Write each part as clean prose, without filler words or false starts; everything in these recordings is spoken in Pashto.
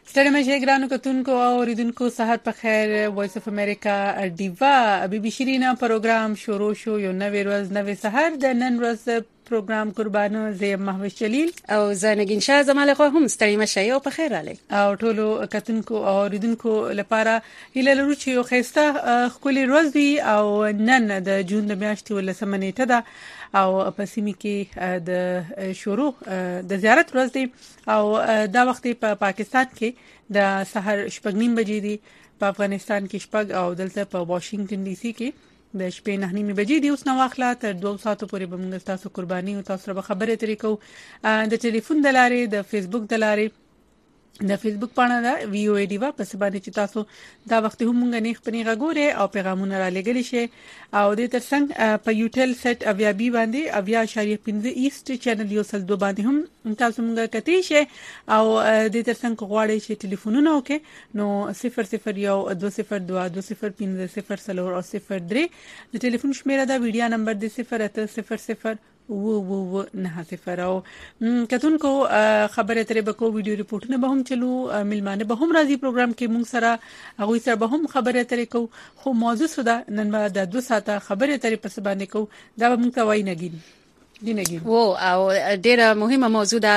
ستړي مشه ګرانو کتونکو او اوریدونکو سحر په خیر. وایس اف امریکا ډیوا بي شیرینا پروګرام شروع شو. یو نوې ورځ نوې سحر د نن ورځ پروګرام قربانو زه محوش جلیل او زنګین شاه زماله خو هم ستړي مشه یو په خیر علي او ټولو کتونکو او اوریدونکو لپاره هیله لرو چې یو خسته خولي ورځ وي او نن د جون د میاشتې ولسمه نیټه ده او په سیمه کې د شروع د زیارت ورځ دی او دا وخت په پاکستان کې د سحر شپږ نیم بجې دي، په افغانستان کې شپږ او دلته په واشنگټن ډي سي کې د شپې 9 بجې دي. اوس نو واخلا تر 2 ساعتو پورې به موږ تاسو قرباني او تاسو سره خبرې ترې کوو د ټلیفون د لارې، د فیسبوک د لارې. د فیسبوک پاڼه ده وی او ای ډیوا، پس باندې چې تاسو دا وخت هم موږ نه خپنی غوړې او پیغامونه را لګلی شي او د ترڅنګ په یوټل سیټ اویا بي باندې اویا اشاریه 15 ایست چینل یو سل 2 باندې هم تاسو موږ کتی شي او د ترڅنګ غواړئ چې ټلیفونونه وکړي نو 001 202 205 0 او 03 د ټلیفون شمیره دا ویډیو نمبر دی 0800 و نه صفر او کتونکو خبره ترې بکو ویډیو ریپورتونه به هم چلو، ملمانه به هم راځي پروګرام کې مونږ سره هغه سره به هم خبره ترې کو. خو موضوع سودا نن به د 2 ساعته خبره ترې پس باندې کو دا به مونږ ته وای نګین و او ډیره مهمه موضوع ده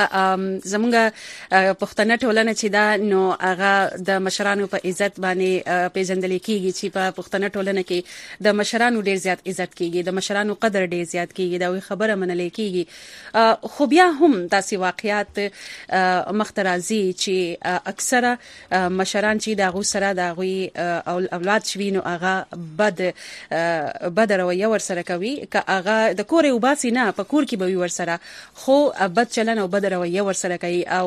زمونږ پښتنه ټولنه چې دا نو هغه د مشرانو په عزت باندې پیژندل کیږي چې په پښتنه ټولنه کې د مشرانو ډیر زیات عزت کیږي، د مشرانو قدر ډیر زیات کیږي، دا خبره منل کیږي. خو بیا هم داسې واقعیات مخترازي چې اکثره مشران چې د غو سره د غوي او اولاد شوینو هغه بد رویه ور سره کوي که هغه د کور یو باسي نه په کور کې به ور سره خو بد چلن او بد رویه ور سره کوي او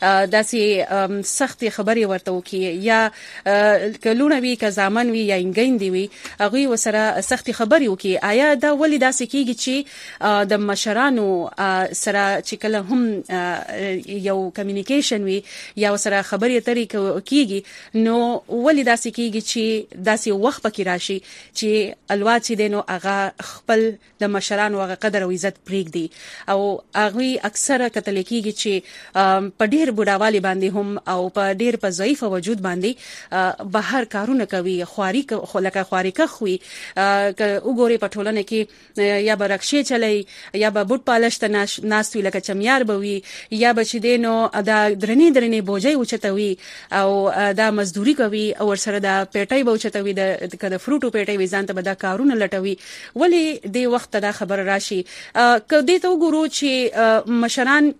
داسې سخت خبرې ورته وکي یا کلونه وی که زامن وی یا انګین دی وی هغه ور سره سخت خبرې وکي. آیا دا ولې داسې کیږي چې د مشرانو سره چې کله هم یو کمیونیکیشن وی یا سره خبرې اترې کیږي نو ولې داسې کیږي چې داسې وخت پکې راشي چې الواد چې دینو هغه خپل د مشرانو هغه قدر او عزت پریږدي او هغه اکثره کتل کیږي چې په ډیر بډاوالي باندې هم او په ډیر په ضعیف وجود باندې بهر کارونه کوي، خواري خوي که وګوري په ټولنه کې یا به رکشې چلی یا به بوت پالش ته ناستوي لکه چمیار بوي یا به چې دینو دا درنې بوجي اوچتوي او دا مزدوري کوي او سره دا پیټي بوچتوي د فروټو پیټي وزان ته به دا کارونه لټوي. ولی د وخت دا خبر راشي که دې ته وګورو چې مشران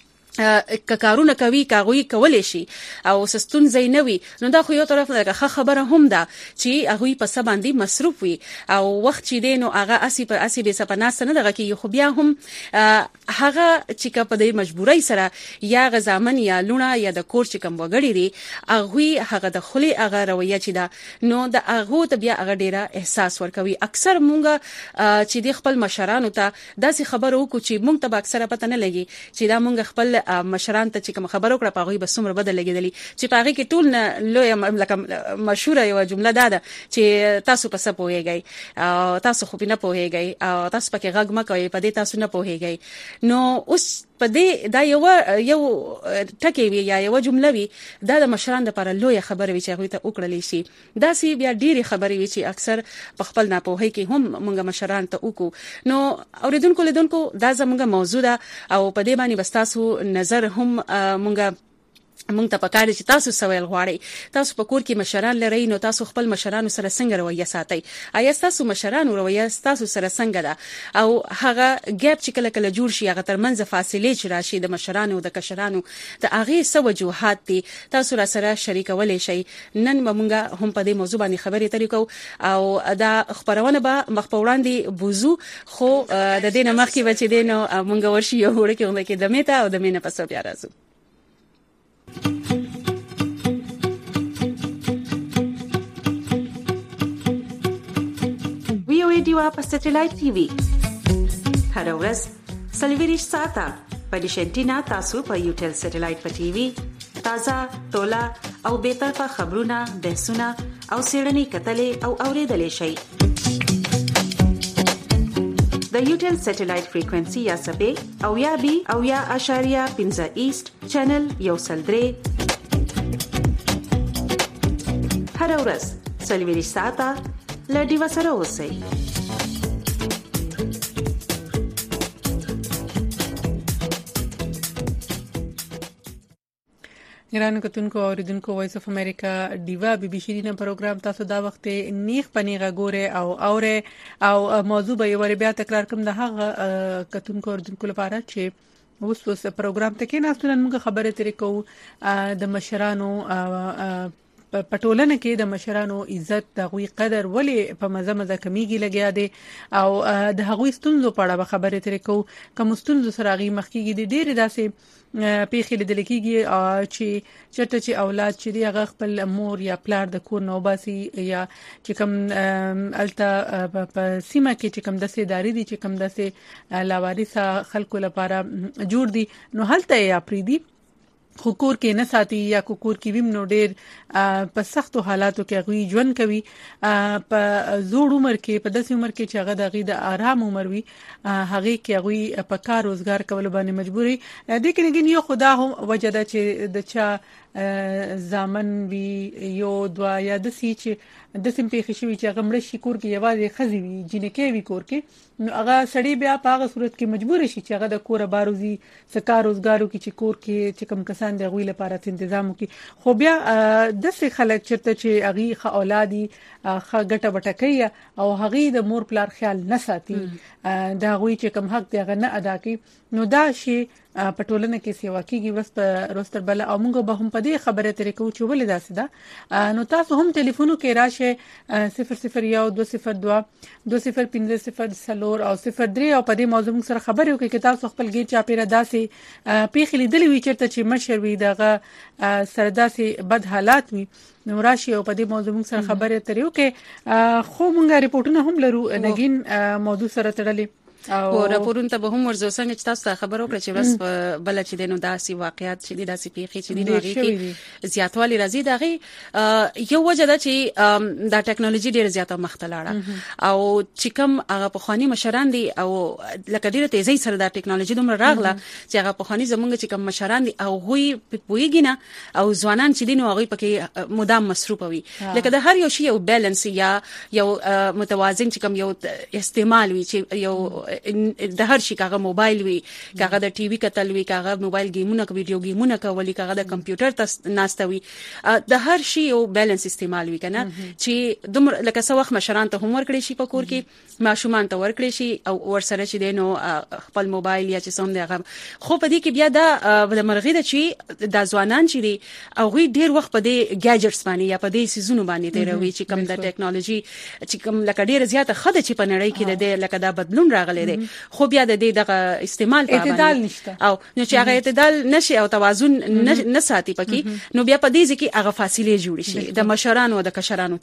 کارونه کوي کاغوي کولې شي او سستون زینوي نو دا خو یو طرف نه خبره هم ده چې هغه په سباندې مصروف وي او وخت چې دینو هغه اسی به سپناست نه دغه کې خو بیا هم هغه چې په دې مجبورۍ سره یا غزامن یا لونه یا د کور چې کوم وګړي دي هغه د خلی هغه رویه چې ده نو د هغه ته بیا هغه ډیره احساس ورکوي. اکثر مونږ چې د خپل مشرانو ته داسې خبرو کو چې مونږ ته اکثره پته نه لګي چې دا مونږ خپل مشران ته چې کوم خبرو کړه پاغوي بس څومره بدل لګیدلی چې پاغي کې ټول نه لوی لکه مشهوره یو جمله ده چې تاسو په څه پوهیږئ او تاسو خو نه پوهیږئ او تاسو پکې غږ مکوئ په دې تاسو نه پوهیږئ. نو اوس په دې دا یو ټکی وی یا یو جمله وی دا د مشران لپاره لوی خبره وی چې هغه ته وکړلې شي. دا سی بیا ډیره خبرې وی چې اکثر په خپل نه پوهی کې هم مونږ مشران ته وکړو. نو اوریدونکو لیدونکو دا زموږه موضوع ده او په دې باندې بس تاسو نظر هم مونږ ته پکاره چې تاسو سوال غواړئ تاسو په کور کې مشران لرئ نو تاسو خپل مشرانو سره څنګه رویه ساتئ؟ آیا تاسو مشرانو رویه تاسو سره څنګه ده او هغه ګیپ چې کله جوړ شي هغه ترمنځ فاصله چې راشي د مشرانو او د کشرانو ته هغه څه وجوهات دي تاسو را سره شریکولای شئ. نن مونږ هم په دې موضوع باندې خبرې ترې کوو او دا خبرونه به مخ په وړاندې بوزو خو د دې نه مخکې به چې دینو مونږ ورشي یو وړکه کې د میته او د مینه په څو بیا راځو. ډیوا په سټلایټ ټي وي هر ورځ سلیویریش ساته په ډیشنټینا تاسو په یوټل سټلایټ په ټي وي تازه تولا او به طرفه خبرونه بحثونه او سیړنی کتلې او اوریدلې شي. د یوټل سټلایټ فریکوئنسي یا سبې او یا بي او یا اشاریه 15 ایست چینل یو سل 3 هر ورځ 24 ساعته له ډیو سره اوسئ. ګرانو کتونکو او اوریدونکو وایس اف امریکا دیوا بي بي شيرینه پروګرام تاسو دا وخت نیغ پنیغه ګوره او اوره او موضوع به یو بیا تکرار کوم د هغه کتونکو او اوریدونکو لپاره چې اوس پروګرام ته کې ناستون موږ خبره ترې کوو د مشرانو پټولنه کې د مشرانو عزت د غوي قدر ولی په مزه کمیږي لګیا دي او د هغوی ستونزو په اړه خبره ترې کوو کوم ستونزو سره غي مخکېږي د ډېر داسې پیخي لیدل کېږي چې چرته چې اولاد چې دی هغه خپل مور یا پلار د کور نو باسي یا چې کوم الته په سیمه کې چې کوم د سیداري دي چې کوم د سي لاوارث خلکو لپاره جوړ دي نو هلته یا پریدي خکور کې نه ساتي یا کور کې ویم نو ډېر په سختو حالاتو کې غوي ژوند کوي په زوړ عمر کې په داسې عمر کې چې هغه د غي د آرام عمر وي هغه کې غوي په کار روزګار کول باندې مجبوري د کېنګین یو خدا هم وجدا چې د چا زامن وی یو دوا یا د سی چې د سیم پیښې شوی چې هغه مړ شي کور کې یوازې خزي وي جنکه وی کور کې نو هغه سړی بیا په هغه صورت کې مجبور شي چې هغه د کور باروزی سکار روزګارو کې چې کور کې چې کوم کسان د غوي لپاره تنظیم وکي خو بیا د څه خلک چرته چې اغي خ اولادي خ ګټه وټکي او هغه د مور پلار خیال نه ساتي دا غوي چې کوم حق دی هغه نه ادا کوي نو دا شي پټولنه کې سیوا کیږي بس په روستر بل او موږ به هم په دې خبره ترې کوو چې ولې داسې ده نو تاسو هم ټلیفونو کې راشه 001 202 2050 او 03 او په دې موضوع سره خبرې وکړئ چې تاسو خپل ګیر چا پیره داسې پیخي لیدلې وي چې ته چې مشر وي دغه سره داسې بد حالات وي نو راشي او په دې موضوع سره خبرې ترې وکړئ خو موږ ریپورتونه هم لرو نګین موضوع سره تړلې او راپورون ته به هم ورځو څنګه چې تاسو خبرو کړی چې بس بل چې دینو داسي واقعیت چې داسي پیخي چې دینو هغه زیاتوالی راځي دغه یو وجه ده چې دا ټکنالوژي ډیره زیاته مختلاړه او چې کوم هغه په خواني مشران دي او لکه ډیره تیزی سره دا ټکنالوژي دومره راغله چې هغه په خواني زمونږ چې کوم مشران دي او غوي پويږي نه او ځوانان چې دینو هغه پکې مدام مصروف وي لکه د هر یو شی یو بیلانس یا یو متوازن چې کوم یو استعمال وي چې یو د هر شي کاغه موبایل وي کاغه د ټي وي کتل وي کاغه موبایل گیمونه کوي ویډیو گیمونه کوي کاغه د کمپیوټر ته ناستوي د هر شي یو بیلانس استعمال وي کنه چې دومره لکه څو وخت مشران ته هم ورکړي شي په کور کې ماشومان ته ورکړي شي او ورسره چې دینو خپل موبایل یا چې سم دی خو په دې کې بیا د مرغې د چې د ځوانان چې دي او غوي ډیر وخت په دې گیجټس باندې یا په دې سيزونو باندې تیروي چې کوم د ټکنالوژي چې کوم لکه ډیر زیاته خده چې په نړۍ کې د لکه دا بدلون راغلی خو بیا د دې دغه استعمال په اعتدال نشته او نو چې هغه اعتدال نشي او توازن نه ساتي پکې نو بیا په دې ځکه هغه فاصله جوړ شي د مشرانو او د کشرانو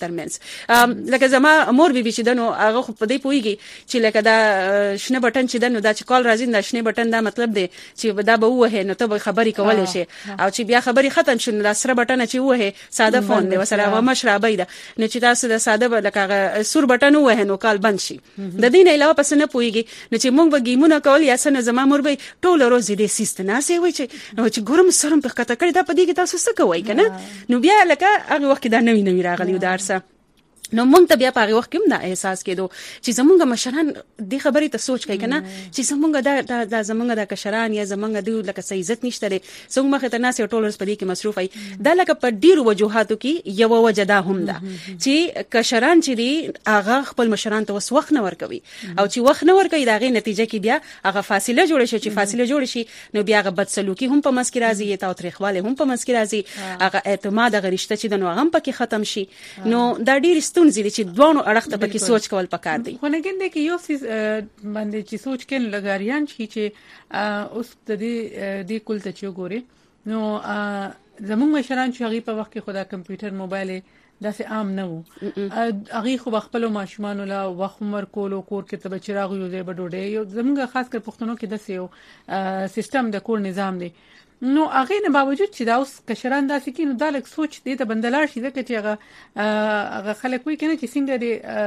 ترمنځ لکه زما مور بي چې دنو هغه په دې پويږي چې لکه دا شنه بٹن چې دنو دا چې کال راځي دا شنه بٹن دا مطلب دی چې دا به وه نو ته به خبري کولای شي او چې بیا خبري ختم شونه دا سره بٹن چې وه ساده فون دی وسره و مشرابه ده نو چې تاسو د ساده لکه سور بٹن وه نو کال بند شي د دې نه علاوه پس نه پويږي نو چې موږ به گیمونه کول یا څنګه زما مور به ټول ورځ دې سیستنه سي وي چې ګورم سرم په کته کړی دا په دې کې تاسو څه کوي کنه نو بیا لکه هغه وخت دا نوی راغلی و دارسه نو مونږ ته بیا په هغه وخت کې دا احساس کېدو چې زمونږ مشران دې خبرې ته سوچ کوي کنه چې زمونږ دا زمونږ د کشران یا زمونږ د لکه سې عزت نشته لري څنګه مخه ته ناس یو ټولرز په دې کې مصروف وي دا لکه په ډیرو وجوهاتو کې یو وجه دا هم ده چې کشران چې دي هغه خپل مشران ته وخت نه ورکوي او چې وخت نه ورکوي دا غي نتیجه کې بیا هغه فاصله جوړ شي چې فاصله جوړ شي نو بیا هغه بد سلوکي هم په مسکی راځي تا تاریخواله هم په مسکی راځي هغه اعتماد هغه رشتہ چې د نو هم پکې ختم شي نو دا ډیر ستونزې دي چې دوه اړخته پکې سوچ کول پکار دي خو نه ګنده کې یو څه باندې چې سوچ کین لګاریان شي چې اوس د دې کول ته چې ګوري نو زموږ مشران چې هغه په وخت کې خدا کمپیوټر موبایل داسې عام نه وو هغه خو خپل ماشومان له وخمر کولو کور کې ته چراغ یو ځای بډوډې یو زموږ خاص کر پښتنو کې داسې یو سیستم د کور نظام دی نو هغه نه باوجود چې دا اوس کشران داسې کینو دا لک سوچ دی ته بندلار شي ځکه چې هغه خلک وایي کنه چې څنګه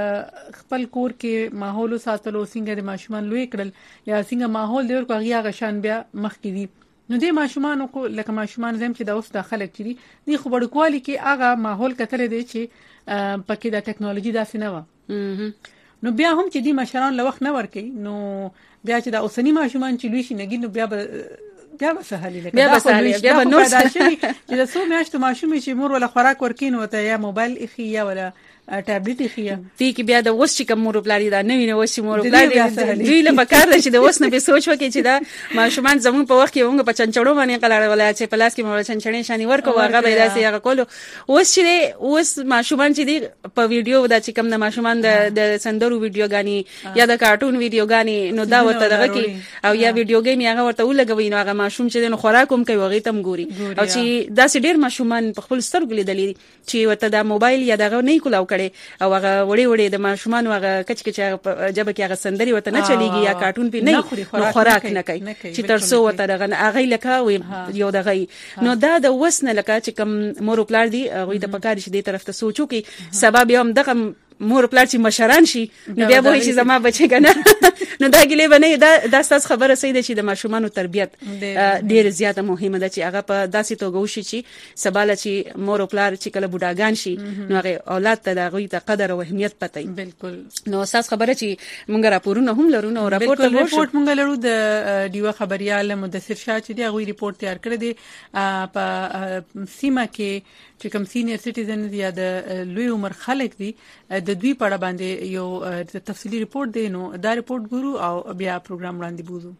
د خپل کور کې ماحول ساتلو څنګه د ماشومان لوی کړل یا څنګه ماحول دی ورکو هغه شان بیا مخ کې دي نو دې ماشومان کو لکه ماشومان زم چې د اوس داخله کړي دي خو بډکوالي کې هغه ماحول کتل دي چې پکې د ټکنالوژي داسې نه و نو بیا هم چې دې مشران له وخت نه ورکي نو بیا چې د اوسنی ماشومان چې لوي شي نګي نو بیا به سهالي لکه بیا به نور چې د څو میاشتو ماشوم چې مور ولا خوراک ورکین وته یا موبایل اخی یا ولا ټابلیټ خیا دې کې بیا د وس چې کوم مور پلاری دا نه ویني وس مور پلاری دوی له پکار دي چې د وس نه به سوچ وکړي چې دا ماشومان زمون په وخت کې موږ په چنچړو باندې قلاړ ولای چې پلاس کې مور چنچړې شانی ورکو هغه به داسې هغه کولو وس چې وس ماشومان چې دي په ویډیو دا چې کوم د ماشومان د سندرو ویډیوګانی یا د کارټون ویډیوګانی نو دا ورته دغه کې او یا ویډیو گیم هغه ورته ولګوي نو هغه ماشوم چې نو خوراک هم کوي هغه تم ګوري او چې داسې ډیر ماشومان په خپل سترګو لیدلې چې ورته د موبایل یا دغه نه کولاو کړي او هغه وړي د ماشومان هغه کچ جب کې هغه سندري وته نه چلیږي یا کارټون پی نه خوراک نه کوي چې ترسو وته دغه هغه لکه یو دغه نو دا د وسنه لکه چې کم مور پلار دی هغه د پکاري چې دې طرف ته سوچو کې سبب هم دغه مور پلار چې مشران شي نو بیا به چې زما بچی کنه نو دا ګلې باندې دا ستاسو خبره صحیح ده چې د ماشومان تربيت ډېر زیاته مهمه ده چې هغه په داسې توګه وشي چې سباله چې مور پلار چې کله بوډاګان شي نو هغه اولاد ته د غوي ته قدر او اهمیت پته بالکل نو اساس خبره چې مونږ راپورونه هم لرو نو راپورټ مونږ لرو د دیو خبريال مدثر شاه چې دی هغه ریپورت تیار کړی دی په سیمه کې چې کوم سینیئر سټیزن یا د لوی عمر خلک دي د دوی په اړه باندې یو تفصیلی ریپورت دی نو دا ریپورت ګورو او بیا پروګرام وړاندې بوزو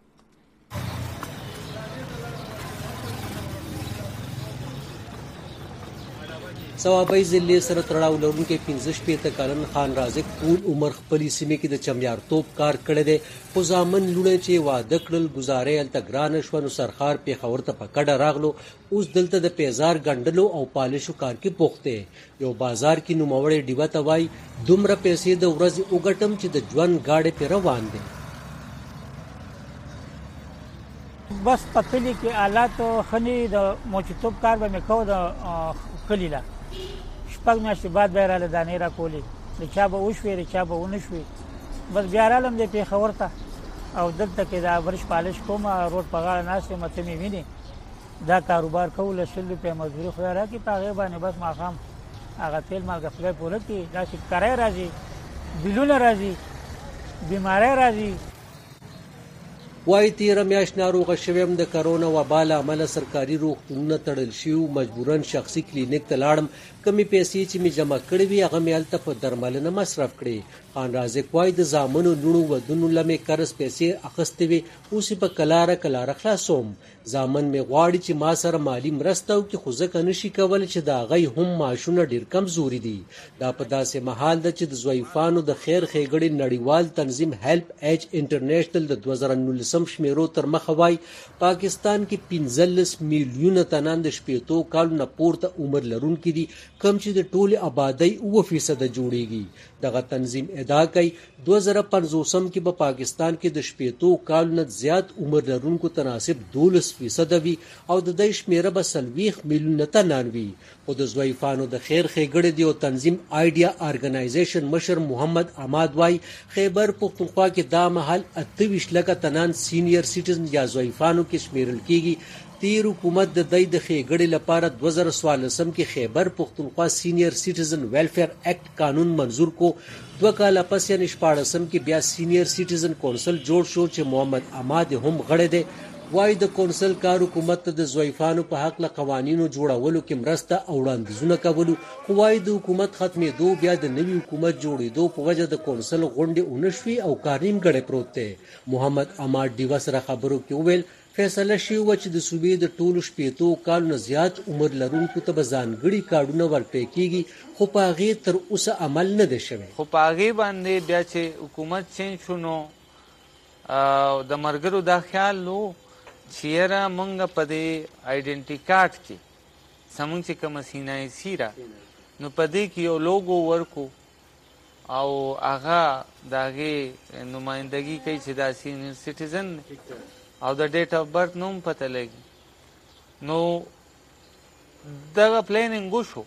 سوابای ضلع سره تړاو لرونکي 15 کلن خان رازق ټول عمر خپل سیمه کې د چمیارتوب کار کړی دی خو ځامن لونه چې واده کړل گزارې الته ګران شو نو سرخار په خبر ته پکړه راغلو اوس دلته د پیزار ګندلو او پالشو کار کې پوښته یو بازار کې نوموړې ډیوه توای دومره پیسې د ورځ وګټم چې د ژوند گاډي په روان دي بس پتلی کې آلات خني د موچتوب کار به مکو د کلیلا شپږ میاشتې بعد به رااله دانې را کولې د چا به وشوي د چا به ونه شوي بس بیا رالم د پیښور ته او دلته کې دا ورش پالش کوم روډ په غاړه ناستې مته مې ویني دا کاروبار کول شل په مزدوري خو راکې په هغه باندې بس ماقام هغه تیل مالګه خپل پوره کې دا چې کرای راځي بلونه راځي بیماری راځي وای تیر میاش ناروغه شوم د کرونا وبا له امله سرکاري روغتونونه تړل شي مجبورن شخصي کلینیک ته لاړم کمی پیسې چې می جمع کړې وي هغه مې الته په درملنه مصرف کړې خان رازق وای د زامنو لونو ودونو لمه قرض پیسې اخستې وي اوس په کلاره خلاصوم زامن می غواړي چې ما سره مالی مرسته او کې خوځه نشي کول چې دا غي هم ماشونه ډیر کمزوري دي دا په داسې محال ده چې د زویفانو د خیر خېګړې نړیوال تنظیم هیلپ ایج انټرنیشنل د 2019 شمیرو تر مخه وای پاکستان کې 15 میلیونه تنان د شپېتو کالو نه پورته عمر لرونکي دي کم چې د ټوله آبادی 9% جوړیږي دغه تنظیم ادعا کوي 2050 کې په پاکستان کې د شپېتو کالو نه زیات عمر لرونکو تناسب 12% وي او د دې شمیره به 30 میلیونه تنان وي او د زویفانو د خیر خېګړې دی او تنظیم آیډیا ارګنایزیشن مشر محمد احمد وای خیبر پختونخوا کې دا محل 28 لکه تنان سینیئر سټیزن یا زویفانو کې شمیرل کیږي تیر حکومت د دای د خېګړې لپاره 2014 کې خیبر پختونخوا سینیئر سټیزن ویلفیر ایکټ قانون منظور کو 2 کال پس یې 2014 کې بیا سینیئر سټیزن کونسل جوړ شو چې محمد احمد هم غړی دی وای د کونسل کار حکومت د زویفانو په حق له قوانینو جوړولو کې مرسته او وړاندیزونه کولو خو وای د حکومت ختمېدو بیا د نوي حکومت جوړېدو په وجه د کونسل غونډې اونشوي او کارنیم غړې پروت دی محمد احمد ډیوه سره خبرو کې ویل فیصله شوی و چې د صوبې د ټولو شپېتو کالو نه زیات عمر لرونکو ته به ځانګړي کارډونه ورکړي کېږي خو په هغې تر اوسه عمل نه دی شوی خو په هغې باندې بیا چې حکومت چینج شو نو د ملګرو دا خیال و چې یاره مونږ په دې آیډنټي کارت کې زمونږ چې کومه سینه سیره نو په دې کې یو لوګو ورکو او هغه د هغې نمایندګي کوي چې دا سینیئر سټیزن او د ډیټ اف برث نوم پته لګي نو دغه پلانینګ وشو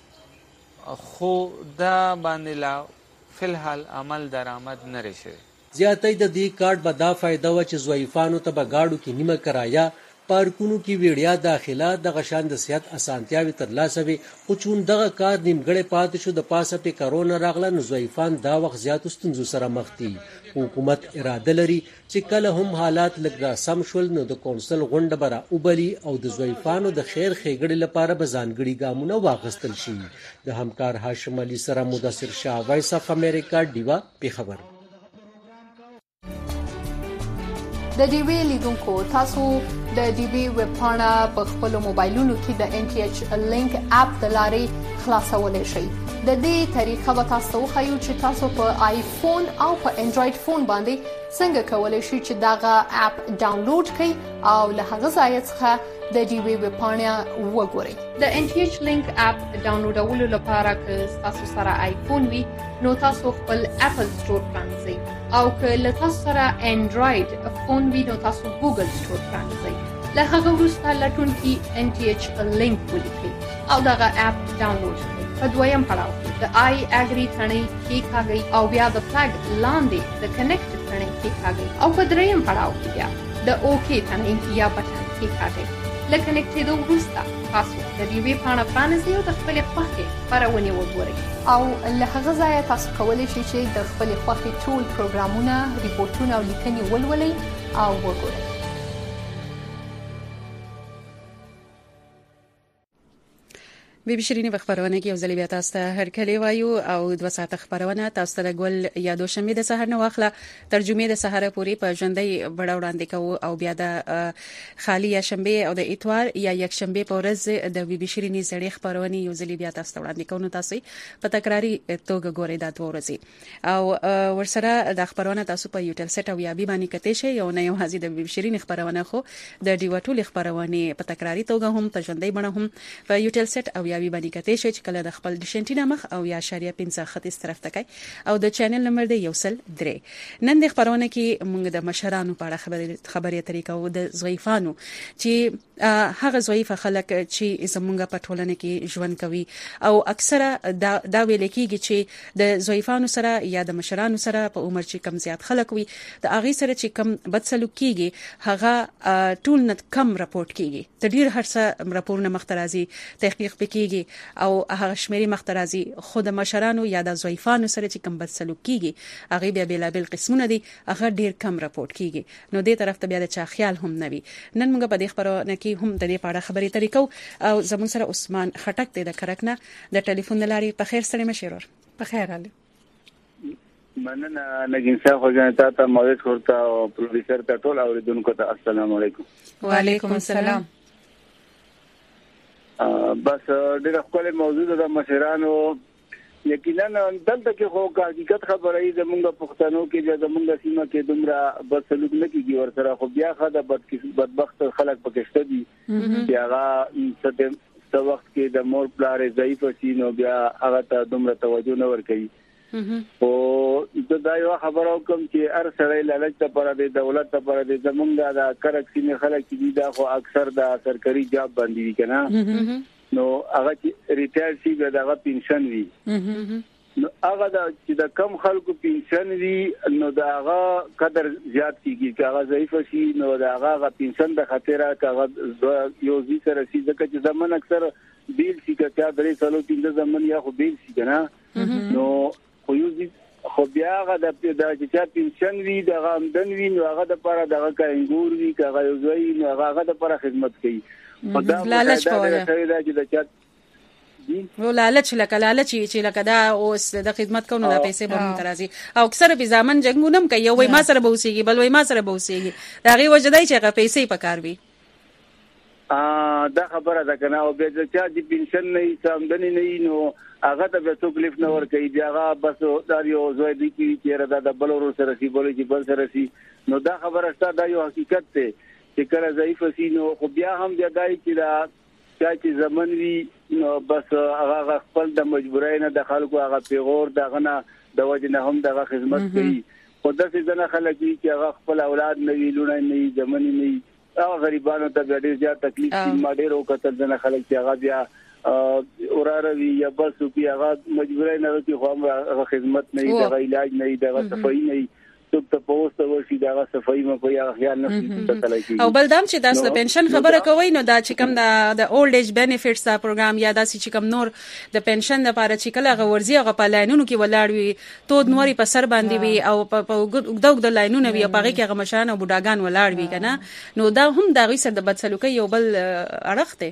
خو دا باندې لا فی الحال عمل درآمد نه شوی زیاتې د دې کارت به دا فائدہ و چې ضعیفانو ته به گاډو کې نیمه کرایا پارکونو کې ویړیا داخله د غشان د صحت اسانتیاوي ترلاسه وي خو چون دغه کار نیمګړی پاتې شو د پاسه په کرونا راغله نو ضعیفان دا وخت زیات ستونزو سره مخ دي حکومت اراده لري چې کله هم حالات لږ را سم شول نو د کونسل غونډه برا اوبلی او د ضعیفانو د خیر ښېګړې لپاره به ځانګړي ګامونه واخیستل شي د همکار هاشم علي سره مدثر شاه وایس اف امریکا ډیوا پیښور د ډیوی لیدونکو تاسو د ډیوی ویب پاڼه په خپل موبایلونو کې د ان ټي ایچ لینک اپ د لارې خلاصولای شئ د دې طریقه به تاسو خو چې تاسو په آیفون او په انډراید فون باندې څنګه کولای شئ چې داغه اپ ډاونلوډ کړئ او له هغه ځای څخه د ډیوی ویب پاڼه وګورئ د ان ټي ایچ لینک اپ ډاونلوډولو لپاره که تاسو سره آیفون وي نو تاسو خپل اپل سٹور پرانځئ او که له تاسو سره انډراید فون وي نو تاسو ګوګل سٹور پرانځئ له هغه وروسته لټون کې ان ټي ایچ لینک ولیکئ او دغه اپ ډاونلوډ کړئ په دویم پړاو کې د آی اګری ثنې کې کاږئ او بیا د فلګ لاندې د کنیکټ ثنې کې کاږئ او په دریم پړاو کې بیا د اوکی ثنې یا بټن کې کاږئ لکه کنیکټېدو وروسته تاسو د ډیوی پاڼه پرانیزئ او د خپلې خوښې خپرونې وګورئ او له هغه ځایه تاسو کولی شئ چې د خپلې خوښې ټول پروګرامونه ریپورټونه او لیکنې ولولئ او وګورئ بي بي شيرين په خبرونه کې یو ځل بیا تاسو ته هر کله وایو او 2 ساعت خبرونه تاسو ته ګل یادو شمې د سحر نه واخله ترجمه د سحر پوری په ژوندۍ بڑا وړاندې کوو او بیا د خالی یا شنبه او د اتوار یا یک شنبه په ورځ د بي بي شيرين زړې خبرونه یو ځل بیا تاسو ته وړاندې کوو تاسو په تکراری توګه ګورئ دا 2 ورځې او ورسره د خبرونه تاسو په یوټل سټ او یا بي باندې کته شي یو نه یو حاضر د بي بي شيرين خبرونه خو د ډیوټول خبرونه په تکراری توګه هم په ژوندۍ بڼه هم په یوټل سټ او یا بي باندې کته شي چې کله د خپل ډیشنټینا مخ او یا شریعه 15 خط طرف ته کوي او د چینل نمبر دی 103 نن د خبرونه کې موږ د مشرانو په اړه خبرې طریقو د ضعیفانو چې هغه ضعیف خلک چې زمونږ په ټولنه کې ژوند کوي او اکثره دا ویل کېږي چې د ضعیفانو سره یا د مشرانو سره په عمر چې کم زیات خلک وي د اغي سره چې کم بد سلوک کیږي هغه ټول نه کم راپورټ کیږي د ډیر هرڅه راپورونه مخترازي تحقیق پکېږي او هغه شمیري مخترازي خود مشرانو یا د ضعیفانو سره چې کم بد سلوک کیږي هغه بیا بلابل قسمونه دي هغه ډیر کم راپورټ کیږي نو دې طرف ته بیا د چا خیال هم نوي نن موږ په دې خبرونه کې هم د دې په اړه خبرې طریقو او زمون سره عثمان خټک د کرکنه د ټلیفون لاري په خیر سره مشرور په خیر علي مننه نګین صاحب خو جنتا ته مولوی ورته او پروډوسر ته ټول اوریدونکو ته السلام علیکم وعلیکم السلام بس ډېر خپل موضوع د مشرانو یقینا دلته کې خو حقیقت خبره ای زمونږ پښتنو کې زمونږ سیمه کې دومره بد سلوک نه کیږي ورسره خو بیا خاطر بدبخت خلک پکشته دي چې هغه څه وخت کې د مور پلار ضعیف شي نو بیا هغه ته دومره توجه نه ورکوي او دا یو خبره کوم چې هر سړی لالچ لپاره د دولت لپاره د زمونږ د کرکسینه خلک دي دا خو اکثر د سرکاري جاب باندې دي کنه نو هغه چې ریټایر شي دغه پنشن وي نو هغه چې د کم خلکو پنشن وي نو دغه قدر زیات کیږي هغه ضعیف شي نو دغه پنشن د خاطر هغه یو ځی سره شي ځکه چې زمون اکثر بیل شي کچا درې سالو پنځه زمون یا خو بیل شي کنه نو خو یو خو بیا هغه د چې پنشن وي د آمدن وي نو هغه د لپاره دغه کاینګور وي هغه یو ځای نو هغه د لپاره خدمت کوي خدا لالچ کوله چې د چا و لالچ چې لکه دا اوس د خدمت کوونو د پیسې به مترازي او اکثر به ځامن جنگونم کوي وای ما سره بوسيږي بل وای ما سره بوسيږي دا غي وجدای چې هغه پیسې پکار وي دا خبره ده کنه او به چې د پنشن نه آمدنی نه نو هغه ته به تکلیف نه ور کوي بیا بس دا یو زوی دی چې ردا د بلورو سره سی بولې چې بل سره سی نو دا خبره ستاسو دا یو حقیقت ته چې کله ضعیف شي نو خو بیا هم د دای چې دا چې زمون وی نو بس هغه خپل د مجبورای نه د خلکو هغه پیغور دغه نه د وجه نه هم دغه خدمت کوي خو د څه خلک چې هغه خپل اولاد نه ویلونه نه زمونی نه هغه غریبانو ته ډېر زیات تکلیف ما ډېر وکړل د خلک چې هغه بیا اوراروي یا بس په هغه مجبورای نه کوي خو هغه خدمت نه دغه علاج نه دغه صفائی نه څوک ته پوسټ ورشي دا صفائی مکو یا خیال نه کیږي. او بلدام چې تاسو د پنشن خبره کوي نو دا چې کوم د اولډ ایج بینیفټس دا پروګرام یا دا چې کوم نور د پنشن لپاره چې کله غورځي هغه په لاینونو کې ولاړ وي تو نوري په سر باندې وي او په د لاینونو وي په هغه کې هغه مشران او بوډاګان ولاړ وي کنه نو دا هم د غي سره د بدسلوکي یو بل اړخته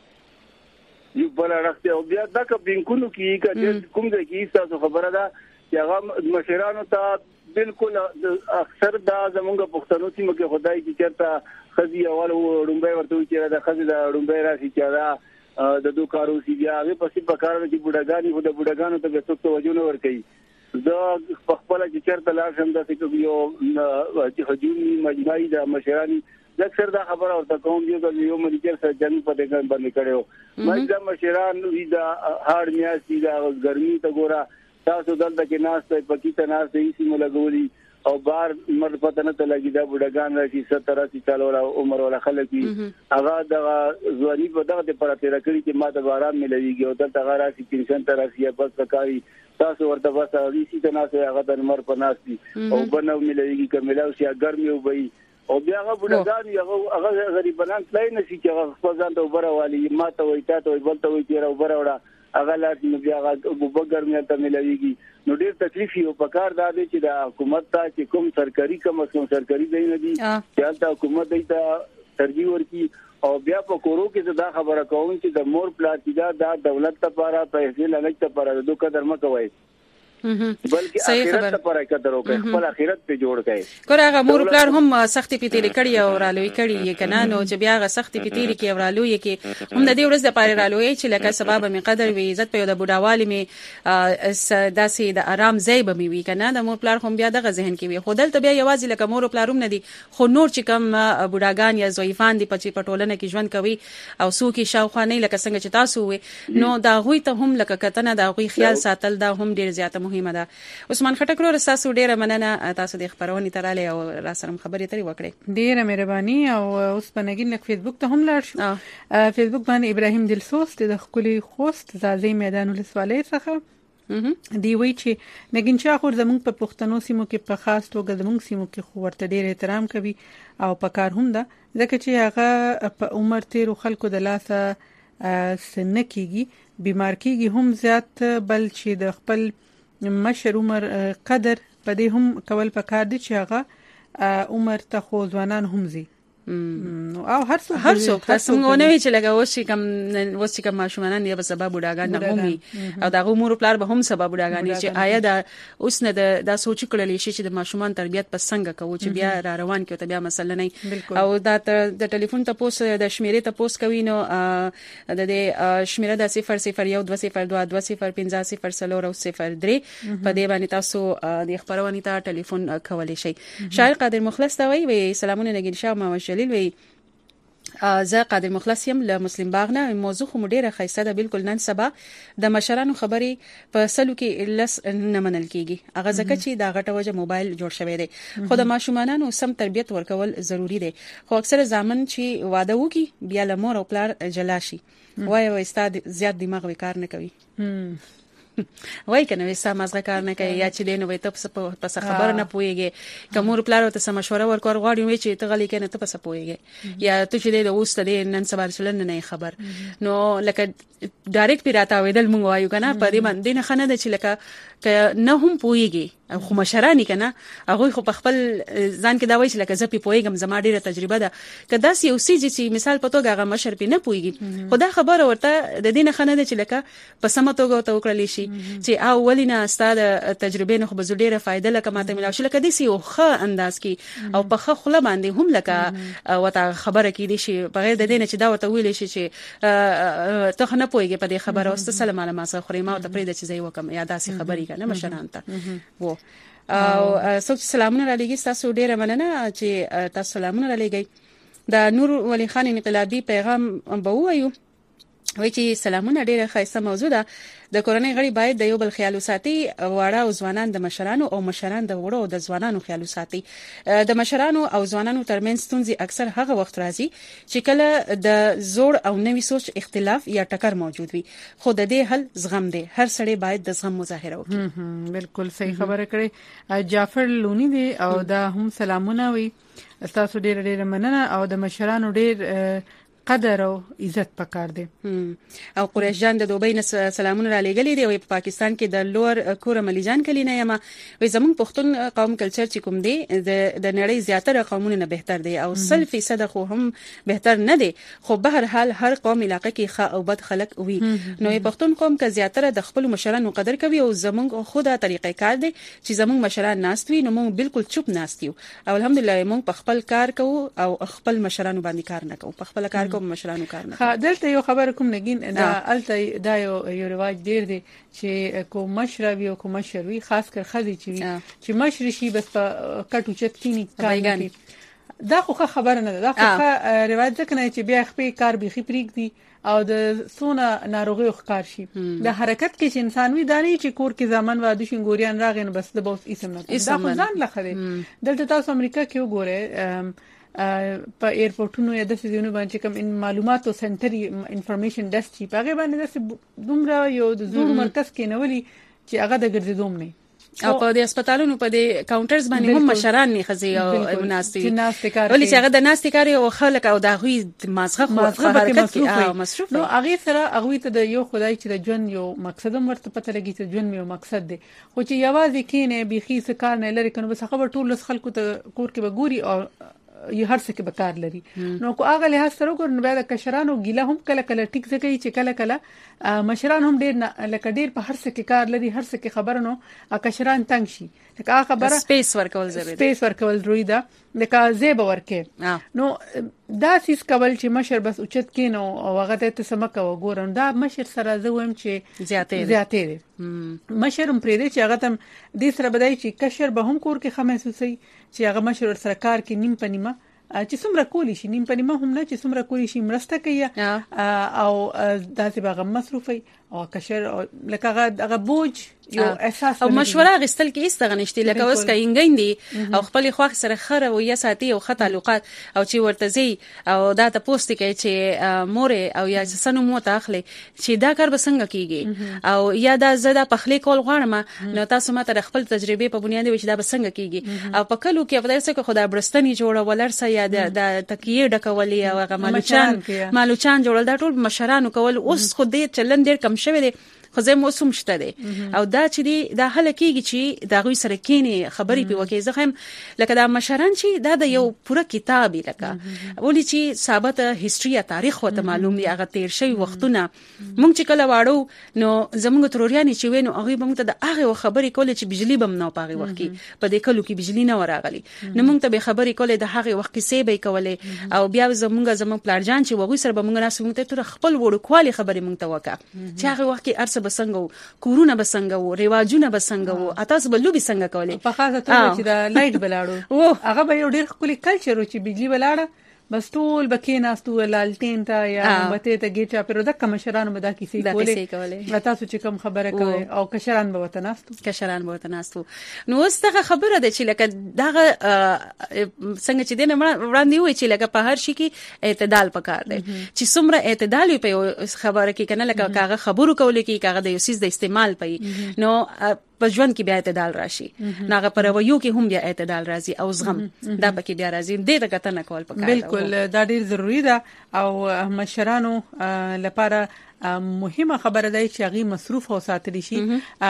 یو بل اړخته او بیا دا که بینکونو کې چې کوم ځای کې تاسو خبره ده چې هغه مشرانو ته بالکل اکثر دا زمونږ پښتنو سیمه کې خدای چې چرته خزي اول ډومبای ورته چې دا خزي دا ډومبای راشي چې دا د دوه کارو سی بیا هغه پسې په کار کې بوډاګانی خو د بوډاګانو ته څه توجه نه ورکړي دا خپل چې چرته لا شم د څه یو چې حجومي مجمعي د مشرانی اکثر دا خبره ورته کوم یو مریض سره جنگ په دغه باندې کړو مګر مشران وی دا هاړ میاشتي دا ګرمي ته ګورا تاسو دلته کې ناشته پکې ته ناشته یې سیمه لګولي او بار مرد پته نه لګي دا بوډاګان راشي 70 80 ولا عمر ولا خلک هغه د ځواني په دغه پر تیر کړی چې ما د باران ملويږي او دلته غاره سي پنشن تر راشي بس کاری تاسو ورته بس ریسي ته ناشته هغه د مر په ناشتي او بنو ملويږي کملاو شي ګرمي او وي او بیا هغه بوډاګان هغه غریبانان تلای نشي چې هغه خپل ځان ته وبره والی ماته وای تاسو بلته وای تیر وبره وړه هغه لار نو بیا هغه وبګر مې ته ملويږي نو ډېر تکلیف یو پکار دا دی چې د حکومت ته چې کوم سرکاري کوم سرکاري دی نه دي چې د حکومت دی ته ترجیح ورکړي او بیا په کورو کې دا خبره کوم چې د مور پلاټیدا د دولت لپاره پیسې لږ لپاره د دوه قدر مکوي بلکې اخرت لپاره قدر وکړي خپل اخرت په جوړ کړي ګورغه مور پلار هم سختي پیتلی کړی او رالوي کړی کنه نو چې بیا غ سختي پیتلی کې او رالوي کې هم د دې ورځ د پاره رالوي چې لکه سبب می قدر وي عزت په د بوډاوالي می داسې د آرام ځای به می وي کنه د مور پلار هم بیا دغه ذهن کې وي خودل ته بیا یوازې لکه مور پلاروم نه دي خو نور چې کم بوډاګان یا ضعیفان دي په پټولنه کې ژوند کوي او سوکي شاوخانه لکه څنګه چې تاسو وي نو دا غوي ته هم لکه کتنه دا غوي خیال ساتل دا هم ډیر زیاته مهمه ده. عثمان خټک ورو تاسو ډیره مننه تاسو د خبرونې تراله او را سره خبرې ترې وکړې ډیره مهرباني او اوس پنګین لک فیسبوک ته هم لاړ شو فیسبوک باندې ابراهیم دلسوس د خولي خوست زازي میدان ولسوالۍ څخه دی وی چې نګین چا خور زموږ په پښتنو سیمو کې په خاص توګه زموږ سیمو کې خو ورته ډیر احترام کوي او په کار هم ده ځکه چې هغه په عمر تیر خلکو د لاسه سن کېږي بیمار کېږي هم زیات بل چې د خپل مشر عمر قدر په دې هم کول پکار دي چې هغه عمر ته خو ځوانان هم زی او هر څوک تاسو نه وی چې لګا وس چې کوم ماشومان یا به سبب بوډاګان نه همي او دا عمر پلار به هم سبب بوډاګان چې آیا دا اوس نه دا سوچ کړل شي چې د ماشومان تربيت په څنګه کوو چې بیا را روان کې ته بیا مسله نه او دا د ټلیفون ته پوس د شمیرې ته پوس کوي نو د شمیره د 00202205003 په دې باندې تاسو د خبرونه ته ټلیفون کولای شئ. شاعر قادر مخلص ته وی سلامونه نګین شاه ما جلیل وی زه قادر مخلص یم له مسلم باغ نه موضوع خو ډیره خیسته ده بالکل نن سبا د مشرانو خبري په سلو کې لس نه منل کیږي هغه ځکه چې دا غټه وجه موبایل جوړ شوی دی خو د ماشومانانو سم تربيت ورکول ضروری دی خو اکثر ځامن چې واده وکي بیا له مور او پلار جلا شي وای استاد زیات دماغ وکړ نه کوي وای کنه وسه مازغه کار نه کوي یا چې دین وای ته په خبر نه پويږي کومور پلار ته سم مشوره ورکور غواړي وای چې ته غلي کنه ته په پويږي یا ته چې د اوست دې نن سبا چلن نه خبر نو لکه ډایرکټ پیراته ویدل مونږ وایو کنه په دې باندې نه خنه د چې لکه نه هم پويږي خو مشرانی کنه هغه خو په خپل ځان کې دا وایي چې لکه زه په پويګم زما ډیره تجربه ده کدا سی او سی چې مثال په توګه هغه مشر په نه پويږي خدا خبره ورته د دینه خنه ده چې لکه په سم توګه ته وکړلی شي چې اولینه استاد تجربه نه خو به ډیره فائدہ لکه ماته ملاوي شي لکه د سی او خه انداز کې او په خه خله باندې هم لکه وته خبره کې دي شي بغیر د دینه چې دا ورته ویل شي چې ته خنه پويږي په دې خبره واست سلام علیکم ما خوري ما ته پرې د چیزای وکم یا داسې خبرې کنه مشران ته وو او څوک سلامونه را لګي تاسو ډیره مننه چې تاسو سلامونه را لګي دا نور ولی خان انقلابی پیغام به وایو وایي چې سلامونه ډیره ښایسته موضوع ده. د کورنۍ غړي باید د یو بل خیال وساتي، واړه او ځوانان د مشرانو او مشران د وړو او د ځوانانو خیال وساتي. د مشرانو او ځوانانو ترمنځ ستونزې اکثر هغه وخت راځي چې کله د زوړ او نوي سوچ اختلاف یا ټکر موجود وي، خو د دې حل زغم دی. هر سړی باید د زغم مظاهره وکړي. بالکل صحیح خبره کړې. جعفر لونی دی او دا هم سلامونه وي. تاسو ډېر مننه او د مشرانو ډېر قدر او عزت پکار دی. او قریش جان د دوبۍ نه سلامونه را لېږلي دي او په پاکستان کې د لور کور ملي جان کلینه یم. وي زموږ پښتون قوم کلچر چې کوم دی د نړۍ زیاتره قومونو نه بهتر دی او 100% خو هم بهتر نه دی، خو به هر حال هر قوم علاقه کې ښه او بد خلک وي. نو پښتون قوم که زیاتره د خپل مشرانو قدر کوي او زموږ خو دا طریقې کار دی چې زموږ مشران ناست وي، نو موږ بالکل چوپ ناست یو او الحمدلله موږ په خپل کار کوو او خپل مشرانو باندې کار نه کوو، په خپل کار کوم مشرانو کار نه. دلته یو خبر کوم نګین دا الته دا یو رواج ډیر دی چې کو مشرب یو کو مشروي خاص کر خدي چې مشر شي بس په کټو چت کینی کار کوي. دا خو خبر نه ده، دا خو رواج ځکه نه چې بیا خپل کار بيخي پریک دی او د سونه ناروغي ښکار شي. د حرکت کې چې انسان وي داني چې کور کې ځامن واده شینګوريان راغین بس د بوس اسم نه دا خو ځان لخره. دلته تاسو امریکا کې وګوره په ایرپورټونو یا د سيزونو باندې کوم معلومات او سنټري انفارمیشن ډیسک چې هغه باندې د دومره یو د زوړ مرکز کې نولي چې هغه د ګرځېدوم نه او په د هسپتالونو په د کاونټرز باندې هم مشران نه خزي او ناستي ولې چې هغه د ناستي کاری او خلک او د غوي مازغه حرکت کې مصروف نو هغه سره هغه ته د یو خدای چې د ژوند یو مقصد مرته پته لګي چې ژوند یو مقصد دی، خو چې یوازې کینه بيخي څه کار نه لري کنه بس هغه ټول خلکو ته کور کې وګوري او یو هر څه کې بکار لري. نو کو هغه له سره ګور نو بیا د کشرانو ګیله هم کله کله ټیک ځکه چې کله کله مشران هم ډیر لکه ډیر په هر څه کې کار لري، هر څه کې خبر نو کشران تنگ شي لکه خبره سپیس ورکول ضروري، سپیس ورکول ضروري ده لکه زیب ورکه. نو دا سیس کول چې مشر بس اوچت کینو او هغه ته سمکه وګورم دا مشر سره زوم چې زیاتې دي. مشر هم پرې دی چې هغه تم دې سره بدای چې کشر به هم کور کې خمسوسي چې هغه مشر سره کار کې نیم پنیمه چې څومره کولی شي نیم پنیمه هم نه چې څومره کولی شي مرسته کوي او داسې به مصروفي او کشر لکه هغه بوج یو احساس او مشوره غستل کې ایستغه نشته لکه اوس کاینګین دي او خپل خواخ سره خره او یا ساتي او خط تعلقات او چې ورته زی او دا ته پوسټ کوي چې مور او یا سنو مو ته اخلي چې دا کار بسنګ کیږي او یا دا زدا پخلی کول غواړم نو تاسو ماته خپل تجربه په بنیاد وچ دا بسنګ کیږي او په کلو کې په داسې کې خدای برستنی جوړه ولرسه یا د تکیه ډکولې او هغه مالوچان جوړل دا ټول مشرانو کول اوس خو دې چلن ډیر کم شوی دی خو زه موسم شته دي او دا چې دی دا هل کېږي چې دا غوي سره کینی خبرې په وکي زخم لکه دا مشران چې دا د یو پوره کتاب لکه ولې چې ثابت هیستوري تاریخ وته معلوم دی هغه تیر شوی وختونه مونږ چې کله واړو نو زموږ تروريان چې وینو هغه مونږ ته د هغه خبرې کولې چې بجلی بم نه پاغي وخت کې په دې کلو کې بجلی نه وراغلي نو مونږ ته به خبرې کولې د هغه وخت کې سی به کولې او بیا زموږ پلارجان چې وغوي سره به مونږ ناس مونږ ته خپل وړو کوالي خبرې مونږ ته وکا چې هغه وخت کې بسنګو کورونه بسنګو رواجونه بسنګو تاسو بل لوبي څنګه کولې په خاصه توګه چې دا لایټ بلاړو هغه به یو ډېر خولي کلچر چې بجلی بلاړه بس ټول بکیناستو لالټین ته یا موبته ته گیټه پر د کمشرانو مدا کیسې کولې تاسو چې کوم خبره کوي او کشران به وتناستو نو واستغه خبره ده چې لکه دغه څنګه چې دینه وړاندې وي چې لکه په هر شي کې اعتدال پکار دی چې څومره اعتدال په خبره کې کنه لکه کاغه خبرو کولې کې کاغه د یو سیس د استعمال پي نو په ژوند کې بیا اعتدال راشي ناغه پرویو کې هم بیا اعتدال راځي او زغم دا پکې بیا راځي دې ته کتنه کول پکار بالکل دا ډیر ضروری ده او مشرانو لپاره مهمه خبره ده چې هغه مصروف او ساتلی شي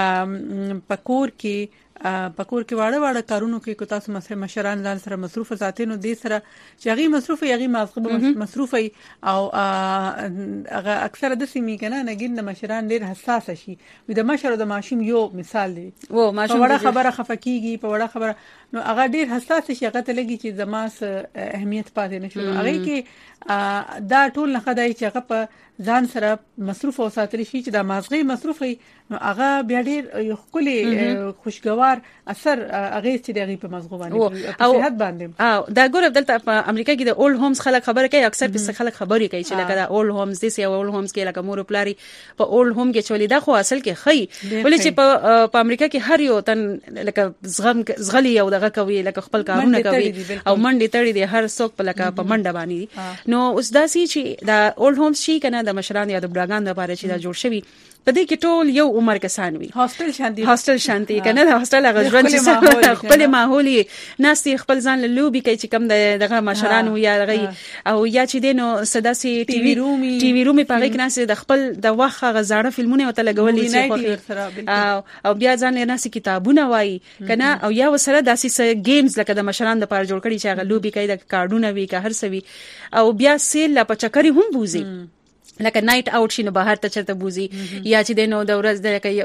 پکور کې واړه کارونو کې کو تاسو مشران ځان سره مصروف ساتینو دې سره چې هغه مصروف یغي مصروف او هغه اکثره د سیمې کنه نګین د مشران ډیر حساس شي د مشر د ماشوم یو مثال دی و ماشوم وړه خبره خفقيږي په وړه خبره نو هغه ډیر حساس شي هغه ته لګي چې زماس اهمیت پاتې نشو هغه کې دا ټول نه خدای چې هغه په ځان سره مصروف او ساتلی شي چې د مازغي مصروفي نو هغه بیا ډیر خولي خوشګوار ناګوار اثر اغیز چې دغه په مزغو باندې په صحت باندې دا ګور دلته په امریکا کې د اولډ هومز خلک خبره کوي اکثر په خلک خبري کوي چې لکه دا اولډ هومز دي سي اولډ هومز کې لکه مور پلاری په اولډ هوم کې چولې دا خو اصل کې خي ولې چې په امریکا کې هر یو تن لکه زغلی او دغه کوي لکه خپل کارونه کوي او منډي تړي دي هر څوک په لکه په منډه باندې نو اوس دا سي چې دا اولډ هومز شي کنه د مشران یا د بډاګان لپاره چې دا جوړ شوی په دې کې ټول یو عمر کسان وي هاستل شانتي کنه د هاستل غژوند چې خپل ماحولي ناسي خپل ځان له لوبي کوي چې کم دغه مشران یا دغه او یا چې دینو صداسي ټي وي رومي په کې ناسي د خپل د وخت غزاړه فلمونه وته لګولې چې او بیا ځان له ناسي کتابونه وای کنه او یا وسره داسې گیمز لکه د مشران د پاره جوړ کړي چې هغه لوبي کوي د کارډونه وی که هر سوي او بیا سیل لا پچکری هم بوزي لکه نایټ اوټ شینو بهر ته چرته بوزي یا چې دینو د ورځ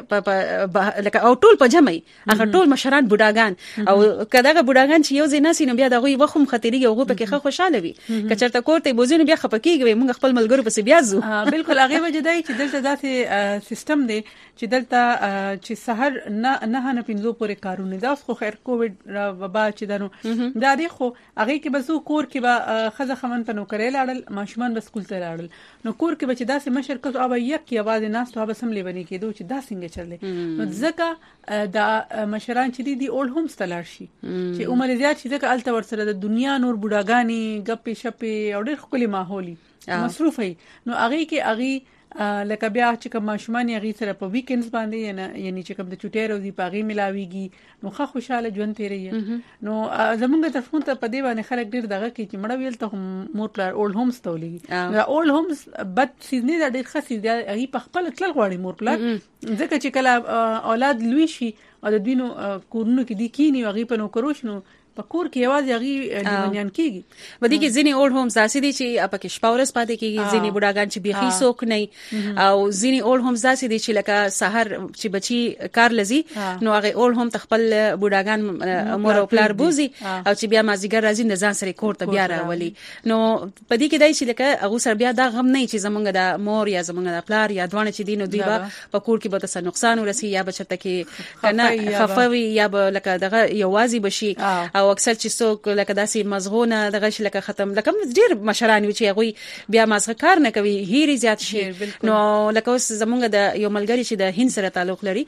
د لکه او ټول په جمعي هغه ټول مشران بډاګان او کداغه بډاګان چې یو ځای ناسي نو بیا دغه وخم خطرېږي او په کې خوشاله وي که چرته کوړته بوزي نو بیا خپکیږي موږ خپل ملګرو پسې بیا زو بالکل هغه وجدای چې دلته داسې سیستم دی چې دلته چې سحر نه پینځو پورې کارونه دا خو خیر کووډ وبا چې دنو دا دی خو هغه کې بسو کور کې به خزه خمن په نو کړل اړل ماشومان بس کول تر اړل نو کور کې بچ داسې مشر کس او یک کی आवाज ناس ته به سم لیونی کېدو چې دا څنګه چلې نو ځکه دا مشران چې دی اولډ هومز تلار شي چې عمر زیات شي ځکه الته ورسره د دنیا نور بډاګانی غپې شپې او ډېر خپل ماحولي مصروف وي نو هغه کې هغه لکه بیا چې کوم ماشومان یې سره په ویکندز باندې یعنی چې کوم د چټي روزي پاغي ملاويږي نو ښه خوشاله ژوند تیري نو زمونږ طرفون ته په دی باندې خلک ډیر دغه کې چې مړ ویل ته مور پلار اولډ هومز تولېږي دا اولډ هومز بد سیزنی دا ډیر ښه سیز دی هغه په خپل تل غواړي مور پلار ځکه چې کله اولاد لوي شي او د دوینو کورونو کې دی کینی هغه په نو کروش نو په کور کې आवाज هغه لیونیان کیږي ودی کې ځینی اولډ هومز داسې دي چې په کې شپاورس پاتې کیږي ځینی بډاګان چې بيخي سوک نه او ځینی اولډ هومز داسې دي چې لکه سحر چې بچي کار لذي نو هغه اولډ هوم تخپل بډاګان مور او پلار بوزي او چې بیا مازیګر راځي د ځان سره کور ته بیا راولي نو په دې کې دای چې لکه هغه سره بیا دا غم نه چې زمونږ د مور یا زمونږ د پلار یا دوانه چې دینو دی په کور کې به تاسو نقصان ورسي یا بچته کې کنه خفوي یا لکه دغه یوازي بشي او اکثر چې څوک لکه داسې مزغونه دغه شي لکه ختم لکه ډیر مشران وي چې هغه بیا مازغه کار نه کوي هیري زیات شي نو لکه اوس زمونږ د یو ملګری چې د هند سره تعلق لري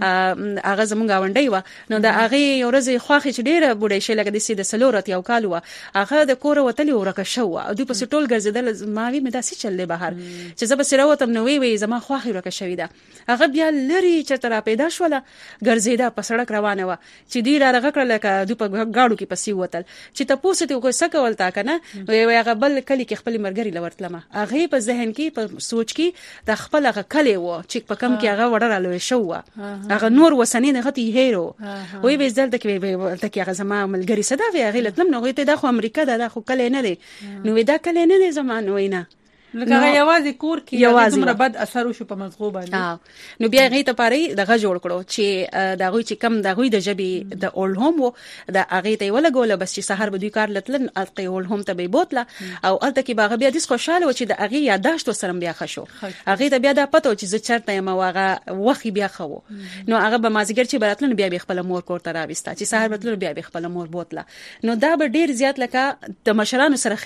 هغه زمونږ غونډي و نو د هغه یو ورځ خواخي چې ډیر بډای شي لکه د سلورت یو کال و هغه د کور وتلی ورکه شو او دوی په سټول ګرځیدل ماوي مې داسې چلې بهر چې زب سره وتم نو وی زما خواخي ورکه شوی ده هغه بیا لري چې تر پیدا شوله ګرځیدا په سړک روانه و چې دی راغه کړل لکه دوی په گاډو کې پسی وتل چې تاسو ته کوڅه کول تا کنه وی هغه بل کلی کې خپل مرګري لورتلمه هغه په ذهن کې په سوچ کې د خپل هغه کلی و چې په کم کې هغه وړل لوي شو هغه نور وسنی نه غتی هیرو وی به ځل تک هغه زما ملګری صدا وی هغه لتم نو ته د خو امریکا د خو کلی نه دی نو دا کلی نه دی زمان وینا لکه یوازې کور کې دومره بد اثر وشو په مزغو باندې نو بیا غي ته پاره دغه جوړ کړو چې دا غوي چې کم دا غوي د جبي د اولډ هوم وو دا هغه ته ولګول بس چې سحر به دوی کار لتلن القي اولډ هوم ته به بوتله او الته کې باغ بیا د خوشاله و چې د هغه یاداشت سره بیا خشو هغه ته بیا دا پته چې زه چرته یم واغه وخی بیا خو نو هغه به مازیګر چې براتلن بیا خپل مور کور ته راويستا چې سحر بتلن بیا خپل مور بوتله نو دا به ډیر زیات لکه د مشرانو سره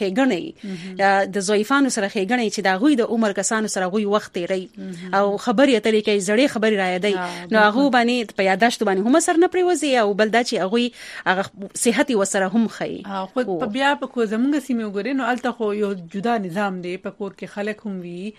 خېګنې د زویفانو سره خېګنې چې دا غوي د عمر کسانو سره غوي وخت تیری او خبرې اترې کوي زړې خبرې را یادای نو هغه باندې په یاداشت باندې هم سر نه پریوزي او بل دا چې هغه هغه صحتي وسره هم خي خو په بیا په کو زمونږ سیمه وګورئ نو الته خو یو جدا نظام دی په کور کې خلک هم وي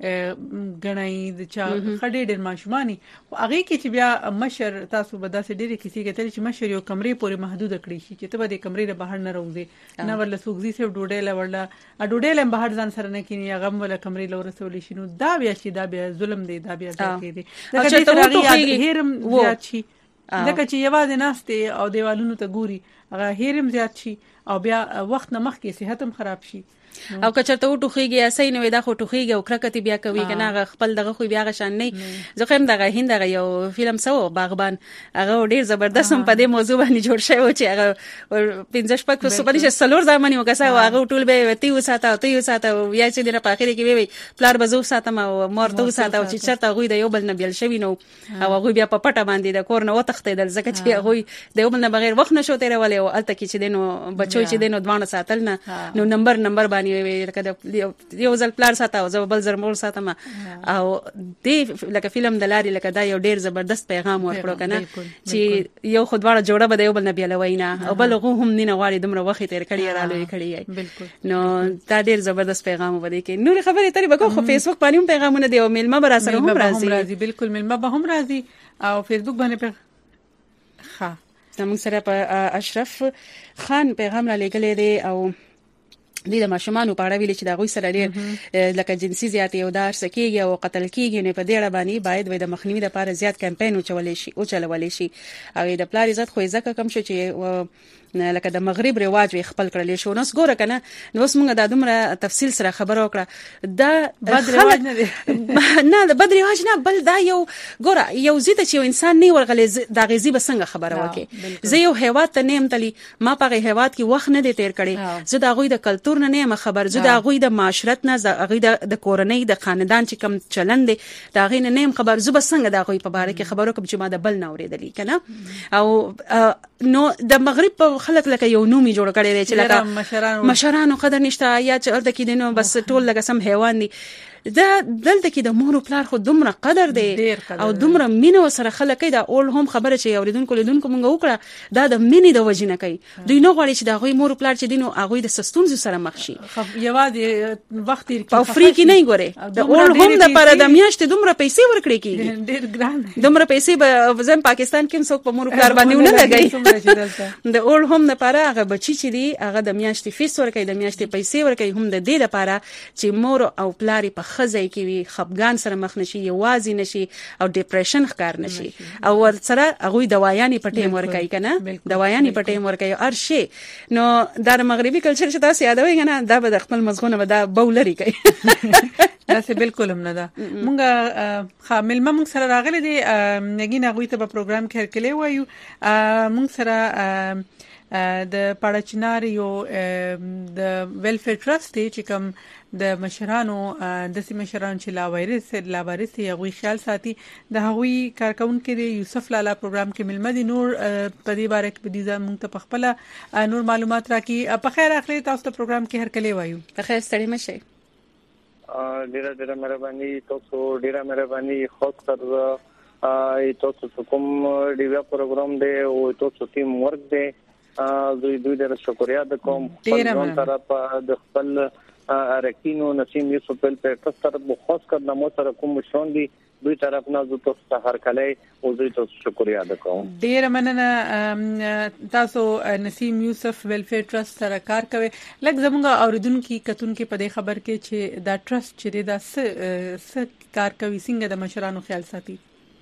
غنای د چا خډې ډېر ماشومانی او هغه کې چې بیا مشر تاسو به داسې ډېرې کیسې کتل چې مشر یو کمرې پورې محدود کړی شي چې ته به د کمرې نه بهر نه راوځي نه ورله سوګزي سیف ډوډۍ لورله ډوډۍ لم بهر ځان سره نه کینی هغه ولا کمرې لور رسول شي نو دا بیا چې دا بیا ظلم دی دا بیا ځکه دی دا چې هیرم زیات شي ځکه چې یوازې ناشته او دیوالونو ته ګوري هغه هیرم زیات شي او بیا وخت نه مخکې صحت هم خراب شي او کچرته و ټوخیږي اسې نو دا خو ټوخیږي او کرکتی بیا کوي کنه خپل دغه خو بیا غشان نه زه خیم دغه هند دغه یو فلم سو باغبان هغه ډیر زبردست هم په دې موضوع باندې جوړ شوی چې هغه 15 شپږ سو باندې سلور ځمنې وکاسه هغه ټول به وتی وساته او تی وساته یا چې دنه په اخر کې وی پلار بزو ساتم او مرته وساته او چې چرته غوي د یو بل نه بیل شوی نو او هغه بیا په پټه باندې د کور نه وتختیدل ځکه چې هغه د یو بل نه بغیر وخت نشو تیرولې او الته کې چې دینو بچو چې دینو دوانه ساتل نه نو نمبر باندې لکه یو ځل پلار ساته او زبل زر مور ساتم او دې لکه فلم د لاري لکه دا یو ډیر زبردست پیغام ورکړو کنه چې یو خودواړه جوړه به د یو بل نه بیلوي نه او بل هم نه غواړي دومره وخت تیر کړی رالوي کړی نو دا ډیر زبردست پیغام ودی کې نور خبرې ترې بګو خو فیسبوک باندې هم پیغامونه دی او میلمه بر سره هم راځي بالکل میلمه به هم راځي او فیسبوک باندې ښه زموږ سره په اشرف خان پیغام را لګلې دی او د ماشومان په اړه ویل چې دا غوي سره ډیر لکه جنسي زیاتې او دار سکیږي او قتل کیږي نه په دې اړه باندې باید د مخنیوي لپاره زیات کمپاین چلولې شي او د پلار عزت خو ځکه کم شو چې لکه د مغرب رواج خپل کړل شو نو ګوره کنه نو اوس موږ د دومره تفصیل سره خبر وکړه دا بد رواج نه دی نه د بد رواج نه بل دا یو ګوره یو زیته چې انسان نه ورغلې د غیزي بسنګ خبره وکي زه یو هیواد ته نیم تلی ما په هیواد کې وخت نه دی تیر کړي زه دا غوي د کلچر نه خبر زه دا غوي د معاشرت نه غوي د کورنۍ د خاندان چې کم چلند دی دا غي نه خبر زه بسنګ دا غوي په باره کې خبرو کوم چې ما د بل نه اورېدلې کنه او نو د مغرب په خلک لکه یو نومي جوړ کړی دی چې لکه مشرانو قدر نشته یا چې ارته کې دینو بس ټول لکه سم حیوان دي دا دلته کې د مور او پلار خو دومره قدر دی او دومره مینه سره خلک دا اول هم خبره چې اوریدونکو لیدونکو مونږ وکړه دا د مینې د وجنه کوي دوی نو غواړي چې دا غوي مور او پلار چې دینو هغه د سستونز سره مخ شي یوازې وخت په افریقا نه ګوره د اول هم د پر د میاشتې دومره پیسې ورکړي کیږي ډیر ګران دومره پیسې به زم پاکستان کې څوک په مور او پلار باندې نه لګي د اول هم د پر هغه بچی چې دی هغه د میاشتې فیس ورکړي د میاشتې پیسې ورکړي هم د دې لپاره چې مور او پلار په خزای کې وي خپګان سره مخ نشي یوازې نشي او ډیپریشن ښکار نشي او ورسره هغه دوايانې پټې ورکړي کنه دوايانې پټې ورکړي ارشي نو د مغربي کلچر چې تاسو یادوي کنه دا به خپل مزغونه به دا بولري کوي دا څه بالکل هم نه ده مونږه خامل مونږ سره راغلي دي نګین هغه ته په پروګرام کې هرکلی وایو مونږ سره د پاړچنار یو د ویلفیر ټرست چې کوم د مشرانو د مشرانو چې لا وارث یغوي خیال ساتي د هغوی کارکونکو د یوسف لالا پروګرام کې ملمدي نور په دې باره کې بدیزه مونږ ته په خپل نور معلومات راکړي په خیر اخلي تاسو ته پروګرام کې هرکلی وایو په خیر ستړي مشه ډیره مهرباني تاسو ډیره مهرباني خاص کر تاسو کوم ډیویا پروګرام دی او تاسو ټیم ورک دی دوی ډیره شکریا د کوم خپل طرف د خپل ارکینو نسیم یوسف بل په تاسو په خاص کر نمو سره کوم مشون دي دوی طرف نه زو تاسو هر کله او دوی تاسو شکریا د کوم ډیر مننه تاسو نسیم یوسف ویلفیر ټرست سره کار کوي لکه زموږ اوریدونکو کتونکو په دې خبر کې چې دا ټرست چې دا س کار کوي څنګه د مشرانو خیال ساتي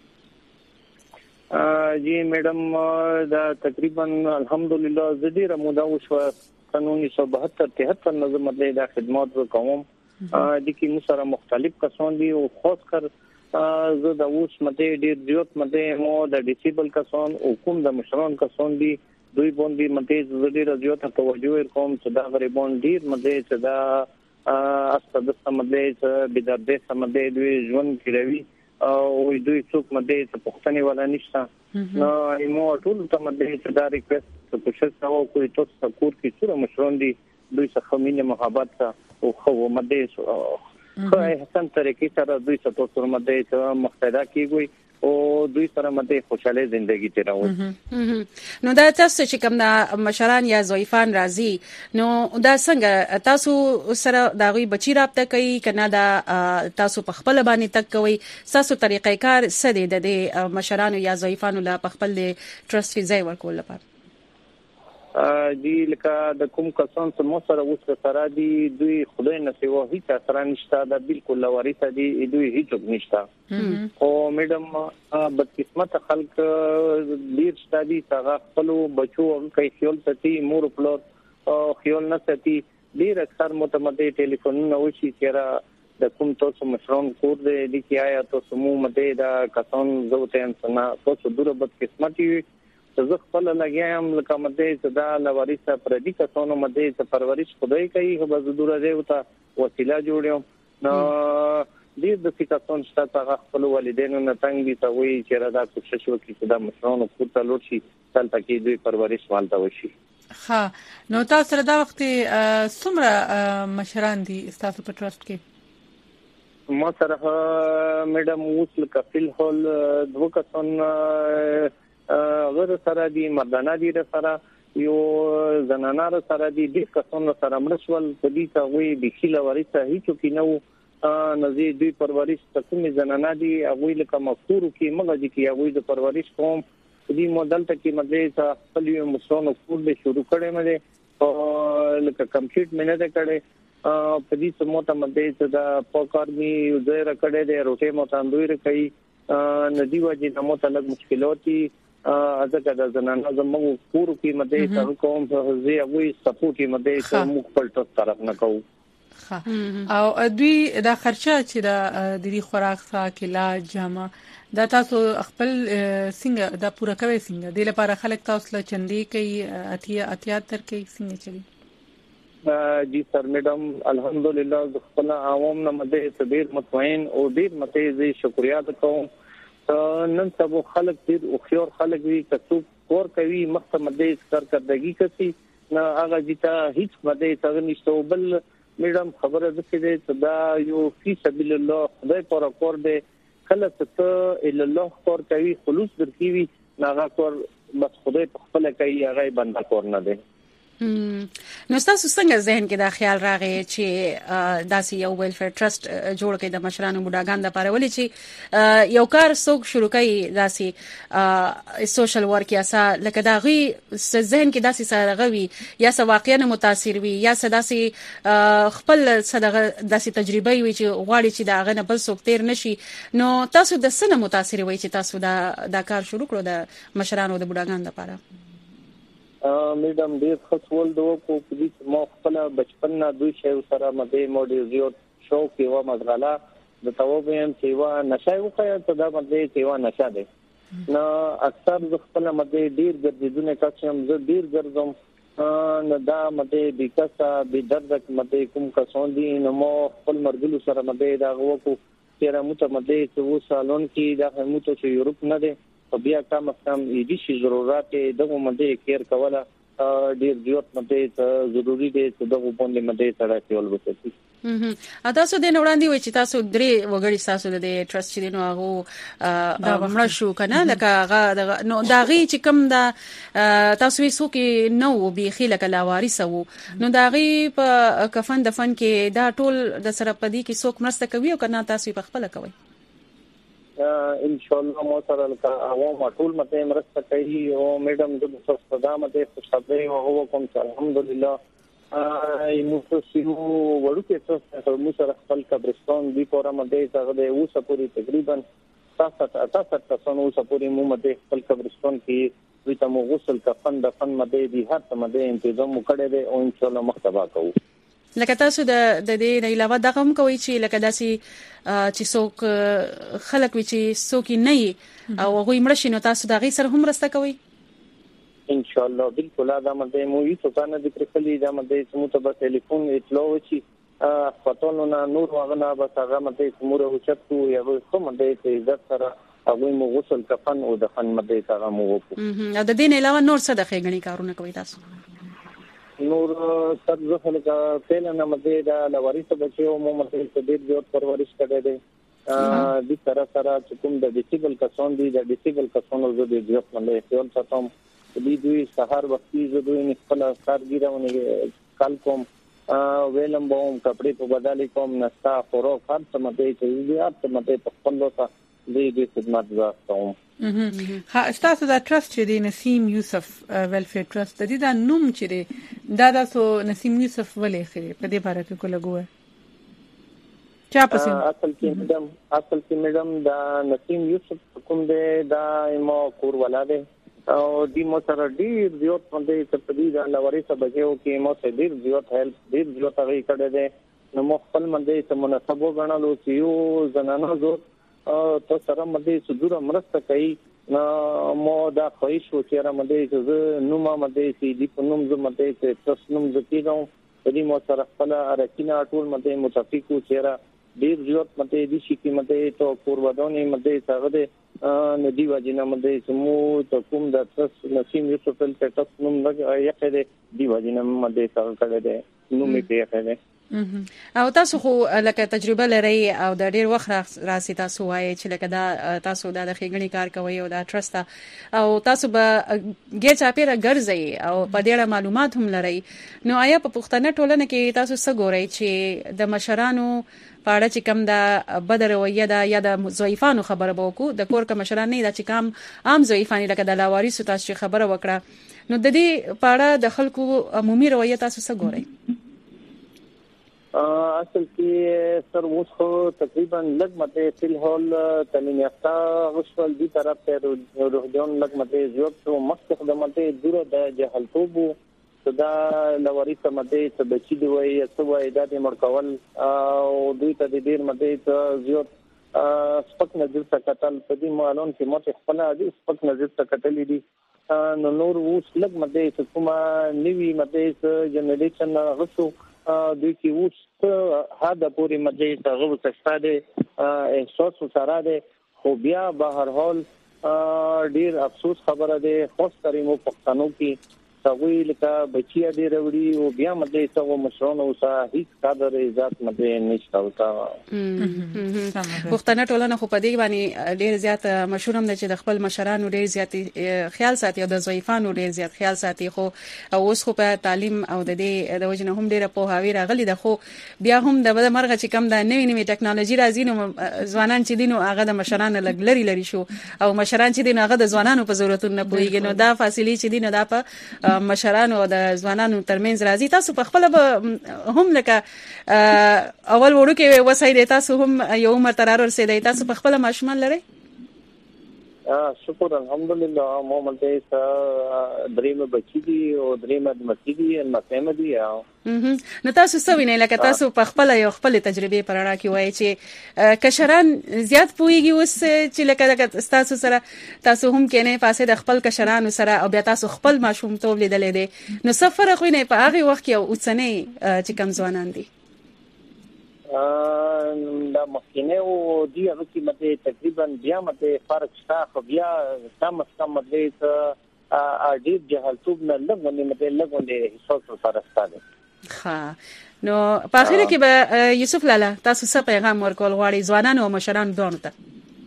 جی میډم دا تقریبا الحمدلله زدي رمودا وشو سن 1972-73 نظم مدلې دا خدمات وکوم د کی مسره مختلف کسان دي او خاص کر زه د اوس مدې ډیر زیات مدې مو د ډیسیبل کسان او کوم د مشران کسان دي دوی باندې مدې ډیر زیات توجه کوم چې دا غریبان ډیر مدې چې دا استاد سمدې چې بدردې سمدې دوی ژوند کوي او دوی څوک مدې څه پښتني ولا نشته نو ایمو ټول ته مدې چې دا ریکوست په شته او کوئی تاسو سپورټ کې څوره مشران دي دوی څخه مینه محبت او خو مدې خو احسان طریقې سره دوی څخه تاسو مدې مقتدا کیږي او دوی سره مدې خوشاله ژوندۍ تیروي نو دا تاسو چې کوم دا مشران یا ضعیفان راځي نو دا څنګه تاسو سره دا غوي بچی رابطه کوي کنه دا تاسو په خپل باندې تک کوي تاسو طریقې کار څه دي د مشرانو یا ضعیفانو لا په خپل ټرست کې ځای ورکول لپاره دی لکه د کوم کسان چې مو سره اوس سره دي دوی خدای نه سیوا هیڅ اثر نشته دا بالکل لوارث دي دوی هیڅ نشته او میډم بدقسمت خلک ډیر ستادي څنګه خپل بچو کوي خیال ساتي مور پلور خیال نه ساتي ډیر اکثر متمدي ټلیفونونه وشي چې د کوم تاسو مشرون کور دې د کیایا تاسو مو مده دا کسان زوته انسان تاسو دغه بد قسمتي زه خپل لګیام لکه مده صدا لوارثه پردي کسانو مده ته پرورش خدای کوي خو زدوره دی وته وسیله جوړیو نو دې د فکرون شته هغه خپل والدینو نه تنګ دي ته وی چې رادا کوشش وکړي چې دا مشرانو کور ته لور شي تل تکي دوی پرورش والته وشي. ها نو تاسو سره دا وخت څومره مشران دي تاسو په ټرست کې؟ ما سره میډم وصل کفیل هول دوه کسان غیر سره دي مردانه دي سره یو زنانه سره دي د کسان سره مرشول په دې ته وی بخیله ورته هیڅ کې نو نزي دوی پرورش تکمه زنانه دي هغه لکه مفکور کې مګه دي هغه د پرورش قوم دې مودل ته کې مدرسه خپل یو مسونو کور به شروع کړي مده او لکه کمپلیټ منه کړي په دې سموته مدرسه دا پوکارمي یوزر کړي د روټه متاندوی رکي ندی وجه نمو تلګ مشکلاتي ازګه د زنانه زموږ کور کې مدرسه کوم زه هغه سپورټي مدرسه مخبل طرف نه کوم او دوی دا خرچه چې د دې خوراک ساکلا جامه دا تاسو خپل څنګه دا پوره کوي څنګه د لپاره خلک تاسو له چندي کوي اتیا تر کوي څنګه چلی جی سر میډم الحمدلله خپل عوام نه مده ډیر مطمئن او ډیر مته زی شکریا کوم نن سبو خلک ډیر او خيار خلک وی کڅو کور کوي مخته مده کارکردګي کوي نه هغه جتا هیڅ مده څنګه نشته بل میډم خبره ده چې دا یو فی سبیل الله خدای پر کور دی کله ته الا الله کور کوي خلوص درکوي ناغه کور بس خدای په خپل کوي هغه بنده کور نه دی. نو تاسو څنګه ذهن کې دا خیال راغی چې داسې یو ویلفیر ټرست جوړ کړي د مشرانو بډاګان لپاره ولې چې یو کار څوک شروع کوي داسې سوشل ورک یا څه لکه دا غي ذهن کې داسې سره غوي یا څه واقعا متاثر وي یا څه داسې خپل صدغه داسې تجربه وي چې غواړي چې دا غنه بل څوک تیر نشي نو تاسو د سنه متاثر وي چې تاسو دا کار شروع کړو د مشرانو د بډاګان لپاره؟ میډم ډیر خصول دوه کو پولیس مو خپل بچپن نه دوی شی سره مده موډیزیو شو کې و مزغلا د توبیم چې و نشه وکړه ته دا مده چې و نشه ده نو اکثر خپل مده ډیر ګرځیدونه کښم زه ډیر ګرځم نو دا مده بیکاسا به درد مده کوم کسان دي نو مو خپل مرګلو سره مده دا وکړو چې را مت مده چې و سالون کې دا همو ته یورپ نه ده بیا کم دې شي ضرورت دغه مده کیر کوله ډیر ضرورت مده ضروری دي چې دغه باندې مده سره کول وکړي. تاسو د وړاندې وای چې تاسو درې وګړي تاسو د ټرست چې نو هغه مړ شو کنه لکه هغه نو دا غي چې کوم دا تاسو یې سو کې نو بيخي لکه لا وارث وو نو دا غي په کفن دفن کې دا ټول د سره پدی کې څوک مرسته کوي او کنه تاسو په خپل کوي؟ ان شاء الله مو سره عوام ټول مته مرسته کوي او میډم د صدامه د خوشحالي او هو کوم الحمدلله مو سيو ورکه څه مو سره خپل قبرستان دی پورا مده څنګه د اوسه پوری تقریبا 7 اوسه پوری مو مده خپل قبرستان کې وي ته مو غسل کفن دفن مده دي هر څه مده تنظیم وکړي دي او ان شاء الله مختبا کوو. لکه تاسو د دې نه علاوه دا کوم کوي چې لکه داسي چې څوک خلک وي چې څوک نه او هغه مړ شي نو تاسو دا غي سره هم راسته کوي؟ ان شاء الله بالکل دا مده مو یو څه نه ذکر کړی دا مده سمو ته په ټلیفون اطلاع وشي پټونو نه نور وغنا بس هغه مده سموره وچتو یا کوم مده چې عزت سره هغه مو غسل کفن او دفن مده هغه مو وکړو. او د دې نه علاوه نور څه د خېګنی کارونه کوي تاسو؟ نور سر ځخل کا فعل نه مده دا لوارث بچو مو مته ډیر ډیر پرورش کړي دي د سره سره کوم د ډیسیبل کسان دي د ډیسیبل کسانو زو د ډیر مله خیال ساتم دې دوی سحر وختي زو دوی خپل کارګیرونه کال کوم ویلم بوم کپڑے په بدل کوم نستا خورو خرڅ مده چې دې اپ مده په خپل لوتا دې خدمت زاستم. تاسو دا ټرست چې دی نسیم یوسف ویلفیر ټرست د دې دا نوم چې دی دا تاسو نسیم یوسف ولې خري په دې باره کې کوله ګوه چا پسې اصل کې میډم دا نسیم یوسف کوم دی دا مو کور ولاده او د مو سره ډیر زیات باندې تپدی د لوري سبجو کې مو سره ډیر زیات هیلپ ډیر زیات هغه کړه دې نو مو خپل باندې ته مناسبو غنلو چې یو زنانه زو ته سره باندې صدور مرسته کوي نو مو دا خوښ و چې را باندې چې نو ما باندې چې دی په نوم زو باندې چې تاسو نوم زکیږم دې مو سره خپل ارکینا ټول باندې متفقو چې را ډیر زیات باندې دي شي کې باندې ته کورودونی باندې څنګه دې ندی واجینا باندې سمو ته کوم د تاسو نسیم یو څه په تاسو نوم یې کړه دی واجینا باندې څنګه کړه دې نو می په کړه او تاسو خو لکه تجربه لري او د ډیر وخت راسي تاسو وایي چې لکه دا تاسو د خېګنی کار کوي او دا ټرست او تاسو به ګیر چاپیره ګرځي او په ډیره معلومات هم لري نو آیا په پښتنه ټولنه کې تاسو څه ګورئ چې د مشرانو پاړه چې کم دا بدر ویه دا یا د ضعیفانو خبره وکړو د کور کا مشران نه دا چې کم عام ضعیفانی لکه د لاوارث تاسو خبره وکړه نو د دې پاړه د خلکو عمومي رویه تاسو څه ګورئ اصل کې سر اوس خو تقریبا لږ مته فل هول تعلیم یافته غوښتل دي طرف ته روحجون لږ مته زیات تو مخکې د مته دور د جهالتوب صدا لوري سمته څه بچی دی وای څه وای د مرکول او دوی ته د ډیر مته زیات سپک نظر تکتل په دې معلوم چې مته خپل دي سپک نظر تکتل دي نو نور اوس لږ مته کومه نیوی مته جنریشن غوښتو دوی کې اوس هدا پوری مجلس هغه وسستاده احساس سره ده خو بیا به هر حال ډیر افسوس خبره ده خاص کری مو پښتنو کې سوي لکه بچیا دی وروړي او بیا مجلس هغه مشرانو اوسه هیڅ قدر عزت مده نشته اوسه پښتنه ټولنه خو په دې باندې ډیر زیات مشهور هم ده چې د خپل مشرانو ډیر زیات خیال ساتي او د ضعیفانو ډیر زیات خیال ساتي خو اوس خو په تعلیم او د دې د وجنه هم ډیره په هاوی راغلي ده خو بیا هم د مرغه چې کم د نوې نوې ټکنالوژي راځي نو ځوانان چې دینو هغه د مشرانو لګلري شو او مشران چې دینو هغه د ځوانانو په ضرورتونو نه پويږي نو دا فاصله چې دینو دا په مشرانو او د ځوانانو ترمنځ راځي تاسو په خپل هم لکه اول وړو کې وسایل تاسو هم یو عمر ترار ورسېدای تاسو په خپل ماشومان لري شکر الحمدلله مو ملته دریم بچی دي او دریم د مسجدي المسمدي نو تاسو څه وینئ لکه تاسو په خپل یو خپل تجربه پرانا کې وایي چې کشران زیات پويږي اوس چې لکه تاسو سره تاسو هم کینه پاسه د خپل کشرانو سره او بیا تاسو خپل ماشوم توب لیدل دي نو څه فرق وینئ په هغه وخت کې او اوسنۍ چې کم ځوانان دي دا مخکینه او دی هغه کې مته تقریبا بیا مته فرق شته خو بیا کم مته اډیر جهالتوب نه لګونه مته لګونه احساس سره ستاده ها نو په اخر کې به یوسف لالا تاسو څه پیغام ورکول غواړئ ځوانانو او مشرانو دوه ته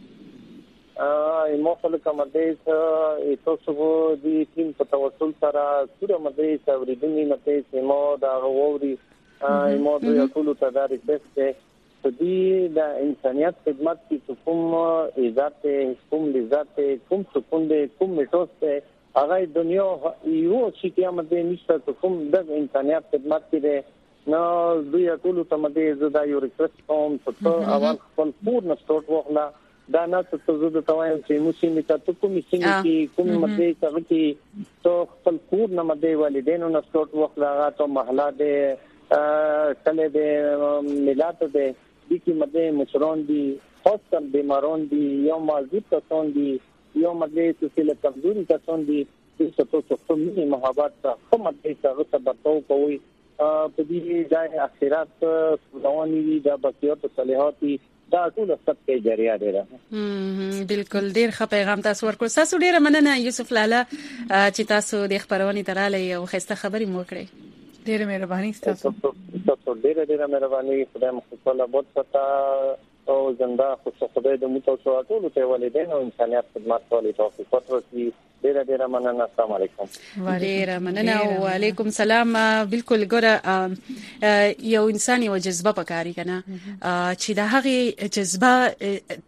مو خلک مته تاسو د ټیم په توسل سره سره مته اوریدنی مته سمو دا ووري مو د ټول تدارک دسته دې د انسانيت خدمت کې کوم عزت کوم لذت کوم سکون دې کوم میټوس ته هغه دنیا یو چې قیامت دې نشته کوم د انسانيت خدمت کې نو دوی ټول ته مده زدا یو ریکوست کوم ته اول خپل پورن سټورټ وخلا دا نه څه زده توایم چې موسیقي ته کوم کې کوم مده کوي ته خپل پورن مده والدینو نه سټورټ وخلا ته محله دې کله دې ملات دې دې مده مشرون دي خاص کر بیمارون دي یو مازی کسان دي یو مده څه له کمزوري کسان دي چې تاسو څه مینه محبت څه مده څه تبرتو کوي په دې ځای اخرات رواني دي د بقیات صالحات دا ټول سب کې جریه دي بالکل ډیر ښه پیغام تاسو ورکړ تاسو ډیر مننه یوسف لالا چې تاسو د خبرونې تراله یو خسته خبري مو کړې ډیر مهرباني تاسو ډیر مهرباني خدای مو خپل بہت پتا او زنده خو خدای د متوسو ټول ته والدین او انسانيت خدمت کوي توفیق ورکړي ډیر مننه السلام علیکم ډیر مننه او علیکم سلام بالکل ګوره یو انساني او جذبه پکاري کنه چې د هغه جذبه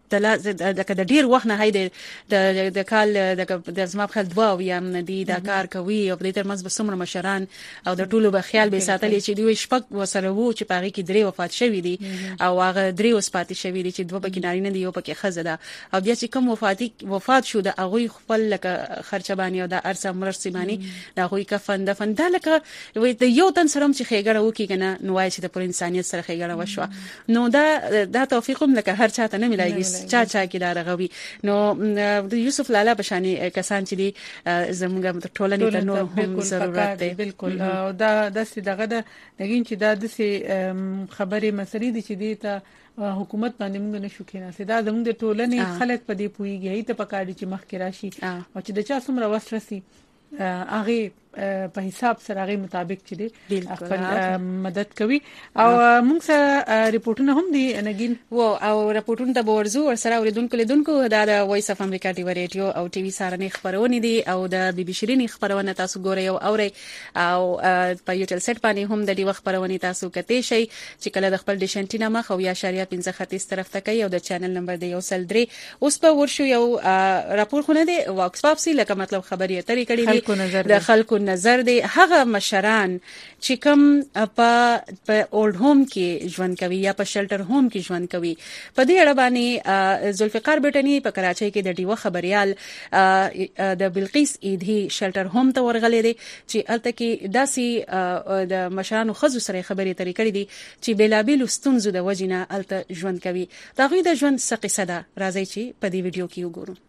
د ډیر وخت نه هاي د کال د زما په خل دوا او یم ندي دا کار کوي او د ترمنځ بسمره مشران او د ټولو به خیال به ساتلی چې دوی شپږ وسره وو چې پاره کې درې وفات شوی دي او هغه درې وسپاتې شوی دي چې دوه پکې نارینه دي یو پکې خزه ده او بیا چې کوم وفات شو د هغه خپل لکه خرچبانی او د ارسه مرسیمانی د هغه کفن دفن د لکه وي د یو تن سره چې خېګړه وکي کنه نو وای چې د پر انسانيت سره خېګړه وشو نو دا توفیق هم لکه هر چاته نه ملایږي چا کې دا رغوي نو د یوسف لالا بشانی کسان چې دي زموږ ټولنې ته نور هم ضرورت دی بالکل او دا د دغه د نګین چې دا د خبرې مسلې دي چې دي ته حکومت باندې موږ نشو کېناسي دا زموږ د ټولنې خلک په دې پويږي ته پکاري چې مخ کې راشي او چې د چا څومره وسرسي هغه په حساب سره هغه مطابق چې دی خپل مدد کوي او موږ سره ریپورتونه هم دي نګین او ریپورتونه د ورزو ور سره اوریدونکو د وایس اف امریکا ټي وی رادیو او ټي وی سره نه خبرونه دي او د بي بي شيرين خبرونه تاسو ګورئ او اورئ او په یوټل سټ باندې هم د دې خبرونه تاسو کته شي چې کله د خپل ډیشنټینا مخ او یا شریعه 15 طرف ته کوي او د چینل نمبر دی یو سل 3 اوس په ورشو یو راپور خونه دی واکس پاپسي لکه مطلب خبري اترې کړي د خلکو نظر دی هغه مشران چې کوم په اولډ هوم کې ژوند کوي یا په شلټر هوم کې ژوند کوي په دې اړه باندې ذوالفقار بټنی په کراچۍ کې د ډیوه خبريال د بلقیس ایدهی شلټر هوم ته ورغلې دي چې الته کې داسي د مشرانو خزو سره خبرې ترې کړې دي چې بلابل ستونزو د وجنه الته ژوند کوي دا غوي د ژوند څه قصه ده راځي چې په دې ویډیو کې وګورو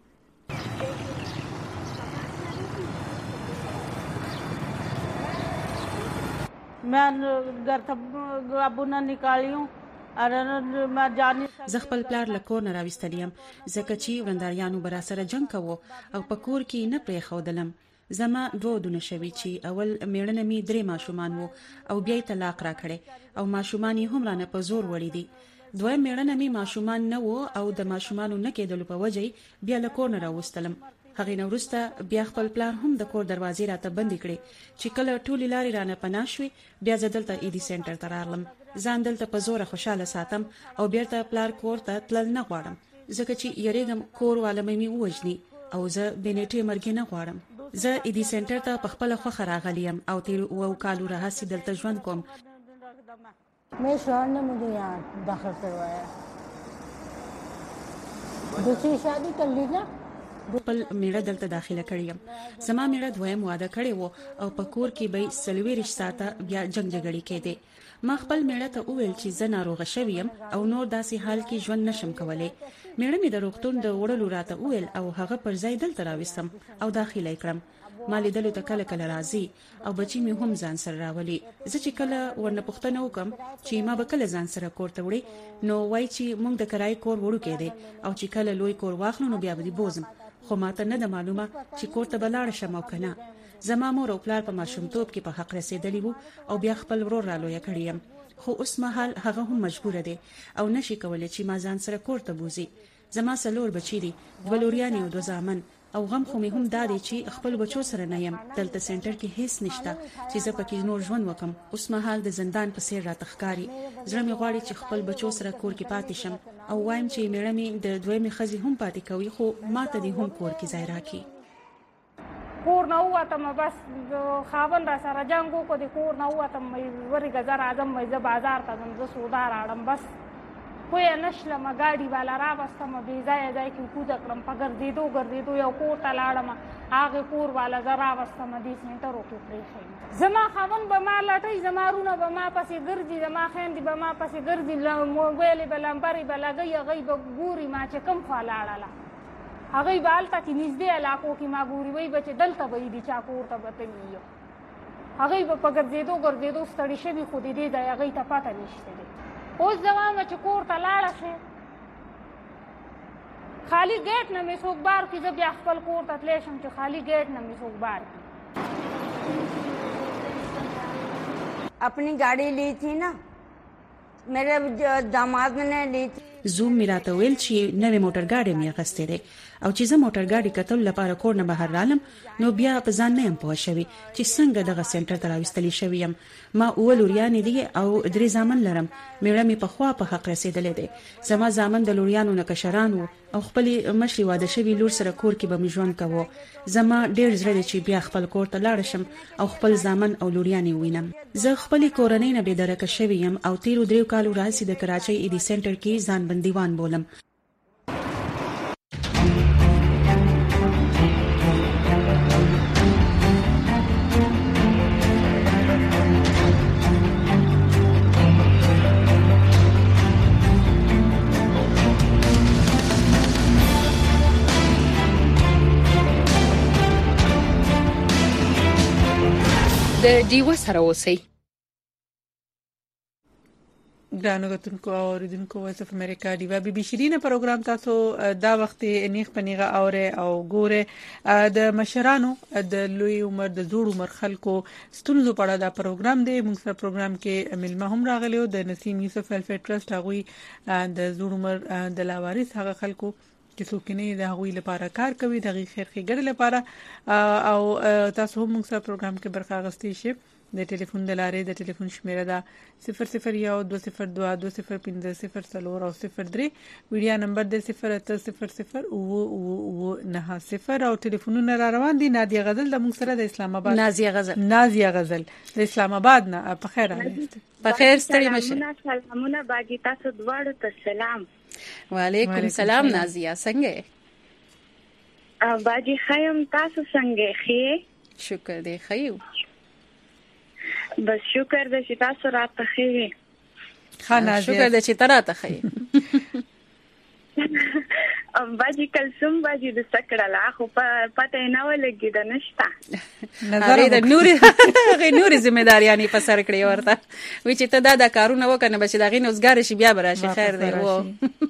मैं घर तब अबुना निकालियो زه خپل پلار له کور نه راوستلیم ځکه چې ونداریانو برا سره جنگ کوو او په کور کې نه پرې خودلم زما دوه دونه شوي چې اول میړنه می درې ماشومان وو او بیا طلاق را کړي او ماشومان هم رانه په زور وړي دي دوه میړنه می ماشومان نه وو او د ماشومانو نه کېدل په وجه بیا له کور نه راوستلم هغه نو وروسته بیا خپل پلان هم د کور دروازې راته بند کړې چې کله ټولې لارې رانه پناشوي بیا زدلته ایدي سنټر ته رالم ځان دلته په زور خوشاله ساتم او بیرته پلار کور ته تلل نه غواړم ځکه چې یریګم کور والمې می وژني او زه بنټي مرګ نه غواړم زه ایدي سنټر ته په خپل خوخه راغلیم او تیر او کالو راهسي دلته ژوند کوم मैं शहर ने मुझे यहाँ दाखिल करवाया दूसरी शादी कर ली ना خپل میړه دلته داخله کړیم زما میړه دویم واده کړی وو او په کور کې به سلوي رښتاته بیا جنگ جګړې کېده ما خپل میړه ته وویل چې زه ناروغه شوم او نور داسې حال کې ژوند نشم کولای میړه مې د روغتون د وړلو راته وویل او هغه پر ځای دلته راوستم او داخله کړم مالې دلته کله کله راځي او بچی مې هم ځان سره راولي زه چې کله ورنه پښتنه وکم چې ما به کله ځان سره کور ته وړي نو وای چې مونږ د کرای کور وړو کېده او چې کله لوی کور واخلو نو بیا به بوزم خو ماته نه د معلومه چې کور ته بلاړ شم او کنه زما مور او پلار په ماشومتوب کې په حق رسیدلی وو او بیا خپل ورور را لوی کړیم خو اوس مهال هغه هم مجبور دی او نشي کولای چې ما ځان سره کور ته بوزي زما سلور بچی دي ولوريان او دو زامن او غم خو مې هم دادی چې خپل بچو سره نه يم دلته سنټر کې هیڅ نشته چې زه پکې نور ژوند وکم اوس مهال د زندان په سیر را تخکاری زړه مې غواړي چې خپل بچو سره کور کې پاتې شم او وایم چې میړه مې د دویمې خزي هم پاتې کوي خو ماته دې هم کور کې ځای راکړي کور نه واتم بس خاوند را سره جنگو کو دي کور نه واتم مې ورګه زر اعظم مې ز بازار ته زم سودا راړم بس کوی نشلم ګاډي والا را واستم بي ځای ځای کې کو دکړم پګر ګرځیدو یو کور ته لاړم هغه کور والا زرا واستم دي سنټرو کې پریښې زما خاوند به ما لټي زمارونه به ما پسې ګرځي زما خويندې به ما پسې ګرځي موبایل به لمبري به لګي غي به ګوري ما چې کم خوا لاړه هغه بالته کې نږدې علاقو کې ما ګوري وای بچ دلته وای دي چا کور ته بتلیو هغه په ګرځیدو ستړي شوی خو دې د هغه ته پاتې نشته اوس زمام چې کور ته لاړ شي خالی گیٹ نه مې څوک بار کې زه بیا خپل کور ته تللی شم چې خالی گیٹ نه مې څوک بار کې अपनी गाड़ी ली थी ना मेरे दामाद ने ली थी زوم میراته ویل چې نوې موټر ګاډي مې غستې ده او چې زه موټر ګاډي کتل لپاره کور نه بهر رالم نو بیا په ځان نه يم پوه شوی چې څنګه دغه سنټر ته راوستلی شوی يم. ما اولوريان دي او درې ځامن لرم. میړه می په خوا په حق رسیدلې ده. زما ځامن د لوريانو نه کشران وو او خپل مشري واده شوی لور سره کور کې به مژوند کوو. زما ډېر زړه چې بیا خپل کور ته لاړ شم او خپل ځامن او لوريانې وینم. زه خپل کورنۍ نه بيدرکه شوی يم او تیرو 3 کالو راځي د کراچۍ ایدي سنټر کې ځان بندیوان بولم. د ډیو سره اوسئ. ګرانو غتونکو او اوریدونکو وایس اف امریکا دیوا بي بي شيرینه پروګرام تاسو دا وخت نیغ پنیغه اوره او ګوره د مشرانو د لوی عمر د زوړ عمر خلکو ستونزو په اړه دا پروګرام دی. موږ سره پروګرام کې ملما هم راغلیو د نسیم یوسف ویلفیر ټرست هغوی د زوړ عمر د لاوارث هغه خلکو چې څوک نه د هغوی لپاره کار کوي د خیر ښېګړې لپاره او تاسو هم موږ سره پروګرام کې برخه اخیستی شئ. د ټلیفون د لارې د ټلیفون شمیره ده 0012020504 او 03 ویډیا نمبر د 08000 او ټلیفونونه را روان دي. نادیه غزل د موږ سره د اسلام آباد. نازیه غزل د اسلام آباد نه. په خیر راغلی. په خیر ستړي مشه. سلامونه باجی تاسو دواړو ته سلام. وعلیکم سلام نازیه څنګه باجی خیم تاسو څنګه خې؟ شکر دې خیو. بس شکر دې چې تاسو راته خې. شکر دې چې تراته خې. باجی کلسوم باجی د سکړه خو پته نه ولګی د نشتا نظر د نوري ځمېداریانی په سر کړی ورته وی چې ته دا کارونه وکنه بچ دا غي نوزګار شي بیا براشي. خیر دی وو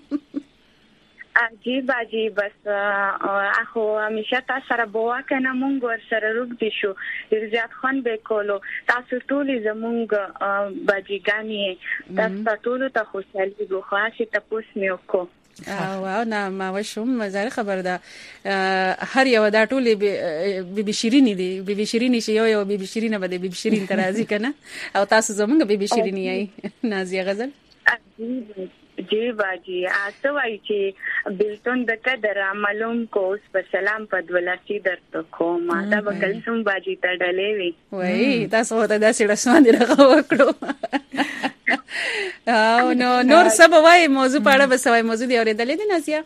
جی باجی بس اخو همیشه تاسو سره بوا کنه مونږ ور سره روک دي شو ارزاد خان به کولو تاسو ټول زمونږ باجی ګانی تاسو ټول ته خوشالي غواړم تاسو میو کو او نه ما وشم مزار خبر ده هر یو دا ټول بي شيريني دي بي شيريني شي یو بي شيرينه بده بي شيرين ترازي کنه او تاسو زمونږ بي شيريني ای نازیه غزل. جی باجی تاسو وایي چې بلتون د قدر معلوم کو په سلام په دولتي درته کوم دا به کلسوم باجی ته ډلې وي. وای تاسو ته دا سړه سوان دی راغو کړو. او نور سبا وای موضوع په اړه بسوي موضوع دی اورېدلې دي نازیه؟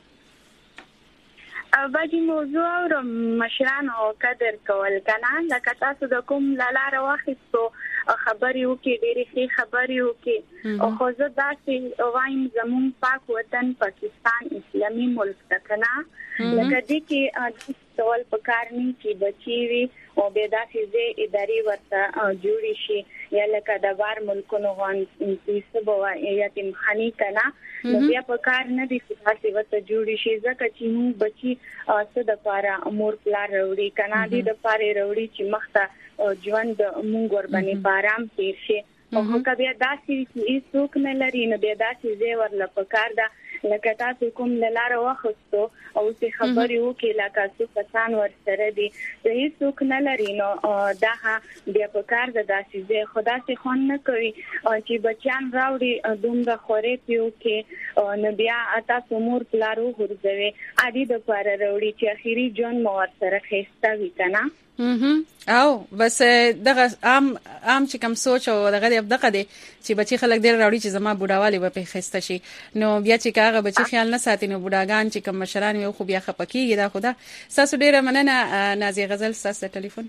باجی موضوع او مشران او قدر کول کنه لکه تاسو د کوم لاره واخیستو خبرې وکي ډېرې ښې خبرې وکي او خو زه داسې وایم زموږ پاک وطن پاکستان اسلامي ملک ده کنه لکه دې کې ډول پکار نه چې بچي وي او به داسې ادارې ورته جوړې شي یا لکه د بار ملکونو غوښتي سبا یتیم خاني کنه نو بیا پکار نه دي چې تاسو ورته جوړې شي ځکه چې موږ بچي څه د پاره امور پلار وروړي کنه دې د پاره وروړي چې مخته ژوند موږ ور باندې پارام تیر شي او کبه داسې چې څوک نه لري نو بیا داسې زیور لپاره ده لکه تاسو کوم لاره واخستو او څه خبرې وکي لکه څو کسان ورسره دي هیڅ څوک نه لري نو دا بیا په کار د داسې زه خدا سي خون نه کوي چې بچیان راوړي دومره خوري پیو کې نو بیا تاسو مور پلارو ورځوي ادي د پاره راوړي چې اخیری جون مو ورسره خېستا وي کنه او بس دغه عام چې کوم سوچ او دغه دی چې بچي خلک ډیر راوړي چې زما بوډاوالي به خسته شي نو بیا چې هغه بچي خیال نه ساتي نو بوډاګان چې کوم مشران یو خو بیا خپکیږي دا خدا تاسو ډیره مننه نازیه غزل تاسو ټلیفون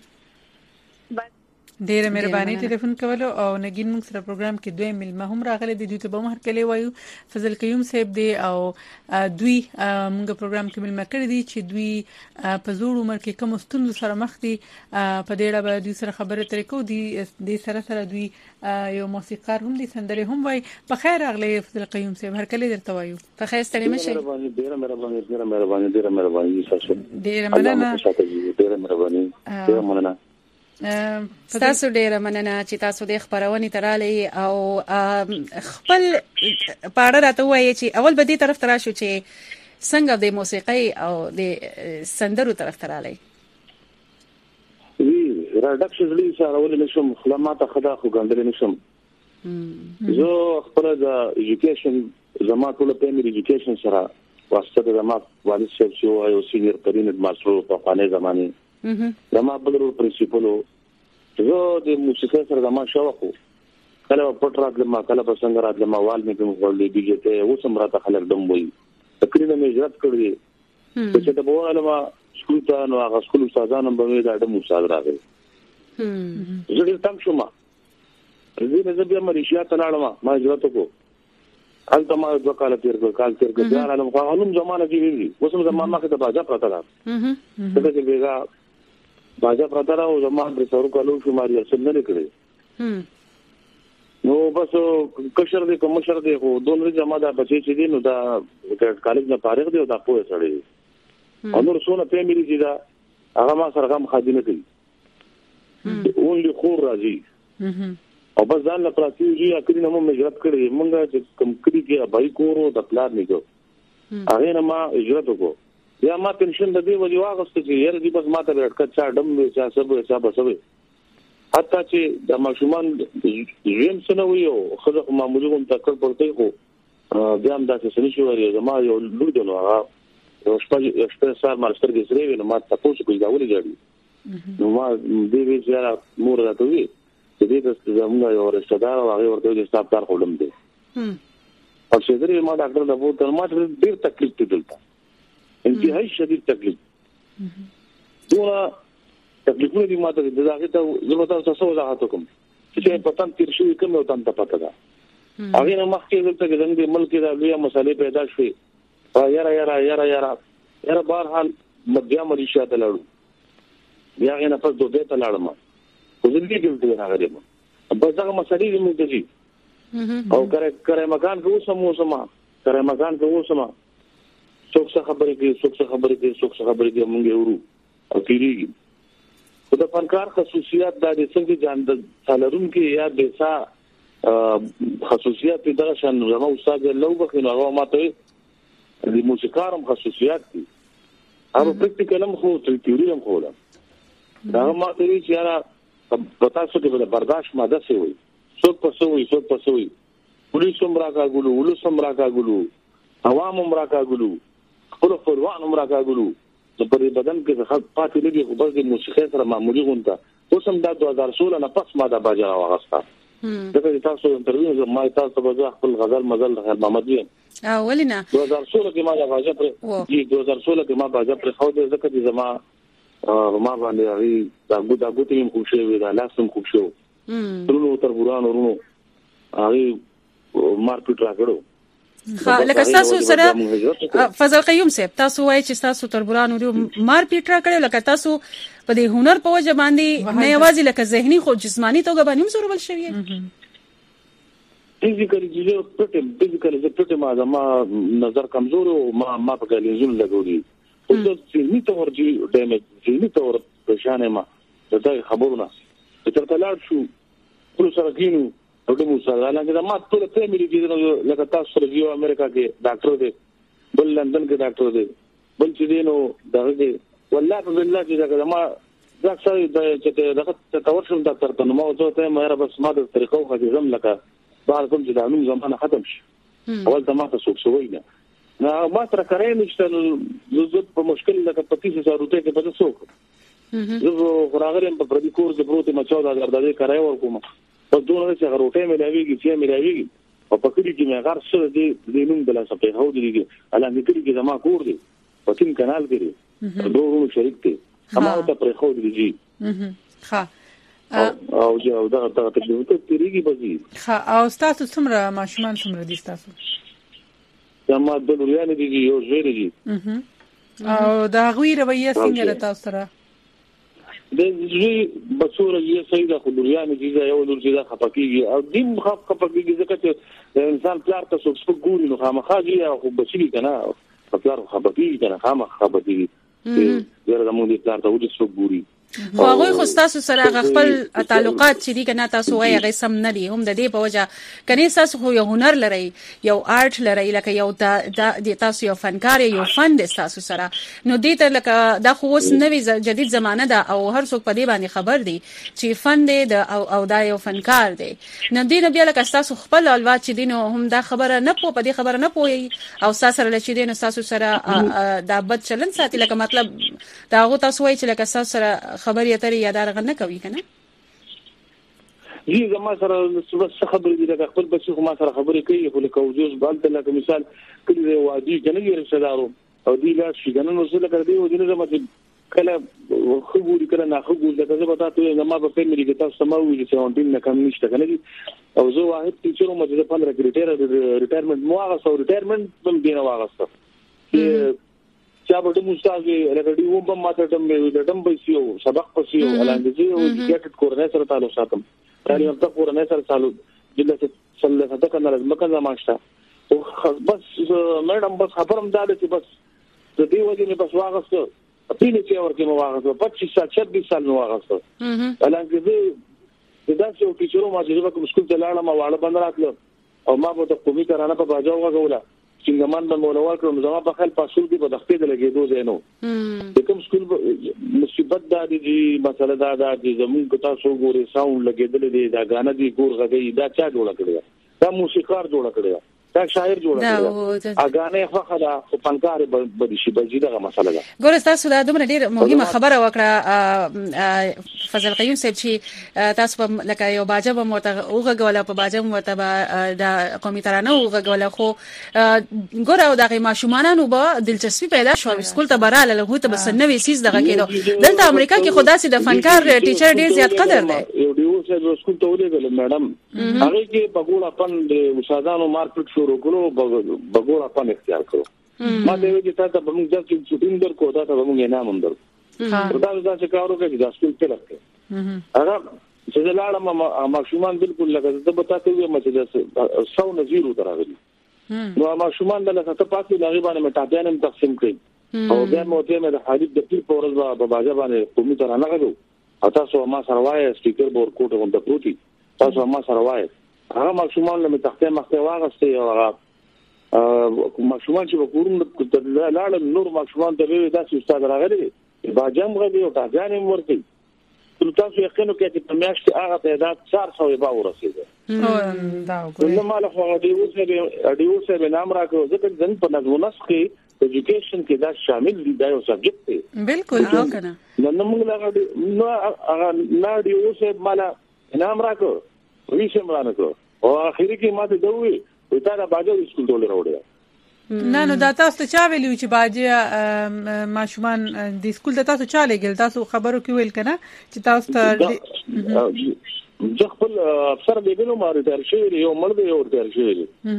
ډیره مهرباني ټلیفون کولو او نګین موږ سره پروګرام کې دوی ملما هم راغلي دي دوی ته به مهر کلی وایو فضل قیوم صاحب دی او دوی موږ پروګرام کې ملما کړی دي چې دوی په زوړ عمر کې کوم ستونزو سره مخ دي په دې اړه به دوی سره خبره ترې کو دي د سره دوی یو موسیقار هم دي سندره هم وای په خیر راغلی فضل قیوم صاحب هر کله درته وایو په خیر ستړي مشه ډیره مهرباني ډیره مننه تاسو ډیره مننه چې تاسو د خبرونې ترالي او خپل پاړه راته وایي چې اول به دې طرف تراشو چې څنګه د موسیقي او د سندرو طرف ترالي راډکشن لې سره ولې نشم خلماته خدا خو ګندل نشم زه خپل د ایجوکیشن زما ټول پرایمري ایجوکیشن سره واسطه د ما والد صاحب شو او سینیئر ترين ماستر په خانه زمانه زما بلرو پرنسپلو زه د موسیقي سره زما شوق کله پټ راځم کله په څنګه راځم وال مې کوم ولې دیږي ته اوسم راته خلک دم وي تقریبا مې جرأت کړی چې ته په واله سکول ته نو هغه سکول استادانو به دا د استاد راغی زه دې تم شوم زه بیا مریشیا ته لاړم ما جرأت وکړ حالت ما د وکاله تیر کړ بیا علم قانون زمانه کې ویلي اوسم زمانه کې د باجا پراته ده څه چې بیګا باجا پراته او زمانه د څورو کالو شماري اصل نه کړی نو بس کشر دې کوم شر دې خو دوه جما دا بچي چې دي نو دا کالج نه فارغ دی او دا پوهه سړی انور سونه پریمری دي دا هغه ما سره هم خادمه کوي اونلی خور راځي او بس ځان له پراتیږي اکري نه مو مجرد کړی مونږه چې کم کړی کې ابای کورو د پلان نه کو هغه نه ما اجرت وکړو یا ما پنشن د دې وجه واغست چې یره دې بس ما ته ورکړ چا دم چا سب حتی چې د ماشومان ژوند سنوي او خزه معمولی کوم تکل پورته کو بیا هم دا څه نشي وری زما یو لور دی نو هغه شپه سال مارستر کې سره وینم ما تاسو کوی دا ولې جاړي نو ما دې وی چې مور راټوي چې دې د زموږ یو رشتہ دار او هغه ورته د ستاپدار خولم دي او چې درې ما ډاکټر د بوت ما ډېر تکلیف دلته انتهایی شدید تکلیف دوه تکلیفونه دي ماته د هغه ته زما تاسو وضاحت کوم چې په تام تیر شوی کوم او تام ته پته ده هغه نه مخکې دلته د ملک د لوی مسالې پیدا شوې یاره بهرحال مدیا مریشیا ته لاړو بیا غي نه پس دوه ته لاړم خو دې دې راغلی بس هغه مسالې دې موږ دي او کرے مکان کو سمو کرے مکان کو سما څوک څه خبرې کوي موږ ورو او تیریږي خو د فنکار خصوصیات د څنګه جان د سالرون کې یا د څا خصوصیات د شان زمو استاد لوګه خو هغه ماته د موسیقارم خصوصیات دي هغه پریکټیکل هم خو تیوري هم خو دا ماته چې یاره پتا څه کې د برداشت ماده څه وي څوک پسوي پولیس هم راکاګلو ولوس هم راکاګلو عوام هم راکاګلو خپل خپلوان هم راکاګلو د پرې بدن کې خلک پاتې لګي خو بس د موسیقي سره معمولی غونډه اوس هم د 2016 نه پس ما د باجا واغستا دغه تاسو انټرویو ما تاسو په خپل غزل مزل خیر محمد یم اولینا 2016 کې ما د باجا پر 2016 کې ما باجا پر خو د ځکه چې زما ما باندې هغه دا ګوتیم خوشي وي دا لاسم خوشو ورونو تر ورونو هغه مارکیټ راغړو لکه تاسو سره فضل قیوم صاحب تاسو وایي چې تاسو تربورانو مار پیټرا کړو لکه تاسو په دې هنر په وجه باندې نه یوازې لکه ذهني خو جسمانی توګه باندې هم زورول شوی فزیکلی ما نظر کمزور او ما په ګلیزون لګوري او د ذهني تور جی ډیمیج ذهني تور پریشانه ما دا خبرونه تر تلاړ شو ټول سره کینو او د موسی علاوه ما ټول پریمری دي لکه تاسو سره یو امریکا کې ډاکټر دی بل لندن کې ډاکټر دی بل چې دینو دغه دی والله بالله چې دا ما ځکه چې دغه تورشم ډاکټر ته نو زه ته مې را بس ما د طریقو خدای زم لکه بار کوم چې د نوم زمانه ختم شي اول ته ما ته سوچوي نه ما تر کارې نشته زه په مشکل لکه 25,000 روپے کې پته سوک زه راغلم په پردي کور د بروته ما 14,000 د کارای ورکوم په دوه چې روټه مې لاويږي چې مې لاويږي او په کلی کې مې غار سره دې نوم بل څه په هو دي الا دې کلی کې زما کور دی په تیم کانال کې دوه ورو شریک دي اما ته پر خو دي ښه او دا ته تیریږي بزي ښه او تاسو څومره ماشومان څومره دي تاسو زما د لوريان دي یو ژوند دي او دا غوي رویه څنګه تاسو سره د زوی بصوره یې سیده خلوریان دي یو لور چې دا خپکیږي او دیم خپکیږي ځکه چې انسان پلار ته څوک ګوري نو خامخاږي او بچی کنه پلار خپکیږي کنه خامخ خپکیږي ډېر د موږ پلار ته ودی څوک ګوري خو هغه خو تاسو سره خپل تعلقات چې دي کنه تاسو وايي هغه سم نه دي هم د دې په وجه کني تاسو خو یو هنر لري یو آرټ لري لکه یو د تاسو یو فنکار یو فن د تاسو سره نو دې ته لکه دا خو اوس نوې جدید زمانه ده او هر څوک په دې باندې خبر دي چې فن دی او دا یو فنکار دی نو دې بیا لکه تاسو خپل الوات چې دین هم دا خبره نه په دې خبره نه پوي او تاسو سره چې دین تاسو سره دا بد چلن ساتي لکه مطلب دا غو تاسو وایي چې لکه تاسو سره خبرې اترې یا دا نه کوي کنه جی زما سره څه خبرې دي لکه خپل بچي خو ما سره خبرې کوي خو لکه وجوز بالته لکه مثال کلی وادي کنه یې رشتہ دارو او دی لا شي کنه نو څه لکه دی ودینه زما کله خبرې کړه نه خبرې لکه زه به تاسو زما په فیملی کې تاسو سماوي چې اون دین نه کم نشته کنه او زه واحد ټیچر مو چې 15 کې ریټایرمنټ مو هغه سو ریټایرمنټ بم دینه واغسته چا به د مستاګي لکه دی و په ماته ټم د ټم به سیو سبق پسیو الانګزي او ډیټ کورنۍ سره تعلق ساتم تعلیم ته کورنۍ سره تعلق جلته صلی الله کنه لازم کنه ماشته او بس میډم بس خبرم داله چې بس د دې وجه نه بس واغسته پینې چې ورکه مو واغسته 25 سال 26 سال نو واغسته الانګزي د داسې یو ټیچرو ما چې په سکول ته لاړم واړه باندې راتلو او ما په قومي ترانه په باجو غوړه څنګه من مولوال کړم زما په خپل پاسول کې په دختې د لګېدو زینو د کوم سکول مصیبت دا دي مسله دا چې زمون کو تاسو ګوري ساوند لګېدل دي دا غانه دي ګور غږی دا چا جوړ کړی دا موسیقار جوړ کړی دا شاعر جوړ کړی اګانه فخدا او فنکار بدی شي بجې دا مسله ده ګور تاسو دا دومره ډیر مهمه خبره وکړه فضل قیوم صاحب چې تاسو لکه یو باجه مو ته اوغه په باجه مو ته دا قومي ترانه اوغه خو ګور او دغه ماشومانانو به دلچسپي پیدا شو سکول ته براله له ته بس نوې سیس دغه کېدو دلته امریکا کې خدا سي د فنکار ټیچر ډیر زیات قدر دی یو دیو چې سکول ته ولېګل میډم هغه کې بګولا پن د استادانو مارکیټ شروع کړو بګولا پن اختیار کړو ما دې چې تاسو به موږ ځکه چې ټینډر کو دا ته موږ نه مندر دا چې کارو کې د سکول ته راځي هغه چې لاړم ماشومان بالکل لګا د بتاته وي چې 100 0 تراغلي نو ماشومان د لکه ته پاتې لغې باندې مټاپیان تقسیم کړي او بیا مو ته مې د حالت د پیر پورز په باجه باندې قومي ترانه غوډو او تاسو ما سره وایي سپیکر بور کوټه هم د پروتي تاسو ما سره وایي هغه ماشومان له تختې مخته واغستې او هغه ماشومان چې وګورم لاړ نور ماشومان د وی داسې استاد راغلي باجه هم غوډي او تاګان هم ورته تاسو یقینو کې چې په میاشت هغه تعداد 400 به ورسېږي دا وګورئ نو مال خو اډیو سره نام راکو ځکه ځن په نظمونس کې ایجوکیشن کې دا شامل دي دا یو سبجیکټ دی بالکل او کنه نو موږ نو هغه نه اډیو سره مال نام راکو وی سم رانکو او اخیری کې ماته دوی وتا دا باجو سکول ته وروړل نه دا تاسو چا ویلو چې باجه ماشومان د سکول ته تاسو چا لګل تاسو خبرو کې ویل کنه چې تاسو ته ځ خپل افسر دیګلو ماره تر شي یو مرده یو تر شي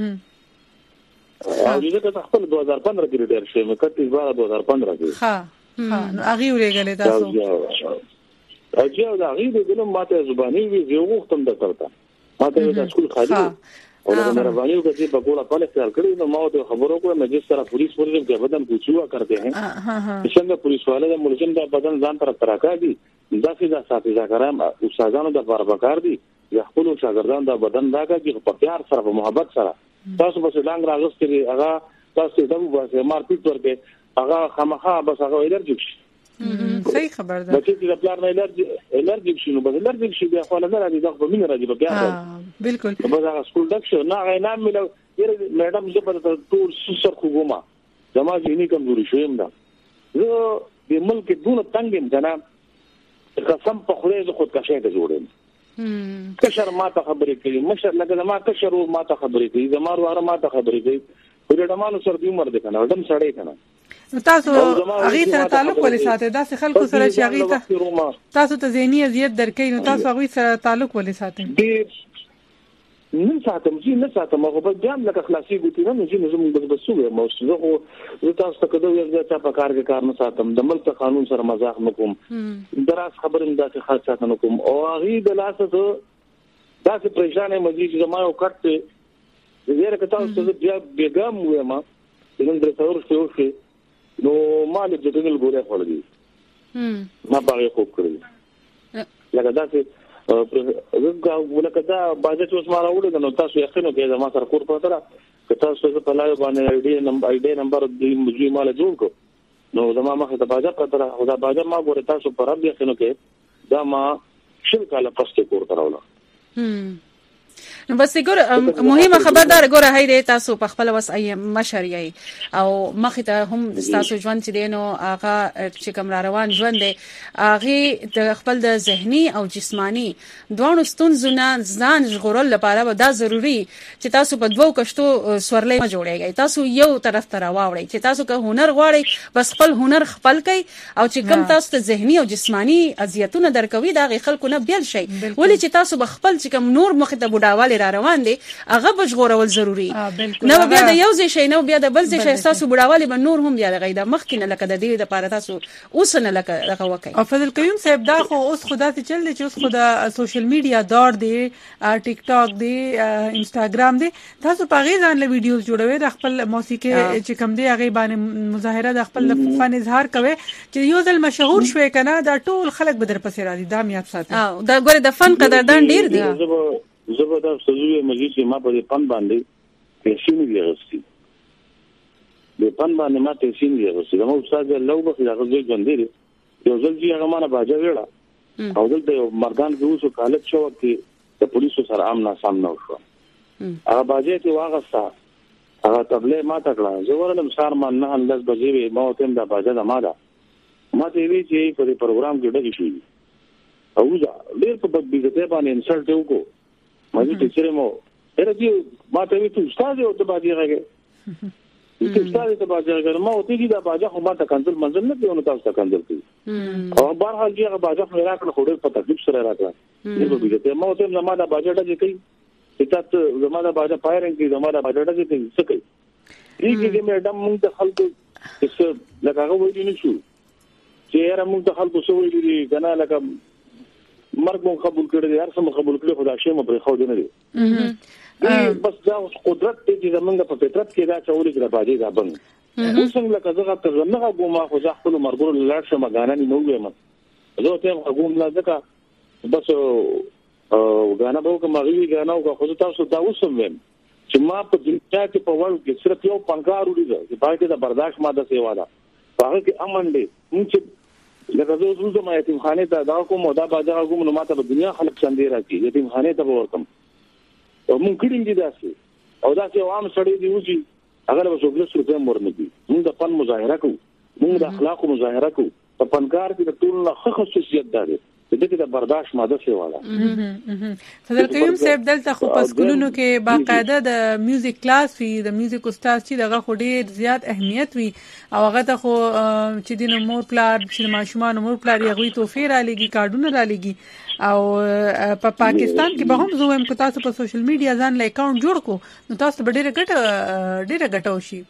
او دې ته خپل 2015 کې تر شي مې کټي 2015 کې ها نو هغه ورګل تاسو اجازه دا غي دیګلو ماته زبانی وی یو وختم د ترته ماته د سکول خالي او دا مهرباني وکړئ په کومه کال اختیار کړی نو ما ته خبرو کوم چې سره پولیس ورته کې بدن کوچوا کرتے ہیں څنګه پولیس والے د ملزم د بدن ځان تر تراکا دي دا ساتي کرام استادانو د باربکار دي یا خپل شاګردان د بدن داګه چې په پیار سره په محبت سره تاسو به څنګه راغستري هغه تاسو دغه واسه مارپیټ ورته هغه خامخا بس هغه الرجیک صحیح خبر ده چې د پلان الرجیک شنو به الرجیک شي بیا خو نه راځي دغه په مين راځي بیا بالکل په دا سکول دښه نه غینا ملو میډم زه په ټول سر خوګما زما ځینی کمزوري شوم دا زه د ملک دونه تنګم جنا قسم په خوري زه خود کشه ته جوړم کشر ما ته خبرې کوي مشر لکه ما کشر ما ته خبرې کوي زما واره ما ته خبرې کوي ورډمانو سر دی عمر ده کنه ودم سړی کنه تاسو هغه سره تعلق ولې ساتي دا خلکو سره چې هغه ته تاسو ته ذهني اذیت درکې نو تاسو هغه سره تعلق ولې ساتي نه ساتم نه ساتم هغه په جام لکه خلاصي ګوتی نه چې زموږ بس بسوي موسوسه خو زه تاسو ته کده یو ځای په کار کې کار نه ساتم د ملک قانون سره مزاح نکوم دراس خبرم داسې خاص ساتنه کوم او هغه د لاسه داسې پریشانه مزي چې ما یو کټ زه راکته تاسو ته بیا بیګم وې ما نن درته ورسې نو مالک د دې ګوره خپل دي ما باغې خوب کړی لکه دا چې ولکه دا باندې چې اوس ما راوړل نو تاسو یقینو کې دا ما سره کور پته را که تاسو په لایو باندې آی ډي نمبر دې موږ مال جوړ کو نو دا ما مخه ته باجا پته را خدا باجا ما ګوره تاسو پر رب یقینو کې دا ما شل کاله پسته کور تراوله نو بس ګور مهمه خبردار ګوره هي د تاسو په خپل وس اي مشري او مخه ته هم تاسو ژوند چې دینو هغه چې کوم روان ژوند دی هغه د خپل د ذهني او جسمانی دوه ستونزونه ځان ژغورل لپاره دا ضروری چې تاسو په دوو کشتو سورلې ما جوړیږئ تاسو یو طرف ته راوړئ چې تاسو که هنر غواړئ بس خپل هنر خپل کړئ او چې کوم تاسو ته ذهني او جسمانی اذیتونه درکوي دا غي خلکو نه بیل شي ولې چې تاسو بخپل چې کوم نور مخه ته بډاواله را روان دي هغه بجغورول ضروری نو بیا د یو ځای شي نو بیا د بل ځای شي تاسو بډاواله به نور هم بیا د غیدا مخکینه لکه د دې د پاره تاسو اوسنه لکه دغه وکي او فضل قیوم صاحب دا خو اوس خدا ته چل دي چې اوس خدا سوشل میډیا دور دی ټیک ټاک دی انستګرام دی تاسو په غي ځان له ویډیوز جوړوي د خپل موسیقي چې کوم دی هغه باندې مظاهره د خپل فن اظهار کوي چې یو ځل مشهور شوي کنه دا ټول خلک به در پسې راځي دا میات ساتي دا ګوره د فن قدردان ډیر دی زبردست سزوی مجلس ما په پن باندې پیسې نه لرسي د پن باندې ما پیسې نه لرسي نو استاد لو به هغه ځای ژوند دی یو ځل چې هغه ما باجا ویړه او دلته یو مردان کې اوسو کالج شو کې د پولیسو سره آمنا سامنا وشو هغه باجا چې واغستا هغه تبلې ما تکړه زه ورلم سار ما نه انداز بجې ما ته دا باجا د ما دا ما ته وی چې په پروګرام کې ډګی شو او دا ډېر په بده باندې انسلټ وکړو ماجی ټیچر مو ارته ما ته وی ته استاد یو ته باندې راغی ته استاد ته باندې راغی ما وته دي دا باجا خو ما ته کنزل منزل نه دیونه تاسو ته کنزل کی او بهر حال هغه باجا خو راکړه خو ډېر په تکلیف سره راکړه دغه بده ما ته زما دا باجا ډګی کوي چې تاسو زما دا باجا پایرنګ کی زما دا باجا ډګی کوي څه کوي دې کې مې دم مونږ ته خلکو چې لکه هغه وایي نه شو چې را مونږ ته خلکو سو ویلي کنه لکه مرګ مو قبول کړی هر څه مو قبول کړی خدای شي مو پر خو دې نه دی بس دا قدرت دې چې زمونږ په فطرت کې دا چوري چې راځي دا بند څنګه لکه زغه ته نه غوما خو ځه خپل مرګور لاړ شم غانا نه نو یم زه ته غوم نه ځکه بس غانا به کوم غوي غانا او خو تاسو دا وسم ویم چې ما په دنیا کې په ورځ کې صرف یو پنکار وړي چې باید دا برداشت ماده سیوا ده هغه کې امن دی چې لکه زه اوس زما یتیم خانه ته دا کوم دا باجا کوم نو ماته په دنیا خلک څنګه راځي یتیم خانه ته ورکم او مونږ کړي دي داسې او داسې عام سړی دی وځي هغه به څوګل سره مرنه دي موږ د فن مظاهره کوو موږ د اخلاق مظاهره کوو په فنکار کې د ټول نه خصوصیت ده دغه د برداشت ماده سیواله فضل قیوم صاحب دلته خو په سکولونو کې باقاعده د میوزیک کلاس وی د میوزیک استاد چې دغه خو ډیر زیات اهمیت وی او هغه ته خو چې د مور پلار چې ماشومان مور پلار یې غوي توفیر را لګي کارډونه را لګي او په پاکستان کې به هم زویم کو تاسو په سوشل میډیا ځان له اکاونټ جوړ کو نو تاسو به ډیره ګټو شي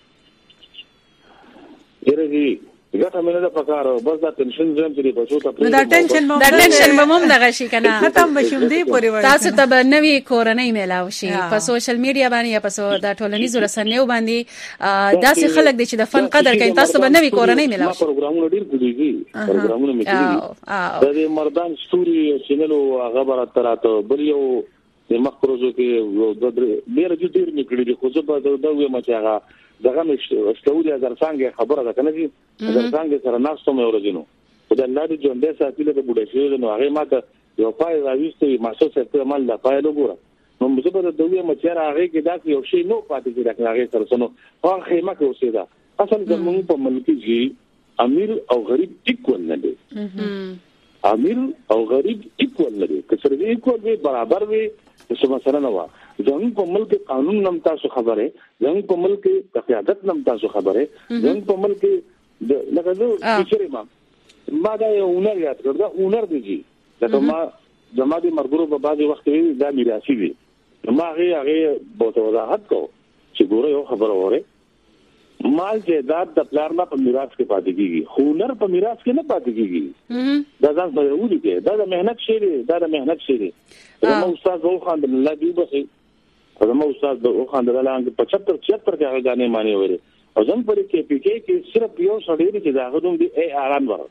ډیره ګټه مې نه پکاره بس دا ټینشن زم چې په څو ته دا ټینشن به هم دغه شي کنه ختم بشم دی پورې وای تاسو ته به نوی کورنۍ میلاو شي په سوشل میډیا باندې یا په د ټولنیزو رسنیو باندې داسې خلک دي چې د فن قدر کوي تاسو به نوی کورنۍ میلاو شي پروګرامونه ډیر کړي پروګرامونه مې کړي د مردان ستوري چینل او هغه براتراته بل یو د مخروزو کې ډیر مې کړي خو زه به دا وې مچاغه دغه مې استولیا درڅنګ خبره ده کنه چې درڅنګ سره ناستو مې ورځینو خدای الله دې ژوندې ساتي له بډای شي نو هغه ماته یو پای راويستي ماسو څه عمل لا پای له ګوره نو موږ به د دوی مچره هغه کې دا یو شی نو پاتې کېږي هغه سره سنو هغه خیمه کې اوسېدا اصل زموږ په ملک کې امیر او غریب اکول نه دي امیر او غریب اکول نه دي که سره اکول وي برابر وي څه مسله نه و زموږ په ملک قانون نم تاسو خبره زموږ په ملک قیادت نم تاسو خبره زموږ په ملک لکه زه چې ما دا یو هنر یاد کړ دا هنر دی چې ما زما دي مرګرو په بعضي وخت وی دا میراثي وي ما هغه په وضاحت کو چې ګوره یو خبره وره مال جائیداد د پلار نه په میراث کې پاتې کیږي هنر په میراث کې نه پاتې کیږي دا ځان په ودی کې دا د مهنت شی دی دا د مهنت شی دی زموږ استاد وو خان د الله دی بخي زموږ استاد وو خان د الله 75 76 کې هغه غانې مانی وره او زم پر کې پی کې صرف یو سړی دی چې دا غوډم دی ای اعلان وره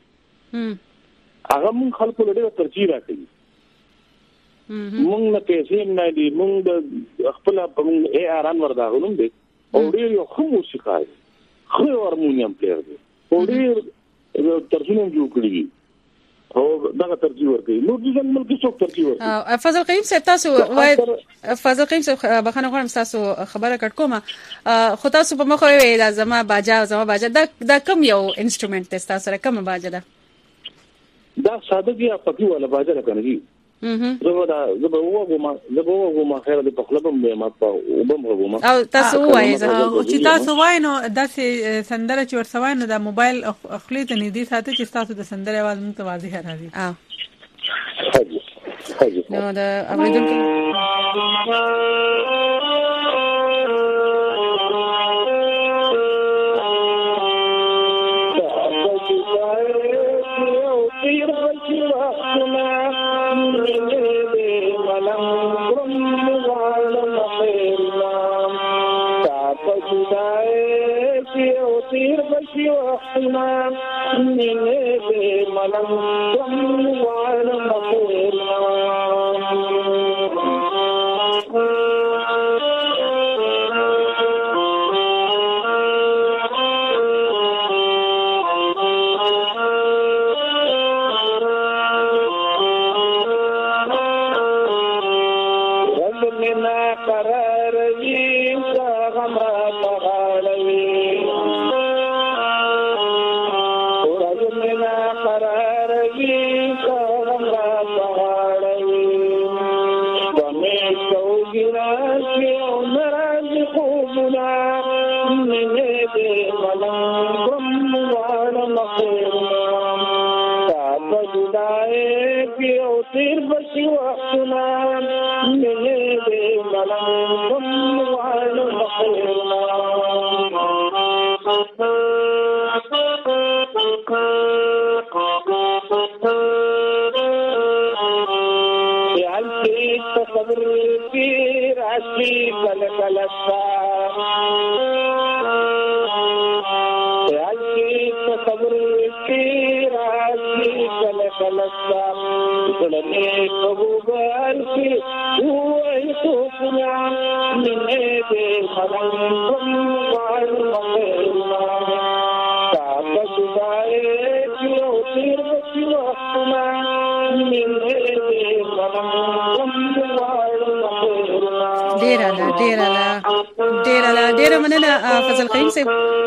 هغه مونږ خلکو له ډېر ترجیح راکړي مونږ نه پیسې نه دي مونږ د خپل په مونږ اي ار انور دا غنوم دي او ډېر یو خو موسیقای خو هارمونیم پلیئر دی او ډېر ترجمه جوړ کړی او دا ترجیح ورکړي نو د ملک څوک ترجیح ورکړي فضل قیم صاحب تاسو وای فضل قیم صاحب بخښنه غواړم تاسو خبره کټ کومه خو تاسو په مخه وی دا زما باجا دا کم یو انسټرومنت تاسو سره کوم باجا ده دا ساده دی پکی ولا باجا نه کوي زبوغه خیر د پخلبم به ما په وبم غوما او تاسو وایي چې تاسو وایي نو داسې سندره چې ورسوي نو د موبایل خپل ته نږدې ساتي چې تاسو د سندره आवाज مونږ ته واضح راځي نو دا اوریدونکو ډیر مننه فضل قیم صاحب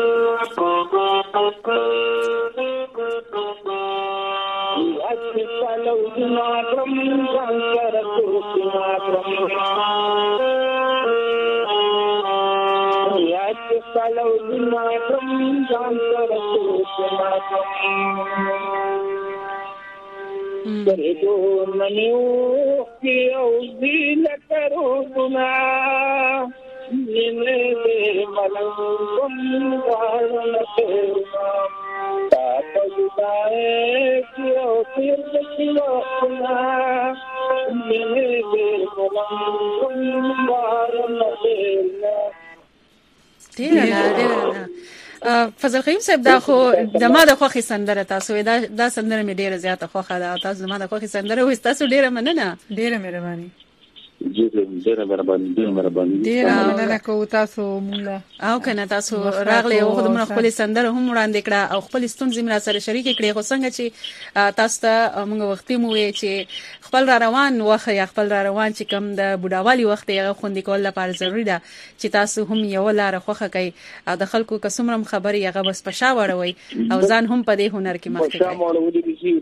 فضل قیم صاحب دا خو زما د خوخي سندره تاسو دا سندره مې ډیره زیاته خوخه ده تاسو زما د خوخي سندره وې تاسو ډیره مننه ډیره مهرباني ډیره مهرباني ډیره مننه کو تاسو مولا او کنه تاسو راغله او خدای مونږ خپل سندره هم وړاندې کړه او خپل ستونزې مې سره شریک کړې خو څنګه چې تاسو ته موږ وختي مو وې چې خپل را روان وخت یا خپل را روان چې کم د بډاوالي وخت یې خوندې کول لپاره ضروری ده چې تاسو هم یو لار خوخه کوي او د خلکو قسمرم خبري هغه بس پښا وړوي او ځان هم په دې هنر کې مخکې پښا وړوي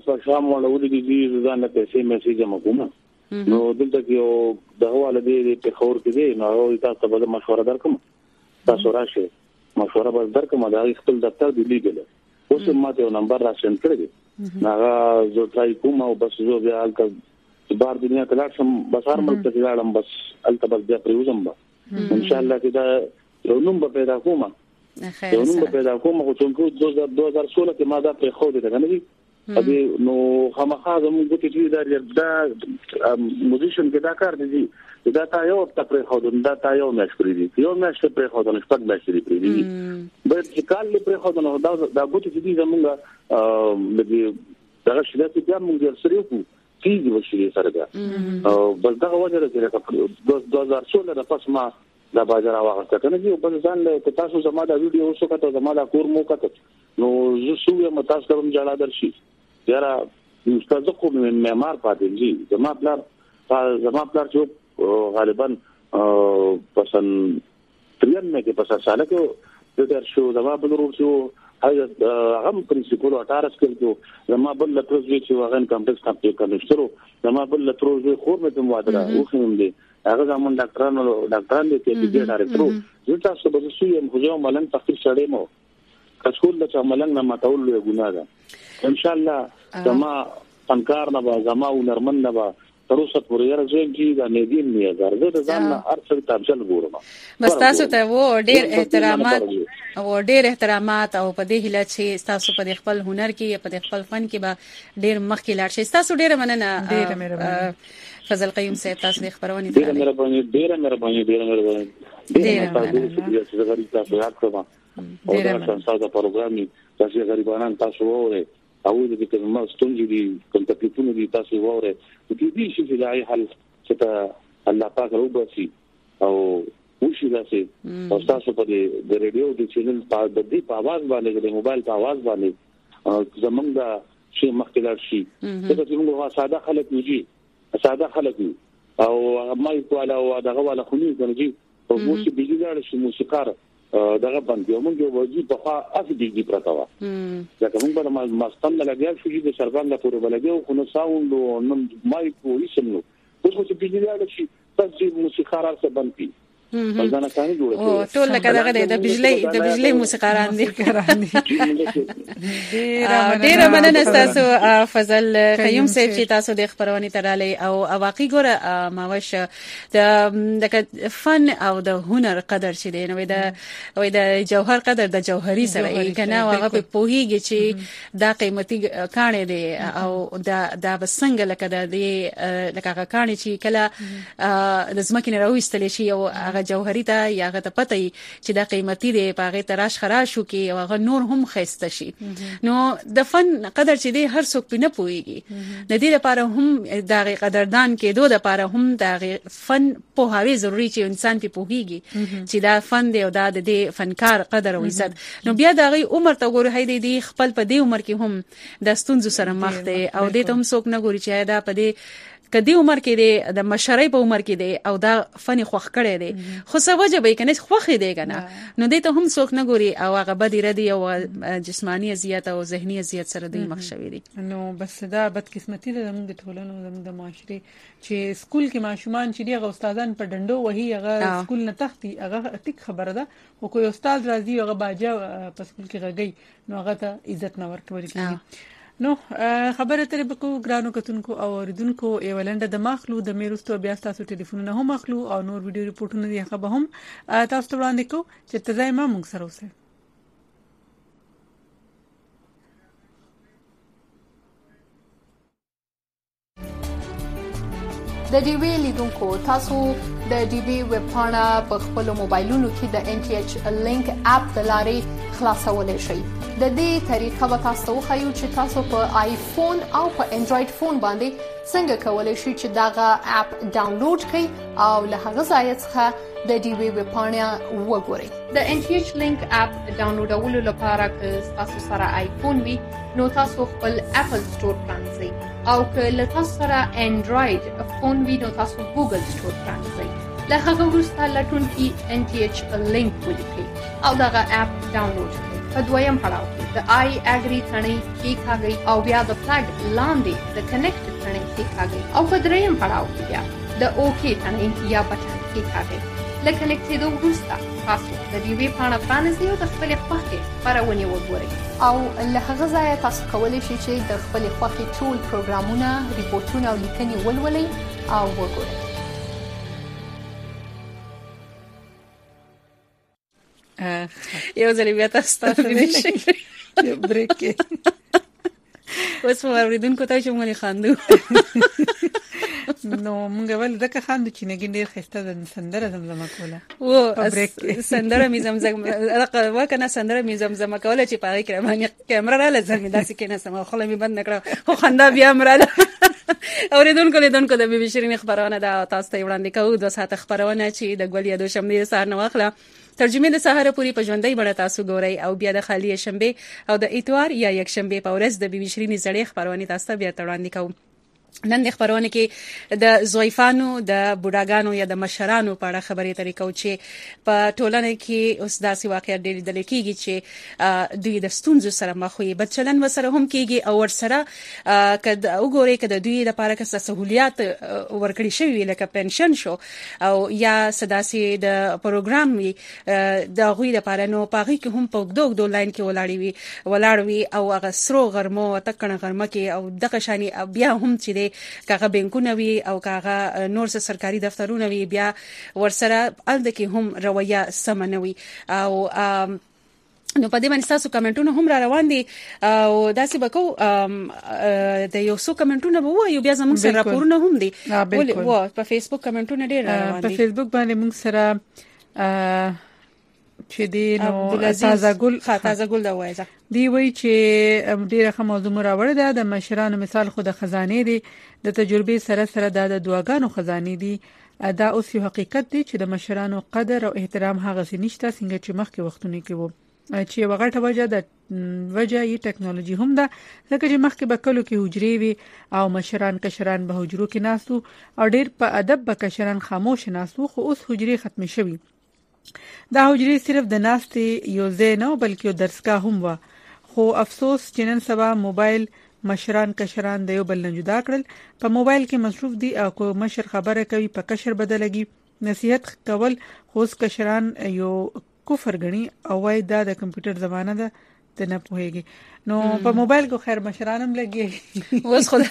دي ځان له پیسې میسج مګوم نو دلته کې یو د حواله دی په خور کې دی نو تاسو به مشوره درکم تاسو راشي مشوره به درکم دا خپل دفتر دی لیګل اوس ماته یو نمبر راشن کړی هغه زه ترای کوم او بس زه بیا الته بار دنیا ته لاړم بس هر ملک ته لاړم بس الته بس بیا پریوزم به ان شاء الله کې دا یو نوم به پیدا کوم یو نوم به پیدا کوم خو څنګه 2016 کې ما دا په خو دې کنه ابي نو خامخا زموږ د کیږي دا موزیشن کې دا کار دي دا تا یو تپری خودن دا تا یو مېش کړی دي یو مېش تپری خودن شپږ مېش کړی دي به چې کال لپاره خودن دا ګوت چې دي زموږ د دا شله چې بیا موږ سره یو کیږي وشي سره بیا او بس دا وجه ده چې 2016 د پس ما دا بازار واغسته کنه چې په ځان له تاسو زما دا ویډیو وسو کته زما دا کور مو کته نو زه سوې متاس کوم جلا درشي یاره استاد کوم معمار پاتې دي زما پلار چې غالبا پسن تریان مې کې پسا ساله کې د در شو زما بلورو شو هغه پرنسپل 18 کې زما بل لتروزوي چې واغن کمپلیکس کمپلیټ کړو زما بل لتروزوي خور مې ته مواده وخم دي هغه زمون ډاکټران دي چې دې ډایرکټر زه تاسو به سوی هم خو ملنګ تخصیص شړې مو کڅول د ملنګ نه ماتول یو ګناه ده ان شاء الله زما فنکار نه به زما ونرمن نه به تروسه پورې راځي چې دا نه دي نه زړه د ځان ارڅ تابجل ګورم بس تاسو ته و ډېر احترامات او په دې هله چې تاسو په خپل هنر کې په خپل فن کې به ډېر مخکې لاړ شئ تاسو ډېر مننه فضل قیوم صاحب تاسو د خبرونه ډېر مهرباني چې غریب تاسو یاد کړم او دا څنګه دا پروګرام تاسو غریبانان تاسو وره او دې کې ما ستونزې دي کوم تکلیفونه دي تاسو وره دې شي چې دای حل چې الله پاک روبسي او وشي داسې او تاسو په دې ریډیو د چینل په دې په आवाज باندې د موبایل په आवाज باندې زمونږ دا شی مخکلار شي دا چې موږ ساده خلک او ما یو علاوه او دغه ولا خونی کوي او موسیقي بيجي شي موسیقار دغه باندې موږ یو وځي په خاصه دي پرتاوه دا کوم په ماستان لګیا شو چې د سربان لا پورې بلګیو خو نو ساوند نو مایکو یسمنو اوس چې بيجي شي تاسو موسیقار سره باندې ځان کاني جوړه او ټول لکه دغه د بجلی موسیقاران دي ډېر مننه تاسو فضل قیوم صاحب چې تاسو د خبرونه تراله او واقعي ګوره ماوش د فن او د هنر قدر چې دی نو د جوهر قدر د جوهري سره یې کنه هغه په پوهیږي چې دا قیمتي کانه دی او دا بسنګ لکه د لکه کانه چې کله د زمکه نه راوستل شي او هغه جوهري ته یا هغه ته پته چې دا قیمتي دی پاغه تراش خراش وکي او هغه نور هم خسته شي نو د فن قدر چې دی هر څوک نه پويږي د دې لپاره هم دا قدردان کېدو د لپاره هم دا فن په هغه ضروري چې انسان په پوهیږي چې دا فن دی او دا د فنکار قدر او عزت نو بیا دا غي عمر ته ګوري هي دی خپل په دې عمر کې هم د ستونزو سره مخ دی او دې ته هم څوک نه ګوري چې دا په دې کدی عمر کې دی د مشرۍ په عمر کې دی او دا فن خوخ کړي دی خو سوجه به کنه خوخ دی کنه نو دې ته هم څوک نه ګوري او هغه بدی ردی او جسمانی اذیت او ذهنی اذیت سره دی مخ شوی دی نو بس دا بدقسمتي ده زموږ د ټولنو زموږ د معاشري چې سکول کې ماشومان چې دی استادان په ډندو وهي هغه سکول نه تختی هغه ټیک خبره ده او کوئی استاد راځي هغه باجا په سکول کې غږی نو هغه ته عزت نه ورکول کیږي نو خبره ترې بکو ګرانو کتونکو او اوریدونکو ایولنده د مخلو د میرستو بیا تاسو ټلیفونونه هم مخلو او نور ویډیو ریپورتونه دی هغه هم تاسو ته وړاندې کو چې تزای ما موږ سره اوسه د ډي وی لیدونکو تاسو د ډي وی ویب پاڼه په خپل موبایلونو کې د ان ټي ایچ لینک اپ د لارې خلاصولای شئ د دې طریقه به تاسو خو چې تاسو په آیفون او په انډراید فون باندې څنګه کولای شئ چې داغه اپ ډاونلوډ کړئ او له هغه ځای څخه د ډي وی ویب پاڼه وګورئ د ان ټي ایچ لینک اپ ډاونلوډولو لپاره که تاسو سره آیفون وي نو تاسو خپل اپل سٹور پرانځئ او که له تاسو سره انډراید فون وي نو تاسو ګوګل سٹور پرانځئ له هغه وروسته لټون کې ان ټي ایچ لینک ولیکئ او داغه اپ ډاونلوډ کړئ په دویم پړاو کې د آی اګری ثنې کې کاږي او بیا د فلګ لاندې د کنیکټ ثنې کې کاږي او په دریم پړاو کې بیا د اوکی ثنې یا بټن کې کاږي لکه لیکتو وروسته تاسو د دې وی پاڼه پرانیزئ او د خپل خوښې خبرونه وګورئ او له هغه ځای تاسو کولی شئ چې د خپل خوښې ټول پروګرامونه ریپورتونه او لیکنې ولولئ او وګورئ یو ځل بیا تاسو ته وینئ بریک اوس اوریدونکو ته چې موږ خاندو نو موږ ول دغه خاندو چې نګین ډیر خسته د سندره زمزمه کوله و سندره می زمزمه وکنه سندره می زمزمه کوله چې پاره کړه باندې کیمرا را لزمه داسې کې نه سم خو می بند نکړه خو خندا بیا مراله اوریدونکو لیدونکو د بي بي شيرين خبرونه دا تاسو ته وړاندې کوو د ساعت خبرونه چې د ګولیا دوشنبه سهار نو واخله ترجمه د سهار پوری په ژوندۍ بڼه تاسو ګورئ او بیا د خالی شنبه او د اتوار یا یک شنبه په ورځ د بي بي شيرين زړې خبرونه تاسو ته بیا وړاندې کوو نن د خبرونه کې د ضعیفانو د بوډاګانو یا د مشرانو په اړه خبرې طریقو چې په ټولنه کې اوس داسې واقعیت ډېر لیدل کېږي چې دوی د ستونزو سره مخ وي بد چلن وسره هم کېږي او ورسره کله وګورئ کله دوی لپاره که سہولیات ورکړي شوی لکه پنشن شو او یا سداسي د پروګرام وي د غوي لپاره نو پاغي کې هم په دوه لاین کې ولاړوي او هغه سرو غرمو تکنه غرمه کې او دغه شانی بیا هم چې کاغه بانکونه وی او کاغه نور سرکاري دفترونه وی بیا ورسره الته کې هم رویه سمنوي او نو په دې باندې تاسو کمنټونه هم را روان دي او داسې بکو د یو څو کمنټونه به وایو بیا زموږ سره راپورونه هم دي ولې په فیسبوک کمنټونه ډېر روان دي په فیسبوک باندې موږ سره چې دی نو تازه ګل دا وایي دی وی چې ډیره ښه موضوع راوړی ده د مشرانو مثال خو د خزانه دی د تجربې سره سره د دعاګانو خزانه دی دا اوس یو حقیقت دی چې د مشرانو قدر او احترام هغه نشته څنګه چې مخکې وختونه کې وو چې وغټه وجه د یې ټکنالوژي هم ده ځکه چې مخکې به کلو کې حجرې وي او مشران کشران به حجرو کې ناستو او ډیر په ادب به کشران خاموش ناستو خو اوس حجرې ختم شوي دا حجرې صرف د ناستې یو ځای نه بلکې یو درسګاه هم و خو افسوس چې نن سبا موبایل مشران کشران د یو بل نه جدا کړل په موبایل کې مصروف دي او کو مشر خبره کوي په کشر بدلږي نصيحت کول خو کشران یو کفر غني او وای دا د کمپیوټر زمانہ ده ته نه پوهیږي نو په موبایل کو خیر مشرانم لګي اوس خو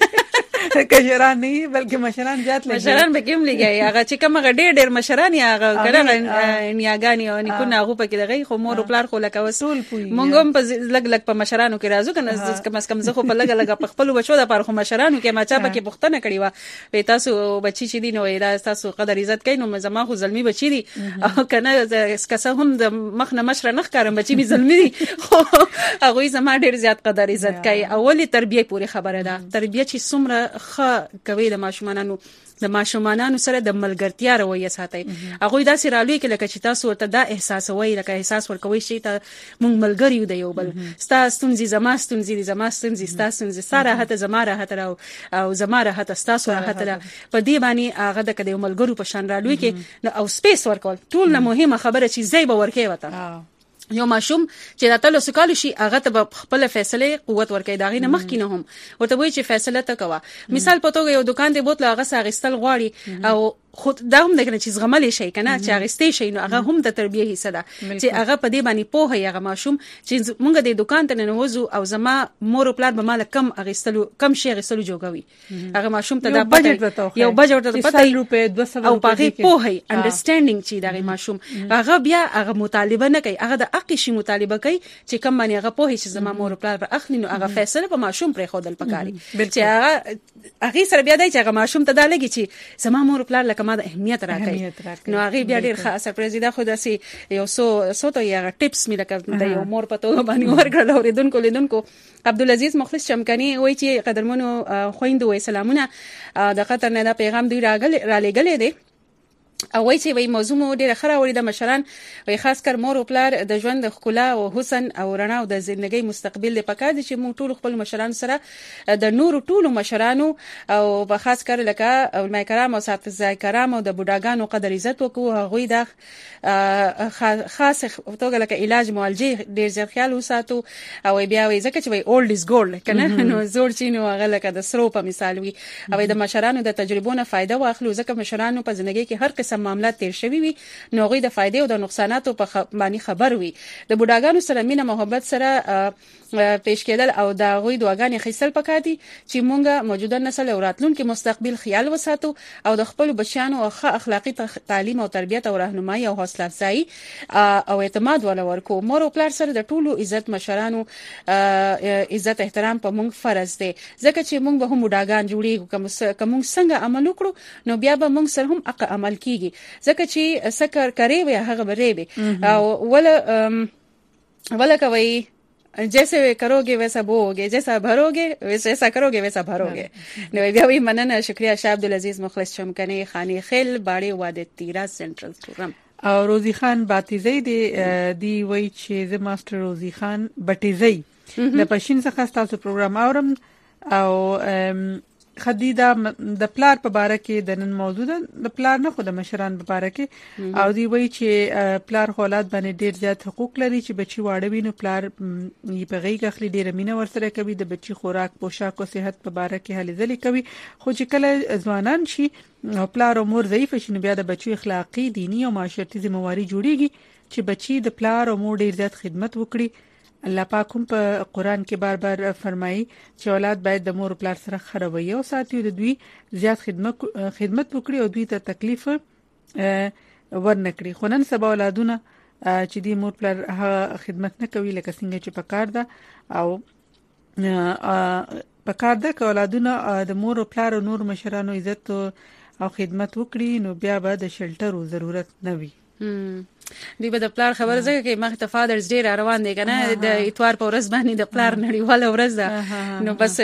کشران نه بلکې مشران زیات لګي مشران به کوم لګي هغه چې کوم ډېر مشران یا هغه کړه نیاګانی او نیکونه هغه په کې دغه خو مور او پلار خو لکه وسول مونږ هم په لګ په مشرانو کې راځو کنه کم از کم زه خو په لګ په خپل بچو د پر خو مشرانو کې ما چا په کې پښتنه کړی و په تاسو بچی چې دي نو دا تاسو قدر عزت کین نو زما خو زلمی بچی دي او کنه کسه هم د مخ نه مشر نه ښکارم بچی می زلمی دي خو هغه زما ډېر زیات قدر عزت کوي اولی تربیه پوری خبره ده تربیه چې څومره خ کوي د ماشومانانو سره د ملګرتیا رویه ساتي هغه داسې رالوي کې لکه چې تاسو ورته دا احساس وای لکه احساس ورکوي چې ته مونږ ملګری یو د یو بل ستاسو ستونزې زما ستونزې ستاسو ستونزې ساره هته زما راحت او زما راحت تاسو راحت په دې باندې هغه د کډې ملګرو په شان رالوي کې او سپیس ورکول ټول نه مهمه خبره چې زی به ورکې وته یو ماشوم چې د تاسو سکالو شي هغه ته خپل فیصله قوت ورکړي دا غینه مخ کې نه هم ورته وایي چې فیصله تکوا مثال پتو یو دکان دی بوتل هغه ساغستل غواړي او خود دا هم دغه چې زغمل شي کنه چې اغستې شي نو هغه هم د تربیه حصہ ده چې هغه په دې باندې پوهه هغه ماشوم چې مونږ د دکان ته نه وځو او زما مور او پلار به مال کم اغستلو کم شي اغستلو جوګوي هغه ماشوم ته دا پته یو بجټ ته پته روپے 200 او پاغي پوهه انډرستانډینګ چې دا ماشوم هغه بیا هغه مطالبه نه کوي هغه د اقیشي مطالبه کوي چې کم باندې هغه پوهه چې زما مور او پلار به اخلي نو هغه فیصله په ماشوم پر خودل پکاري چې هغه سره بیا دی چې هغه ماشوم ته دا لګي چې زما مور او پلار ما د اهمیت راکړي نو هغه بیا ډیر ښه سرپرایز ده خو داسې یو څو ته یو ټیپس مې لکه د یو مور په توګه باندې ورکړل اوریدونکو لیدونکو عبدالعزیز مخلص چمکني وایي چې قدرمنو خويندو وې سلامونه د قطر نه دا پیغام دوی را لګلې دي او وایي چې وایي موضوع مو ډیره خره وړي د مشران وایي خاص کر مور او پلار د ژوند د ښکلا او حسن او رڼا او د ژوندۍ مستقبل لپاره پکار دي چې موږ ټول خپل مشران سره د نور ټولو مشرانو او په خاص کر لکه علماء کرام او اساتذه کرام او د بوډاګانو قدر عزت وکړو هغه د خاص توګه لکه علاج معالجه ډیر ځل خیال وساتو او بیا وایي ځکه چې وایي اولډ از ګولډ کنه نو زوړ چې نو هغه لکه د سرو په مثال وي او د مشرانو د تجربو نه فائدہ واخلو ځکه مشرانو په ژوند کې هر قسم سم معاملات تیر شوي وي نو غوي د فائدې او د نقصاناتو په باندې خبر وي د بوډاګانو سره مینه محبت سره پیش کېدل او د غوي دواګانې خیسل پکار دي چې مونږه موجوده نسل او راتلونکي مستقبل خیال وساتو او د خپل بچیانو او ښه اخلاقی تعلیم او تربیت او راهنمایي او حوصله افزایی او اعتماد ورکو مور او پلار سره د ټولو عزت مشرانو عزت احترام په مونږ فرض دی ځکه چې مونږ به هم بوډاګان جوړیږو کوم څنګه عمل وکړو نو بیا به مونږ سره هم عمل کیږي ځکه چې سکر کوي وي هغه به او ولا کوي जैसे करोगे वैसा बोगे जैसा भरोगे वैसा करोगे वैसा भरोगे نو بیا وی مننه شکریہ شاه عبدالعزیز مخلص چمکنی خانی خیل باړي واده تیرا سنټرل تورم او روزي خان باتیزی دی وی چې ز ماستر روزي خان بټیزی د پښین څخه تاسو پروګرام اورم او خدیده د پلار په باره کې د نن موضوع د پلار نه خو د مشران په باره کې او دی وی چې پلار خولات باندې ډیر زیات حقوق لري چې بچي واړه وي نو پلار یې په غیږ اخلي ډیر مینه ورسره کوي د بچي خوراک پوشاک او صحت په باره کې هلې ځلې کوي خو چې کله ځوانان شي او پلار او مور ضعیف شي نو بیا د بچي اخلاقی دینی او معاشرتي ذمہواری جوړیږي چې بچي د پلار او مور ډیر زیات خدمت وکړي الله پاک هم په قران کې بار بار فرمایي چې اولاد باید د مور پلار سره خروي او ساتي د دوی زیات خدمت وکړي او دوی ته تکلیف ورنکړي خو نن سبا اولادونه چې د مور پلار خدمت نه کوي لکه څنګه چې پکار ده او پکار ده چې اولادونه د مور او پلار او نور مشرانو عزت او خدمت وکړي نو بیا به د شلټرو ضرورت نه وي دی به د پلار خبره زګه کې مخ ته فادرز ډے روان دي کنه د اتوار په ورځ باندې د پلار نړیواله ورځ ده نو بس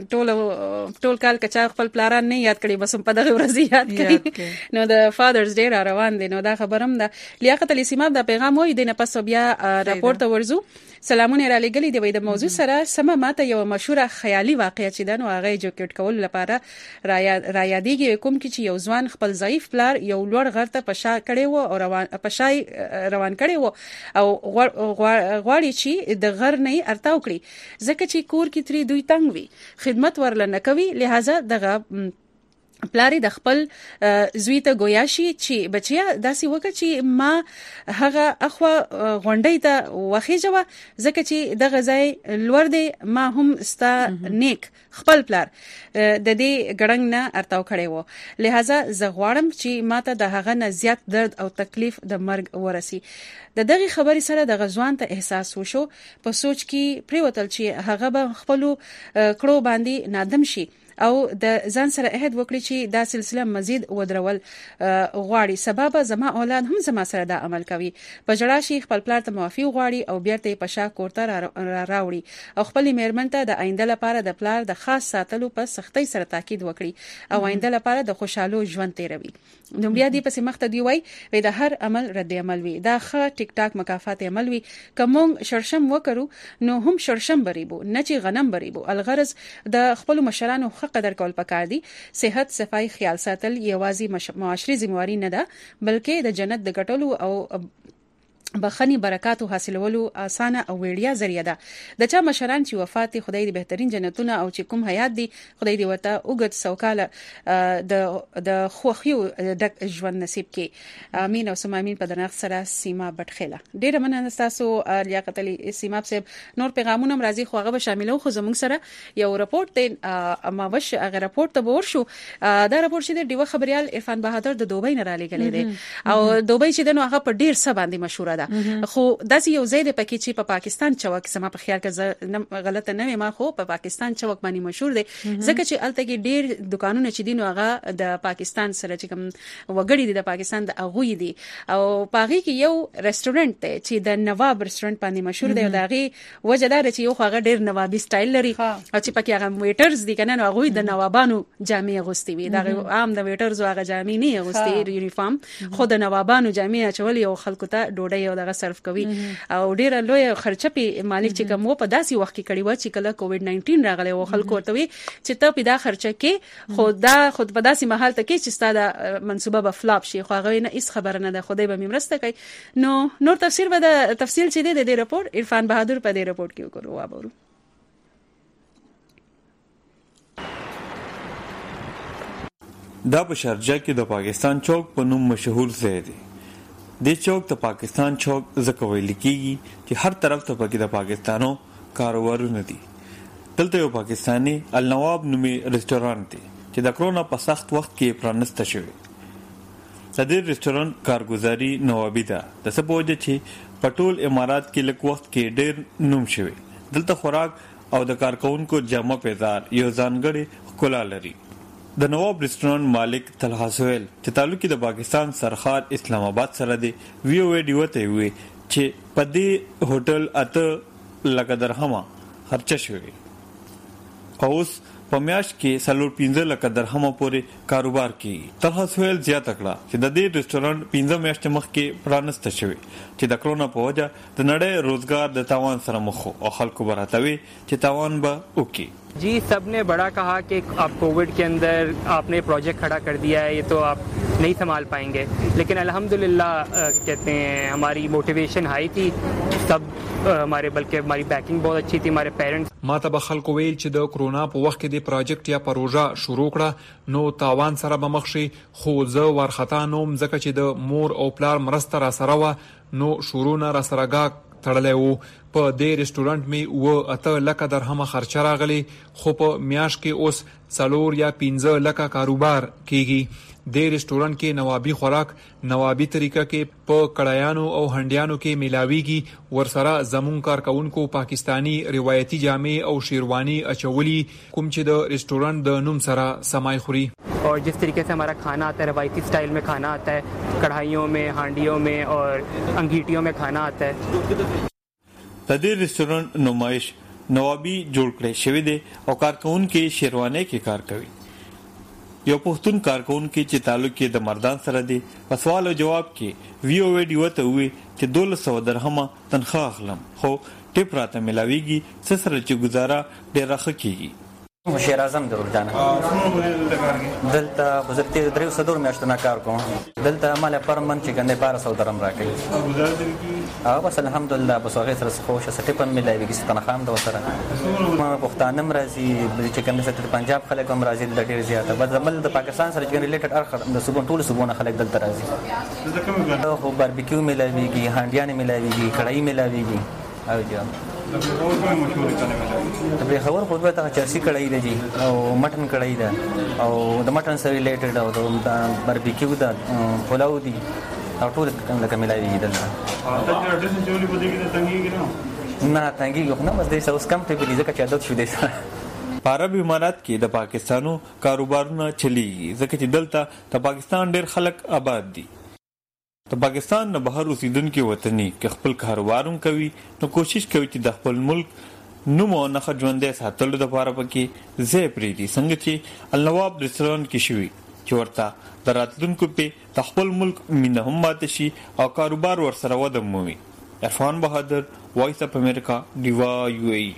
ټول کال کچا خپل پلاران نه یاد کړي بس په دغه ورځ یاد کړي نو د فادرز ډے روان دي نو دا خبرم ده لیاقت الیسیماب د پیغام وای دی نه پس بیا راپورټ ورزو سلامونه را لګلې دی د موضوع سره سم ماته یو مشهور خیالي واقعیا چې دنو هغه جوکټ کول لپاره را یادېږي کوم کې چې یو ځوان خپل ضعیف پلار یو لوړ غر ته پشا کړي وو او روان کړي وو او غواړي چې د غر نه ارتاو کړي ځکه چې کور کې تری دوی تنگ وي خدمت ورلنه کوي لہذا دغه پلاری د خپل زوی ته گویا شي چې بچیا داسې وکړي چې ما هغه اخوا غونډې ته وخیجوه ځکه چې د غزای لور دی ما هم ستا نیک خپل پلار د دې ګړنګ نه ارتاو کړي وو لہذا زه غواړم چې ماته د هغه نه زیات درد او تکلیف د مرګ ورسي د دغه خبرې سره د غزوان ته احساس وشو په سوچ کې پریوتل چې هغه به خپل کړو باندې نادم شي او د ځان سره عهد وکړي چې دا سلسله مزید ودرول غواړي سبب زما اولاد هم زما سره دا عمل کوي په جړا شي خپل پلار ته معافي غواړي او بیرته په شا کوړه راوړي او خپل میرمن ته د آینده لپاره د پلار د خاص ساتلو په سختۍ سره تاکید وکړي او آینده لپاره د خوشاله ژوند تیروي نو بیا دې پسې مخته دی وای د هر عمل رد عمل وي دا ښه ټیک ټاک مکافات عمل وي کوم شرشم وکړو نو هم شرشم بریبو نه چې غنم بریبو الغرض د خپل مشرانو قدر کول پکار دي صحت صفای خیال ساتل یوازې معاشري ذمہواری نه ده بلکې د جنت د ګټلو او بخنی برکات حاصلولو اسانه او وړیا ذریعہ ده د چا مشران چې وفات خدای دې بهترین جنتونه او چې کوم حیات دي خدای دې ورته اوږد سوکاله د خوخیو د ژوند نصیب کړي امين او سم امين په درنښت سره سیما بټخله ډیره مننه تاسو لیاقت علي سیما صاحب نور پیغامونه راځي خو هغه شاملو خو زموږ سره یو رپورت ته ما وش هغه رپورت ته ورشو دا رپورت چې د ډیوه خبريال عرفان بهادر د دوبۍ نه را لګلې دي او دوبۍ چې دنو هغه په ډیر څه باندې مشهور خو داسې یو ځای دی پکې چې په پاکستان چوک سم په خیال کې غلطه نه ما خو په پاکستان چوک باندې مشهور دی ځکه چې الته کې ډیر دکانونه چې دینو هغه د پاکستان سره چې کوم وګړي دي د پاکستان د اغوی دي او پاغي کې یو ریسټورانټ دی چې د نواب ریسټورانټ باندې مشهور دی او داغي وجدار چې یو هغه ډیر نوابي سټایل لري او چې پکې هغه ویټرز دي کنه نو هغه د نوابانو جامې اغوستي وي دا عام د ویټرز هغه جامې نه اغوستي یونیفارم خو د نوابانو جامې اچول یو خلکو ته ډوډۍ او دغه صرف کوي او ډیره لوی خرچه په مالک چې کوم په داسي وخت کې کړي و چې کله کووډ 19 راغلی و خلکو ورته وي چې ته په دا خرچه کې خود په داسي محل ته کې چې ستاسو منسوبه به فلاپ شي خو هغه نه هیڅ خبره نه ده خدای به مرسته کوي نو نور تفسیر به د تفصیل چې دی د رپورت عرفان بهادر په دې رپورت کې وکړو وابورو دا په شارجه کې د پاکستان چوک په نوم مشهور ځای دی. د چوک ته پاکستان چوک ځکه ویل کېږي چې هر طرف ته پکې د پاکستانو کاروبارونه دي. دلته یو پاکستانی النواب نومي رستورانت دی چې د کرونا په سخت وخت کې پرانسته شوی. د دې رستورانت کارګزاري نوابي ده د څه په وجه چې په ټول امارات کې لږ وخت کې ډېر نوم شوی. دلته خوراک او د کارکونکو جامه پیزار یو ځانګړی ښکلا لري. د نواب رستورانت مالک طلحه سهیل چې تعلق د پاکستان سرحد اسلام آباد سره دی وی او ډیو ته وی چې په دې هوټل 8 لک درهمه خرچه شوی. اوس په میاشت کې 15 لک درهمه پورې کاروبار کوي. طلحه سهیل زیاته کړه چې د دې رستورانت 15 میاشتې مخکې پرانسته شوی چې د کرونا په وجه د نړۍ روزګار د تاوان سره مخ او خلکو براتوي چې تاوان به وکړي. जी सब ने बड़ा कहा कि आप कोविड के अंदर आपने प्रोजेक्ट खड़ा कर दिया है, ये तो आप नहीं संभाल पाएंगे. लेकिन अल्हम्दुलिल्लाह कहते हैं हमारी मोटिवेशन हाई थी, सब हमारे बल्कि हमारी बैकिंग बहुत अच्छी थी. हमारे पेरेंट्स ما ته به خلکو ویل چې د کرونا په وخت کې د پروجیکټ یا پروژه شروع کړه نو تاوان سره به مخ شي، خو زه ورخطا نوم ځکه چې د مور او پلار مرسته را سره و نو شروع نه را سره گاګ تړلې وو. په دې ریسټورانټ می و 8 لک درهمه خرچه راغلی، خو په میاش کې اوس 4 یا 15 لک کاروبار کیږي. د ریسټورانټ کې نوابي خوراک نوابي طریقه کې په کړایانو او هندیانو کې ملاويږي. ورسره زمون کارکونکو پاکستانی روایتي جامې او شیروانی اچولي کوم چې د ریسټورانټ د نوم سره سمای خوري. और जिस तरीके से हमारा खाना आता है रवायती स्टाइल में खाना आता है, कढ़ाइयों में, हांडियों में और अंगीठियों में खाना आता है. د دې ریسټورانټ نمائش نوابي جوړ کړی شوی دی او کارکونکو شیروانی کې کار کوي. یو پښتون کارکونکو چې تعلق کې د مردان سره دی په سوال او جواب کې وی او ډیو ته وی چې 1200 درهمه تنخواه اخلم خو ټیپ راته ملاويږي څه سره چې گزاره ډېر ښه کیږي. شیر اعظم درول جانا دلته بزرګتي درو صدور میاشتونه کار کوم. دلته مال پر من چې ګنده 1200 درهم راکړي او بس الحمدلله بس هغه سره خوش سټیپ هم ملایوي ستنه خام د وسره ما پښتانم راځي چې کوم څه پنجاب خلک هم راځي د ډیر زیاته بس بل د پاکستان سره چې ریلیټډ اخر د صوبون ټول صوبونه خلک دلته راځي. خو باربیکیو ملایويږي، هانډیان ملایويږي، کړای ملایويږي او جام به خبر خو به ته چرسي کړای دی او مټن کړای ده او د مټن سره ریلیټډ او د باربیکیو د پلاو دی او ټول کوم لکه ملایوي دلته. دا چې اډرس جوړی بده کې تنګي نه تنګي نه بس دې اوس کم ته بلی ځکه چې عادت شو دې. په عرب امارات کې د پاکستانو کاروبارونه چلیږي ځکه چې دلته د پاکستان ډېر خلک آباد دي. د پاکستان نه بهر اوسیدونکو وطني کې خپل کاروباروم کوي نو کوشش کوي چې د خپل ملک نوم او نښه ژوندۍ ساتلو لپاره پکې ځای پرېږدي څنګه چې النواب رستورانت کې شوي چې ورته د راتلونکو په د خپل ملک مینه هم ماته شي او کاروبار ورسره وده مومي. عرفان بهادر، وایس اف امریکا، ډیوا یو ای.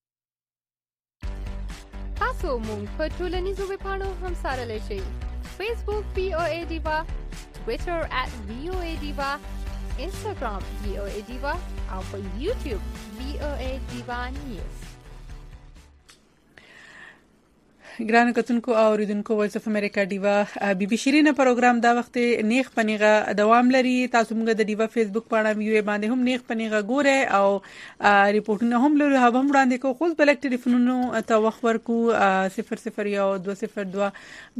تاسو مونږ په ټولنیزو ویبپاڼو هم سره لشي. فیسبوک VOA ډیوا، Twitter @VOA Diva, Instagram VOA Diva او په YouTube VOA Diva News. ګران کتونکو او اوریدونکو وایس اف امریکا ډیوا بي بي شيرینه پروګرام دا وخت نیخ پنیغه دوام لري. تاسو موږ د ډیوا فیسبوک پاڼه ویو باندې هم نیخ پنیغه ګوره او ریپورتونه هم لري. هغه هم وړاندې کو خو بل ټلیفونونو ته وخت ورکو 00 یو 202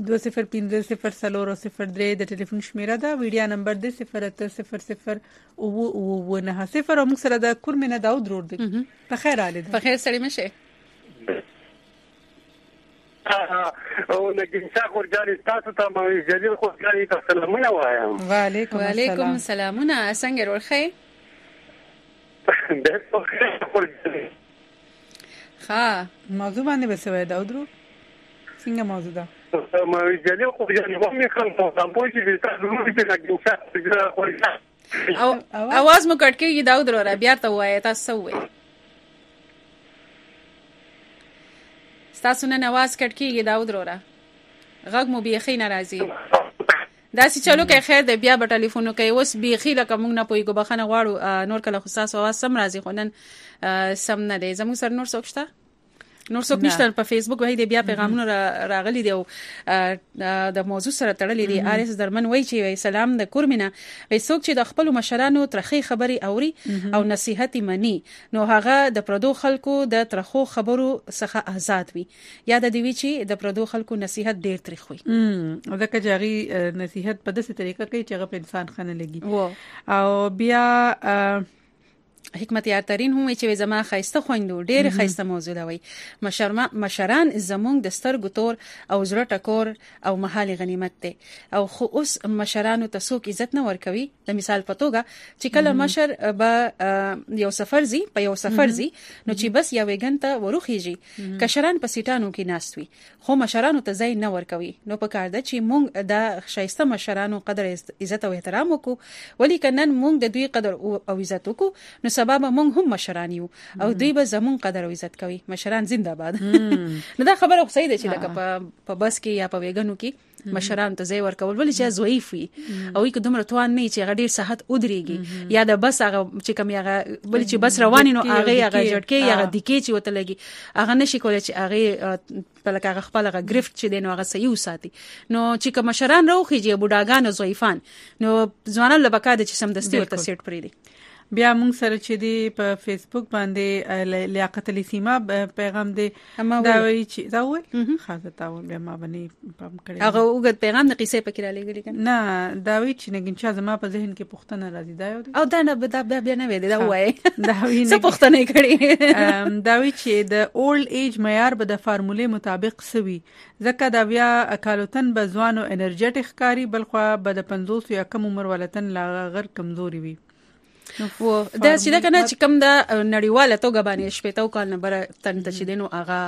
205 د ټلیفون شمیره ده. ویډیو نمبر دی 0800 او 90 او موږ سره د کورمنه داود رور دی. په خیر اله په خیر سړی مشه او نګینسا خورجان تاسو ته مې جلیل خورجان ته سلامونه وایم. وعلیکم السلامونه څنګه ورخه د څه خورجان ها موضوع باندې بسوي دا ودرو څنګه موضوع ده مې جلیل خورجان مې کوم په پوجي تاسو مې ته نګینسا خورجان او आवाज مو کټ کې دا ودرو را بیا ته وای تاسو وای تاسو نه نواز کټ کیږي داود رورا غږ مو بیخي ناراضي داسې چلو کې خیر دی بیا په ټلیفون کې اوس بیخي لکه موږ نه پويګو بخنه غواړو نور کله خصاص او سم راضي خو نن سم نه دی زموږ سر نور څوک شته نور څوک نشته په فیسبوک وای دی بیا پیغامونه راغلي دی او د موضوع سره تړلې دي. آرس درمن وای چې وای سلام د کورمنه وای څوک چې د خپل مشرانو ترخی خبري اوري او نصيحت مني نو هغه د پردو خلکو د ترخو خبرو څخه آزاد وي. یا د دوی چې د پردو خلکو نصيحت ډیر تریخ وي او د کجاري نصيحت په داسې طریقه کوي چې هغه په انسان خنه لګي. او بیا حکمت یارترین هم چې زما خایسته خويندو ډېر خایسته موضوع ده وي مشران زمونږ د سترګو تور او زړه ټکور او محال غنیمت ده او خو اوس مشرانو ته څوک عزت نه ورکوي. د مثال په توګه چې کله مشر به یو سفر زی په یو سفر زی نو چې بس یو وګنته وروخیږي کشران په سیټانو کې ناست وي خو مشرانو ته ځای نه ورکوي. نو په کار ده چې مونږ د خایسته مشرانو قدر عزت او احترام وکړو ولی کنن مونږ د دوی قدر او عزت وکړو نو سبب مونږ هم مشران یو او دوی به زمون قدر او عزت کوي. مشران زنده باد. نو دا خبره خو صحیح ده چې لکه په بس کې یا په ویګنو کې مشران ته ځای ورکول ولې چې ضعیف وي او یې کومره توان نه چې غډیر صحت ودرېږي یا د بس هغه چې کوم هغه بل چې بس رواني نو هغه جړکې هغه دکې چې وته لګي هغه نشي کولای چې هغه په لکه خپل هغه گرفت چې دین هغه صحیح وساتي. نو چې کوم مشران راوخیږي بوډاګان او ضعیفان نو ځوانان لبکا د چې سم دستي ورته سیټ پرې دي. بیا موږ سره چې دی په فیسبوک باندې لیاقت علی سیما پیغام دی دا وی چې دا ول خاصه تا ول بیا ما باندې پام کړی هغه وګت پیغام د قصې پکې را لګی کنه نه دا وی چې نګین چې زما په ذهن کې پښتنه راځي دا یو او دا نه بیا نه وی دا وای دا وی څه پښتنه کړی دا وی چې د اولډ ایج معیار به د فارمولې مطابق سوي ځکه دا بیا کالوتن به ځوان او انرژیټیک ښکاری بلخو به د 50 یا کم عمر ولتن لا غیر کمزوري وي. و دا چې دا کنه چې کوم دا نړیواله توګه باندې شپېتو کال نه بره تن چې دینو هغه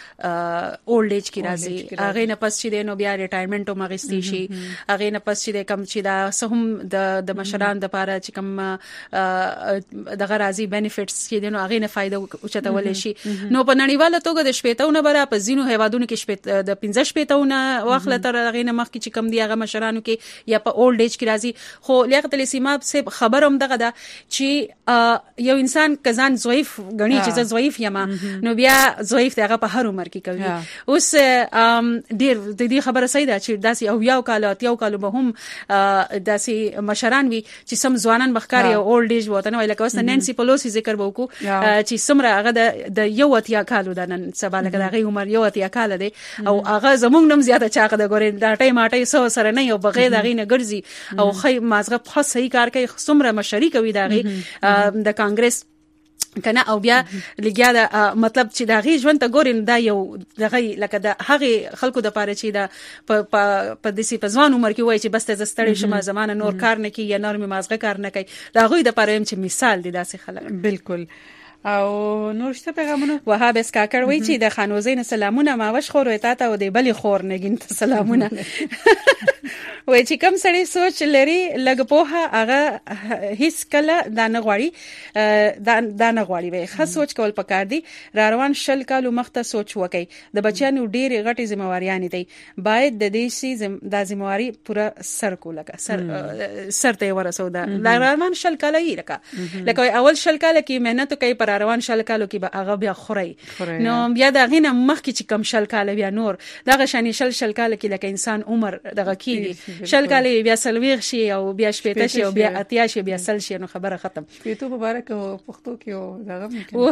اولډ ایج کې راځي هغه نه پس چې دینو بیا ریټایرمنټ او مغستی شي هغه نه پس چې کم چې دا سهم د مشران د لپاره چې کوم دغه راځي بینیفټس چې دینو هغه نه فائدہ اوچتول شي. نو په نړیواله توګه د شپېتو نه بره په زینو هیوادونو کې د 15 شپېتو نه واخله تر هغه نه مخ کې چې کم دی هغه مشرانو کې یا په اولډ ایج کې راځي. خو لیاقت الاسما سے خبروم دغه دا چې یو انسان کزان ضعیف غني چې ضعیف یم نو بیا ضعیف دغه په هر عمر کې کوي. اوس ډیر د دې خبره صحیح ده چې داسې او یو کال به هم داسې مشران وي چې سم ځوانان مخکاري او اولډ ایج وته نو لکه اوس نانسي پلوسی ذکر وکړو چې سمره هغه د یو اتیا کالو د نن سبا لکه هغه عمر یو اتیا کال دی او هغه زمونږ نم زیاته چاقه د ګورې د ټای ماټي سو سره نه یو بغیر دغه نه ګرځي او خی مازغه په صحیح کار کوي سمره مشري کوي دغه د کانګرس کنه او بیا لګیا دا مطلب چې دا غي ژوند ته ګورین دا یو دغه لکه د هغه خلکو د پاره چې دا په دسی په ځوان عمر کې وای چې بس ته زستړی شمه زمانه نور کار نه کوي یا نور می مازغه کار نه کوي دا غوی د پاره چې مثال دی داسې خلک. بالکل. او نورشته پیغامونه وهاب اسکاکر وای چې د خانوزین سلامونه ماوش خور وتا ته او د بلی خور نګین ته سلامونه وای چې کم سړی سوچ لري لګ پوها هغه هیڅ کله دا نه غواړي وای خاص سوچ کول پکار دی را روان شل کالو مخته سوچ وکي د بچیانو ډېر غټي ذمہواریاں دي باید د دې سي د ذمہواری پورا سر کو لګه سر ته ورسو دا را روان شل کاله یې لکه اول شل کاله کې مهنت کوي پر روان شل کالو کې به هغه بیا خوري نو بیا دا غینه مخ کې چې کم شل کاله بیا نور دغه شانی شل کاله کې لکه انسان عمر دغه کیږي شل کاله بیا سلويغ شي او بیا شپېته شي او بیا اتیا شي بیا سل شي نو خبره ختم. شپېته مبارک او پښتو کې او دغه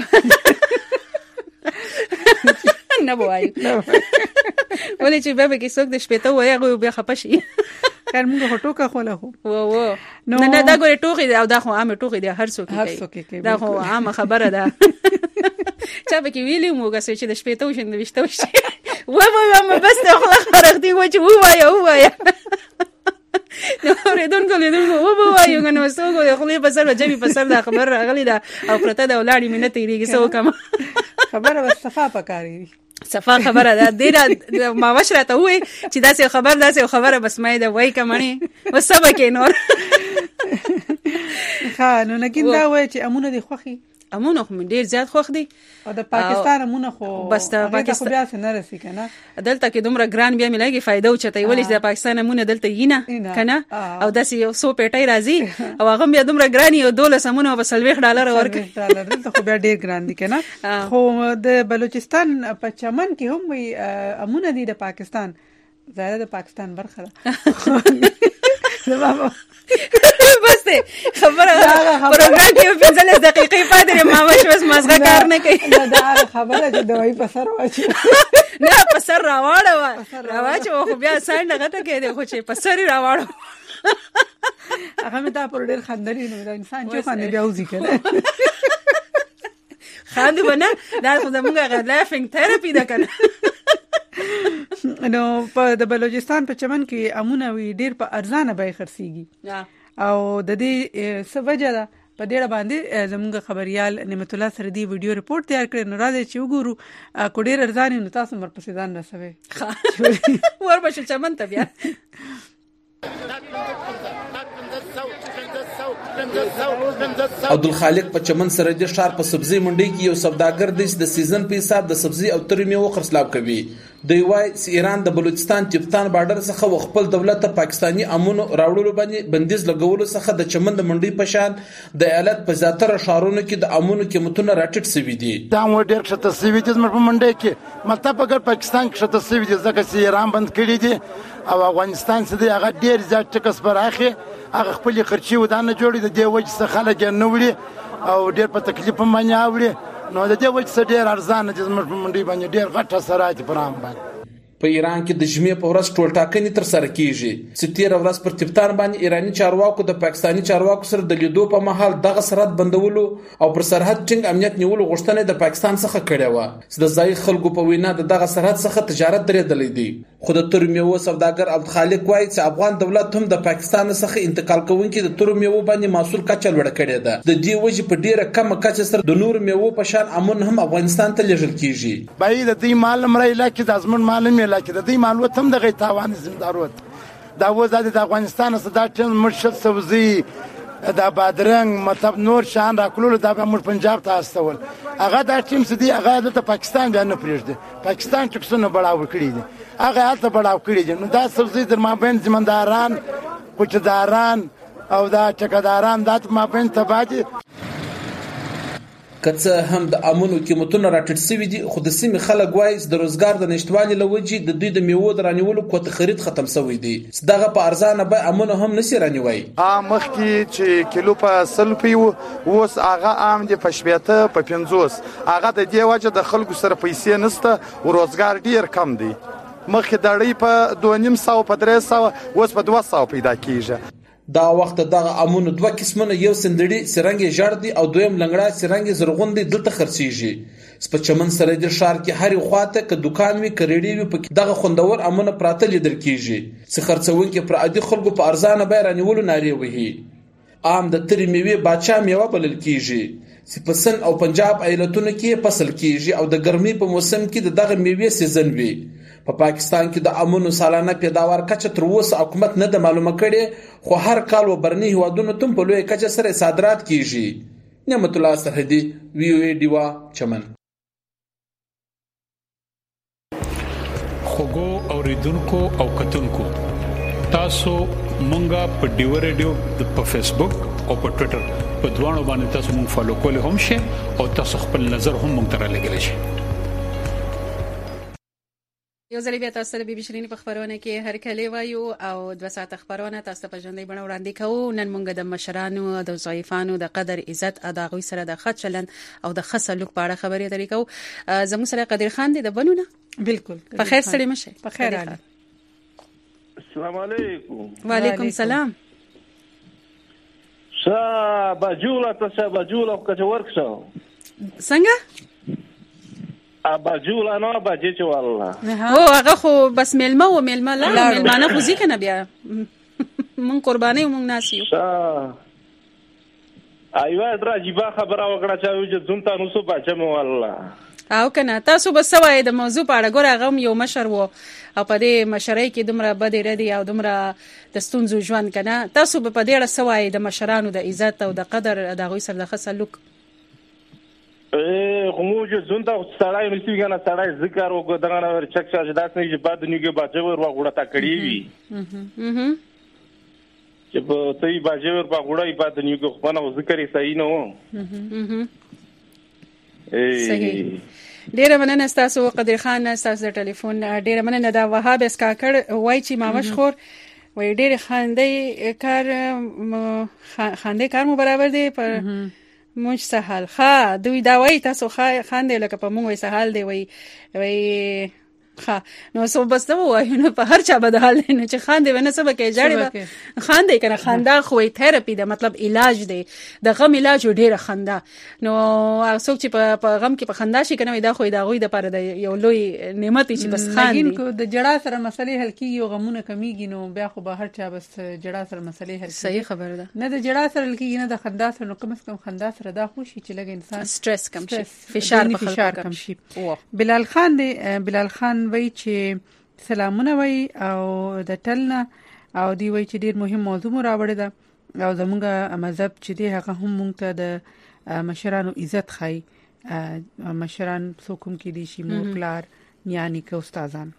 نه وایي ولې چې به کې څوک د شپېته وایي بیا خپشي کار موږ هټوکا خوله هو نو نه دا ګورې ټوخي دی او دا خو عام ټوخي دی هر څوک کوي دا خو عام خبره ده چا به کې ویلی موږ چې د شپېته وشند وشته شي و بس ته خلا خرخ دی و چې وایا نو ردون کولیدون و وایو نو څوک یو خلی په سر جمی په سر دا خبر راغلی دا او پرته دا ولاړی مینه تیریږي سو کما خبره وصفه پکاري صفه خبره ده ډیره ما وشرته وای چې داسې خبر داسې خبره بس مې دا وای کمنې وسبه کې نور ها نو نګین دا وای چې امونه دی خوخي امونه هم ډیر زیات خوښ دي او د پاکستان امونه خو بس د پاکستان بیا څنګه رسي کنه دلته کې دومره ګران بیا ملایږي فائدہ او چته ویل چې د پاکستان امونه دلته یینه کنه او داسې یو 100 پیټای راځي او هغه بیا دومره ګرانی او $12 امونه په $40 ورکړي دلته خو بیا ډیر ګران دي کنه خو د بلوچستان په چمن کې هم وي امونه دي د پاکستان زړه د پاکستان برخه ده بس ته خبره پروګرام کې 15 دقیقې پاتې ما مشوس مازغه کار نه کوي دا خبره چې دوی په سر واچي نه په سر راواړو خو بیا ساين غټه کې دی خو چې په سر راواړو هغه مې دا پر ډېر خندري نو دا انسان چې خاندي بیا وځي کنه خاندي بنه دا خو زموږه لافینګ تھراپي ده کنه نو په د بلوچستان په چمن کې امونه وی ډیر په ارزانه به خرڅيږي او د دې څه وجه ده په ډیره باندې زموږ خبريال نعمت الله سردي ویډیو ریپورت تیار کړی نو راځي چې وګورو کو ډیر ارزانه نو تاسو مر په ځان رسوي وربشه چمن ته بیا عبدالخالق په چمن سره د ښار په سبزی منډي کې یو سوداګر دی چې د سیزن په حساب د سبزی او ترې میوه خرڅلاو کوي. دوی وایي چې ایران د بلوچستان تیفتان بارډر څخه خپل دولت ته پاکستانی امونو راوړلو باندې بندیز لګولو څخه د چمن د منډي په شان د ایالت په زیاتره ښارونو کې د امونو قیمتونه راټیټ شوي دي. دا مو ډېر ښه تصویر دي زموږ په منډي کې مطلب اگر پاکستان کې ښه تصویر دي ځکه چې ایران بند کړی دي او افغانستان څخه دی هغه ډېر زیات ټکس براخي هغه خپل خرچي ودانه جوړي د دې وجه څخه خلک نه وړي او ډېر په تکلیف باندې اوړي نو د دې وجه څخه ډېر ارزانه دي زموږ په منډي باندې ډېر غټه سرات پرام باندې. په ایران کې د جمعې په ورځ ټول ټاکنې تر سره کیږي چې 13 ورځ پر تفتان باندې ایرانی چارواکو د پاکستانی چارواکو سره د لیدو په مهال دغه سرحد بندولو او پر سرحد ټینګ امنیت نیولو غوښتنه د پاکستان څخه کړې و چې د ځای خلکو په وینا دغه سرحد څخه تجارت درېدلې دي. خو د تور میوه سوداګر عبدالخالق وایي چې افغان دولت هم د پاکستان څخه انتقال کوونکي د تور میوه باندې محصول کچه لوړ کړې ده. د دې وجه په ډیره کم کچه سره د نور میوه په شان امون هم افغانستان ته لیږل کیږي. باید د دې مال مړی لکه د ازمن مال مې لکه د دې مال تم دغه تاوان زمداروت دا وزاده د افغانستان څخه دا ټیم مرشد سبزی دا بادرنګ مطلب نور شان راکلو دا به مر پنجاب ته استول هغه دا ټیم سدي هغه د پاکستان بیا نه پریږدي پاکستان ټکسونه بڑاو کړی دي هغه حالت بڑاو کړی دي نو دا سبزی در مابین زمینداران کوچداران او دا ټکداران دا مابین تبادي کڅه هم د امونو قیمتونه راټیټ شوي دي خو د سیمې خلک وایي د روزګار د نشټوالي لوجي د دوی د میوو درانیولو کوته خرید ختم شوی دی دغه په ارزانه به امونو هم نسی رانیوي مخکې چې کیلو په 100 روپۍ اوس هغه عام دي په 70 په 50 هغه د دې وجه د خلکو سره پیسې نشته او روزګار ډیر کم دی مخکې دړې په 250 په 300 اوس په 200 پیدا کیږي. دا وخت دغه امونو دوه قسمونه یو سندړي سرنګي ژړ دي او دویم لنګړا سرنګي زرغون دي دلته خرڅيږي. سپ چمن سره د ښار کې هر خواته ک دکان وی کریډي وی په دغه خوندور امونه پراته لیدل کیږي چې خرڅونکي پر عادي خلکو په ارزانه به رانیولو ناری وهي. عام د تری میوه باچا میوه بلل کیږي چې په سن او پنجاب ایالتونو کې فصل کیږي او د ګرمۍ په موسم کې دغه میوه سیزن وي. په پاکستان کې د امونو سالانه پیداوار کچه تر اوسه حکومت نه د معلومه کړي خو هر کال وبرني هوادونو تم په لوی کچه سره صادرات کیږي. نعمت الله سرحدي وی او ای ډیوا چمن. خوګو اوریدونکو او کتونکو تاسو مونږه په ډیو ریډیو په فیسبوک او په ټوئیټر په دوانو باندې تاسو مونږ فالو کولی هم شئ او تاسو خپل نظر هم مونږ ته رالیږلی شئ. یو ځل بیا تاسو ته بي شيرين په خبرونه کې هر کله وایو او 2 ساعت خبرونه تاسو په ژوندۍ بڼه وړاندې کوو. نن موږ د مشرانو د ضعیفانو د قدر عزت ادا غوي سره د ښه چلند او د ښه سلوک په اړه خبرې اترې کوو. زموږ سره قدر خان دی د بنونه. بالکل په خیر سره مشه. په خیر حال. السلام علیکم. وعلیکم السلام. بجوله تاسو بجوله که ورکشو څنګه بجوله نه بجې چې والله او هغه خو بس ملما و ملما لا ملمانه خو ځکه نه بیا مون قرباني مون ناسیو ایوه راجیبه خبره وکړه چې زوم ته نو سو بچم والله او کنه تاسو بس سوای د موضوع په اړه ګوره هغه یو مشر وو او په دې مشرۍ کې دومره بده ردی او دومره د ستونزو ژوند کنه تاسو په دې اړه سوای د مشرانو د عزت او د قدر د غوي سره د خصلوک خو چې زونتا سړای نشي کنه سړای ذکر وکړه دغه ور چک چې داس نه چې بعد نیګه باجه ور وغوړه تا کړی وي چې په تې باجه ور وغوړه بعد نیګه خو نه ذکر یې صحیح نه صحیح. ډیره مننه تاسو قدر خان تاسو د ټلیفون ډیره مننه دا وهاب اسکاکړ وای چې ما مشخور وای ډیره خاندې کار مو برابر دی پر مونږ سهال ښه دوی دا وای تاسو خاندې لکه په مونږ سهال دی وای ښه نو سو بس نو وای نو په هر چا بدحال نه چې خاندې ونه سبا کې جړې خاندې کنه خندا خو تھراپي ده مطلب علاج دی د غم علاج ډیره خندا نو څوک چې په غم کې په خندا شي کنه دا خو دا غوي د پاره د یو لوی نعمت چې بس خاندې کو د جړه سره مسلې حل کیږي او غمونه کمیږي نو بیا خو به هر چا بس جړه سره مسلې حل صحیح خبر ده نه د جړه سره حل کیږي نه د خندا سره نو کم از کم خندا سره دا خوشي چې لګ انسان سټرس کم شي فشار کم شي. بلال خان وای چې سلامونه وای او د ټلنه او دی وای چې ډیر مهم موضوع مو راوړی ده او زمونږ مذهب چې دی هغه هم مونږ ته د مشرانو عزت خای مشران څوک کې دي شي مور پلار یعنی که استادان.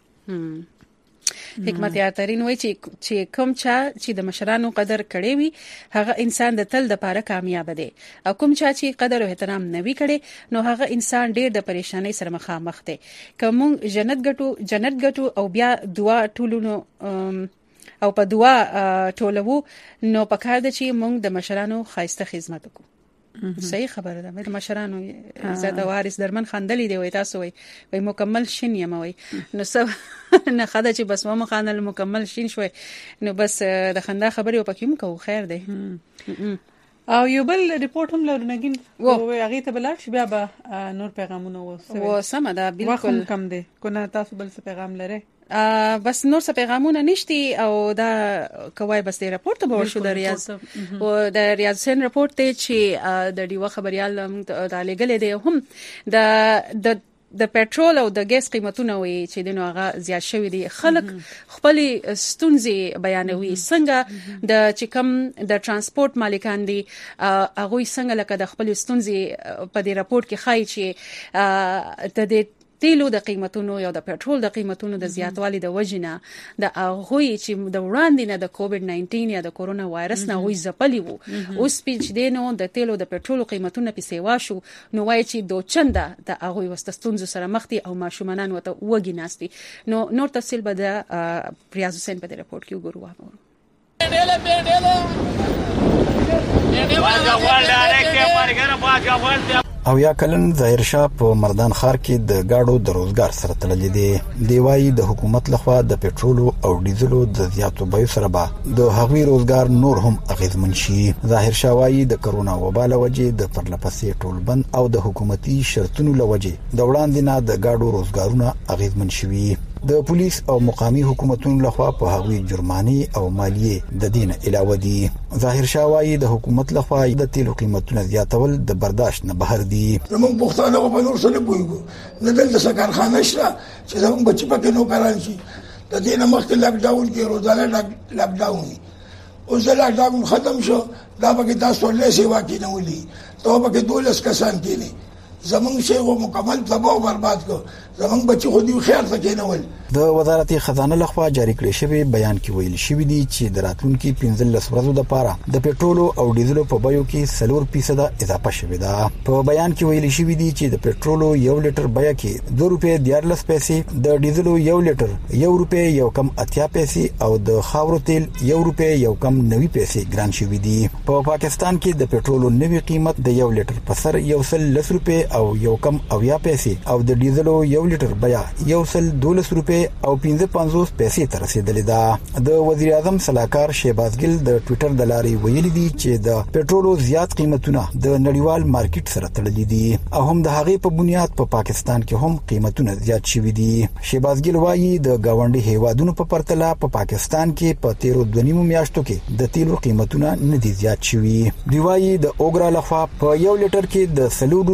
حکمت یاترین وای چې کوم چا چې د مشرانو قدر کړي وي هغه انسان د تل د پاره کامیاب دی او کوم چا چې قدر او احترام نه وی کړي نو هغه انسان ډیر د پریشانۍ سره مخامخ دی. کوم جنت ګټو او بیا دعا ټولونو او په دعا ټولو نو پکار د چې موږ د مشرانو خاصه خدمت وکړو. صحیح خبره ده د مشرانو زاده وارث درمن خندلې دی وای تاسو وای مکمل شین یم وای نو سب نه خدای چې بس مو خانل مکمل شین شوي نو بس د خندا خبرې او پکې مو خیر دی. او یو بل ریپورت هم لرنګین او هغه ته بلار شي بیا به نور پیغامونه و سم ده بالکل کم دی کو نه تاسو بل څه پیغام لرئ بس نور څه پیغامونه نشتی او دا کوي بس د راپورټ به شو د ریاض او د ریاض سن راپورټ ته چې د ډیوه خبريال د لګل دی هم د پېټرول او د ګیس قیمتونه وي چې دنو هغه زیات شوی دي خلک خپل ستونزې بیانوي څنګه د چکم د ترانسپورت مالکان دي هغه څنګه لکه د خپل ستونزې په دې راپورټ کې خای چې د تیلو د قیمتونو یا د پېټرول د قیمتونو د زیاتوالي د وجنه د هغه چې د وړاندې نه د کووډ 19 یا د کورونا وایرس نه وې زپلی وو اوس پیچ دینو د تیلو د پېټرول قیمتونه په سیوا شو نو وای چې دوه چنده د هغه وستستونز سره مخ دي او ماشومان وته وګی ناستي نو نور تفصیل به د ریاض حسین په رپورت کې وګورو. او یا کلن ظاهر شاه په مردان ښار کې د گاډو د روزګار سره تړلې دي. دیوای د حکومت لخوا د پېټرولو او ډیزلو د زیاتو بیو سره به د هغوی روزګار نور هم اغیزمن شي. ظاهر شاه وايي د کرونا وبا له وجې د پرلپسې ټولبند او د حکومتي شرطونو له وجې د وړاندې نه د گاډو روزګارونه اغیزمن شوي. د پولیس او مقامی حکومتونو لخوا په هغوی جرمانه او مالیه د دین علاوه دي. ظاهر شاه وايي د حکومت لخوا د تیلو قیمتونه زیاتول د برداشت نه بهر دي. زموږ پښتانه په نور سره پويګو نه دلته سکرخانه شته چې زموږ بچی پکې نو کاران شي د دې نه مخکې لاک ډاون کې روزانه لاک ډاون او زه لاک ډاون ختم شو دا پکې تاسو له سیوا کې نه ولي ته پکې 12 کسان کېنی زمونږ شی و مکمل تباہ برباد کو زمونږ بچي خو دی خیر څه کېنول. د وزارت خزانه لخوا جاری کړی شوی بیان کې ویل شوی دی چې د راتلونکي 15 ورځو لپاره د پېټرولو او ډیزلو په بیو کې 4% اضافه شوی ده. په بیان کې ویل شوی دی چې د پېټرولو 1 لیټر بیه کې 2 روپے 14 پیسې، د ډیزلو 1 لیټر 1 روپے یو کم 80 پیسې او د خاورو تیل 1 روپے یو کم 90 پیسې ګران شوی دی. په پاکستان کې د پېټرولو نوي قیمت د 1 لیټر په سر 110 روپے او یو کم 80 پیسې او د ډیزلو 1 لیټر بیه 112 روپے او 55 پیسې ته رسیدلې ده. د وزیر اعظم صلاحکار شهباز ګل د ټوئیټر د لارې ویلي دي چې د پېټرولو زیات قیمتونه د نړیوال مارکیټ سره تړلي دي او هم د هغې په بنیاد په پاکستان کې هم قیمتونه زیات شوي دي. شهباز ګل وایي د گاونډي هیوادونو په پرتله په پاکستان کې په 13 میاشتو کې د تیلو قیمتونه نه دي زیات شوي. دی وایي د اوګرا لخوا په 1 لیټر کې د 4 روپے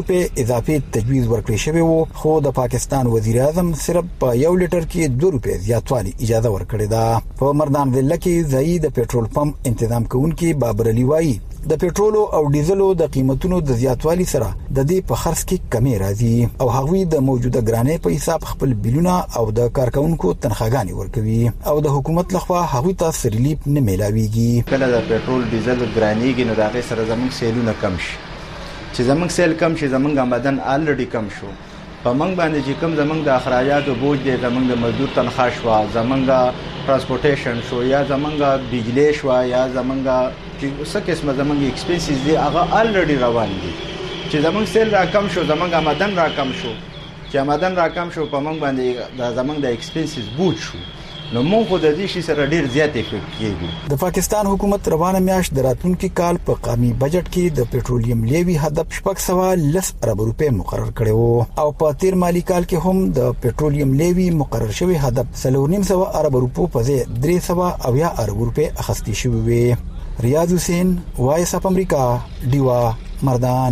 اضافي تجویز ورکړی شوی وو خو د پاکستان وزیر اعظم صرف په 1 لیټر کې 2 روپۍ زیاتوالی اجازه ورکړې ده. په مردان ضلع کې ځای د پېټرول پمپ تنظیم کوونکي بابر علي وایي د پېټرولو او ډیزلو د قیمتونو د زیاتوالي سره د دې په خرڅ کې کمی راځي او هغوی د موجوده ګرانۍ په حساب خپل بیلونه او د کارکونکو تنخواګانې ورکوي او د حکومت لخوا هغوی ته سریلیپ نه میلاویږي. کله د پېټرول ډیزل ګرانېږي نو دا غي سره زموږ سیلونه کم شي چې زموږ سیل کم شي زموږ آمدن الریډي کم شو په موږ باندې چې کوم زموږ د اخراجاتو بوج دی زموږ د مزدور تنخواه شو زموږ ترانسپورټیشن شو یا زموږ بجلی شو یا زموږ چې څه قسمه زموږ ایکسپنسز دي هغه الریډي روان دي چې زموږ سیل را کم شو زموږ آمدن را کم شو چې آمدن را کم شو په موږ باندې د زموږ د ایکسپنسز بوج شو نو موږ خو د دې شي سره ډیر زیات کېږي. د پاکستان حکومت روانه میاشت د راتلونکي کال په قومي بجټ کې د پېټرولیم لیوي هدف 610 ارب روپۍ مقرر کړی وو او په تیر مالی کال کې هم د پېټرولیم لیوي مقرر شوی هدف 3.5 ارب روپۍ په ځای 300 ارب روپۍ اخیستل شوی وي. ریاض حسین وایس اف امریکا دیوا مردان.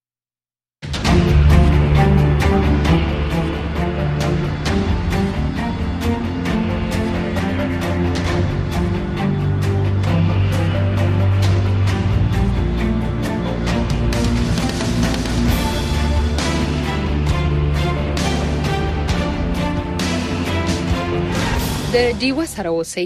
د ډیوه سره اوسئ.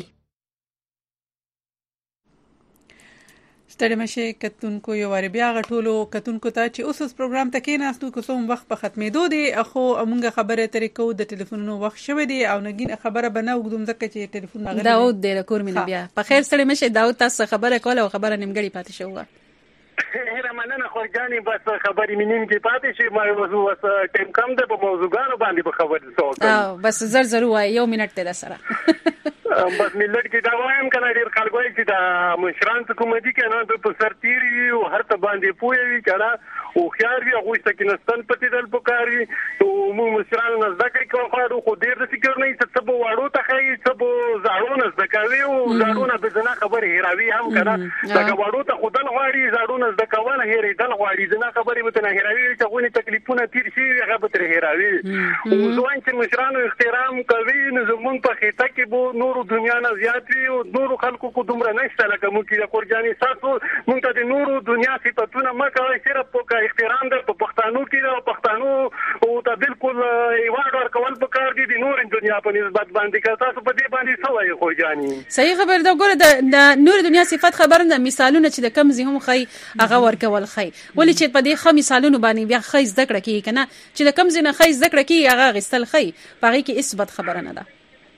ستړي مشه کتونکو یو واری بیا غټولو کتونکو ته چې اوس پروګرام ته کې ناستو کوم وخت په ختمېدو دي اخو موږ خبره طریقو د ټلیفونونو وخت شوه دي او نګین خبره بنه وګدوم ځکه چې ټلیفون غلط داود د کور مینه بیا په خیر ستړي مشه داود تاسو خبره کوله او خبره نیمګړی پاتې شوه. هره مننه خورجاني بس خبرې مینیم کې پاتې شي ما موضوع وس ټیم کم ده په موضوعګانو باندې په خبرې سوال بس زر وای یو منټ ته سره بس ملت کې دا وایم کنه ډیر خلک وایي چې دا مشران حکومتي کنه په سرتيري او هر ته باندې پوي کړه او خيار وي هغه سکینستان پتی دل پکاري او مو مشران نه ذکر کوي خو ډیر د فکر نه څه په واړو ته خي څه په زاړو نه ذکروي او زاړو نه د جنا خبر هیراوي هم کنه دا واړو ته خدل غواړي زاړو نه ذکرونه هیري دل غواړي جنا خبرې به نه هیراوي چې غوني تکلیفونه تیر شي هغه به تر هیراوي او ځوان چې مشران احترام کوي نو زمونږ په خېټه کې به نور دنیا نه زیات وي او نور خلکو کو دومره نشته لکه مو کې د قرجاني تاسو مونږ ته د نور دنیا صفاتونه مکه صرف په احترام در په پښتنو کې او پښتنو او ته بالکل ایوارډ ورکول پکار دي د نور دنیا په نسبت باندې تاسو په دې باندې څه وایي قرجاني صحیح خبر دا ګوره د نور دنیا صفات خبرم د مثالونه چې د کم زی هم خي هغه ورکول خي ولې چې په دې خه مثالونه باندې بیا خي زده کړه کی کنه چې د کم زی نه خي زده کړه کی هغه غستل خي پاره کې اثبات خبره نه ده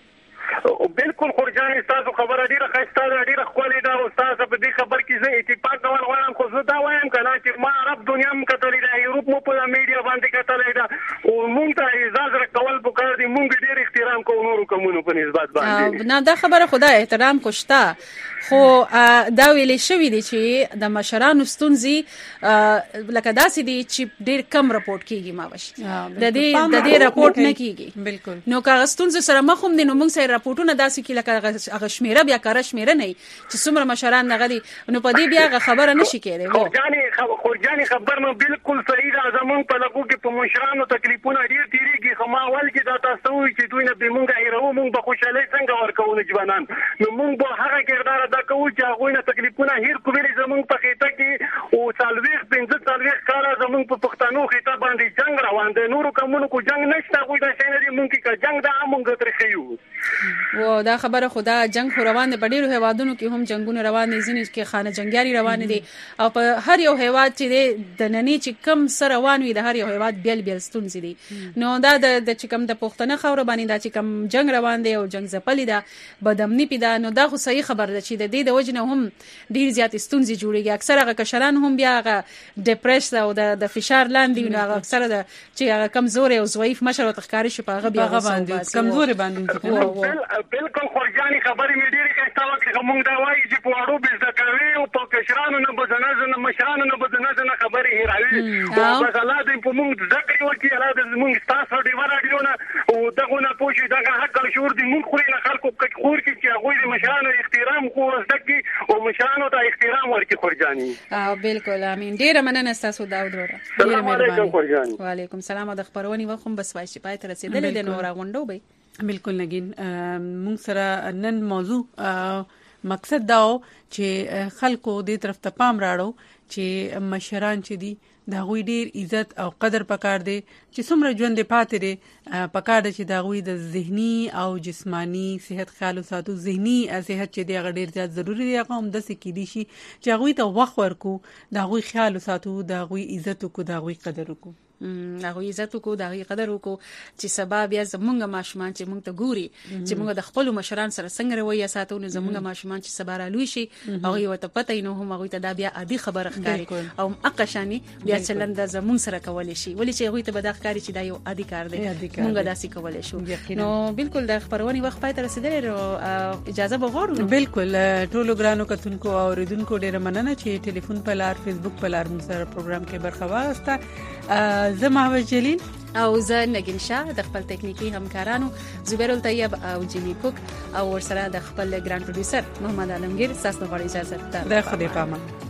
بالکل خورجاني تاسو خبره ډیره خسته ډیره خولي دا استاد په دې خبر کې زه اتفاق کوم غواړم خو زه دا وایم کنه چې ما عرب دنیا هم کتلې ده یورپ مو په میډیا باندې کتلې ده او مونږ ته اجازه ورکول پکار دي مونږ ډیر احترام کوو نور کومونو په نسبت باندې نه دا خبره خدای احترام کوشتا خو دا ویلې شوې دي چې د مشرانو ستونزې لکه داسې دي چې ډیر کم راپورټ کیږي ما وش د دې راپورټ نه کیږي بالکل نو کاغستون سره مخوم دي نو موږ سره راپورټونه داسې کې لکه هغه شمیره بیا کار شمیره نه چې څومره مشران نه غدي نو په دې بیا خبره نشي کېږي خورجاني خبر مو بالکل صحیح ده زمون په لګو کې په مشرانو تکلیفونه ډیر تیریږي خو ما ول کې دا تاسو چې دوی نه به مونږه هیرو مونږ به خوشاله څنګه ورکوونه ځوانان نو مونږ به هغه کردار ادا کوو چې هغه نه تکلیفونه هیر کوي زمون په خېټه کې او سالويخ 15 کال زمون په پښتنو خېټه باندې جنگ روان دي نورو کومونو کو جنگ نشته خو دا شي نه دي مونږ کې جنگ دا مونږ تر خيو و دا خبره خدا جنگ روان دي په ډیرو هیوادونو کې هم جنگونه روان دي ځینې کې خانه جنگیاري روان دي او په هر یو هیواد چې د نننی چې کم سره روان وي د هر یو هیواد بیل ستونزې دي نو دا د چې کم د پښتنه خاور باندې دا چې کم جنگ روان دي او جنگ زپلې ده بدامني پیدا نو دا خو صحیح خبر ده چې د دې د وجنه هم ډیر زیات ستونزې جوړيږي اکثر هغه کشران هم بیا هغه ډیپریس او د فشار لاندې نو هغه اکثر د چې هغه کمزور او ضعیف مشر او تخکاری شي په هغه بیا کمزور باندې بالکل خورجاني خبرې مې ډېرې ښایسته وکړې خو مونږ دا وایي چې په واړو به زده کوي او په کشرانو نه به نه مشرانو نه به نه خبرې هېروي او بس الله دې په مونږ زده کړي وکړي الله دې مونږ ستاسو ډېوه راډیو نه او دغه نه پوه شي دغه حق او شعور دې مونږ خوري نه خلکو خور کړي چې هغوی د مشرانو احترام کو وسته کې او مشرانو ته احترام ورکړي خورجاني. بالکل امين. ډیره مننه تاسو داود وروره. السلام علیکم خورجاني. وعلیکم السلام. د خبرونی وخت هم بس وای شي پای تر رسیدلې د نور غونډو به بالکل نګین مونږ سره نن موضوع مقصد دا چې خلکو دې طرف ته پام راړو چې مشران چې دي دا غوي ډیر عزت او قدر پکار دي چې څومره ژوند پاتې دي پکار دي چې دا غوي د ذهني او جسمانی صحت خیال ساتو. ذهني صحت چې دی غ ډیر زیات ضروری دی هغه هم د سکیدي شي چې غوي ته وخت ورکو دا غوي خیال ساتو دا غوي عزت کو دا غوي قدر کو هغه عزت کو دا غي قدر کو چې سبب یا زمونږ ماشومان چې مونږ ته ګوري چې مونږ د خپل مشران سره څنګه رویه ساتو نو زمونږ ماشومان چې سبا را لوي شي هغه یو ته پته نه هم هغه ته دا بیا عادي خبره ښکاري او اقشانی بیا چلند زمون سره کولای شي ولی چې هغه ته به دا ښکاري چې دا یو عادي کار دی مونږ داسې کولای شو. نو بالکل د خبرونی وخت پای ته رسیدلې اجازه بغواړو. بالکل ټولو ګرانو کتونکو او اوریدونکو ډیره مننه چې ټلیفون په لار فیسبوک په لار موږ سره پروګرام کې برخه واغسته. زه محمد جلیل او زه نگین شاه د خپل تکنیکی همکارانو زبیر الطیب او جیمی کوک او ورسره د خپل ګران پروډوسر محمد عالمگیر تاسو ته اجازه ده. د خدای پامان.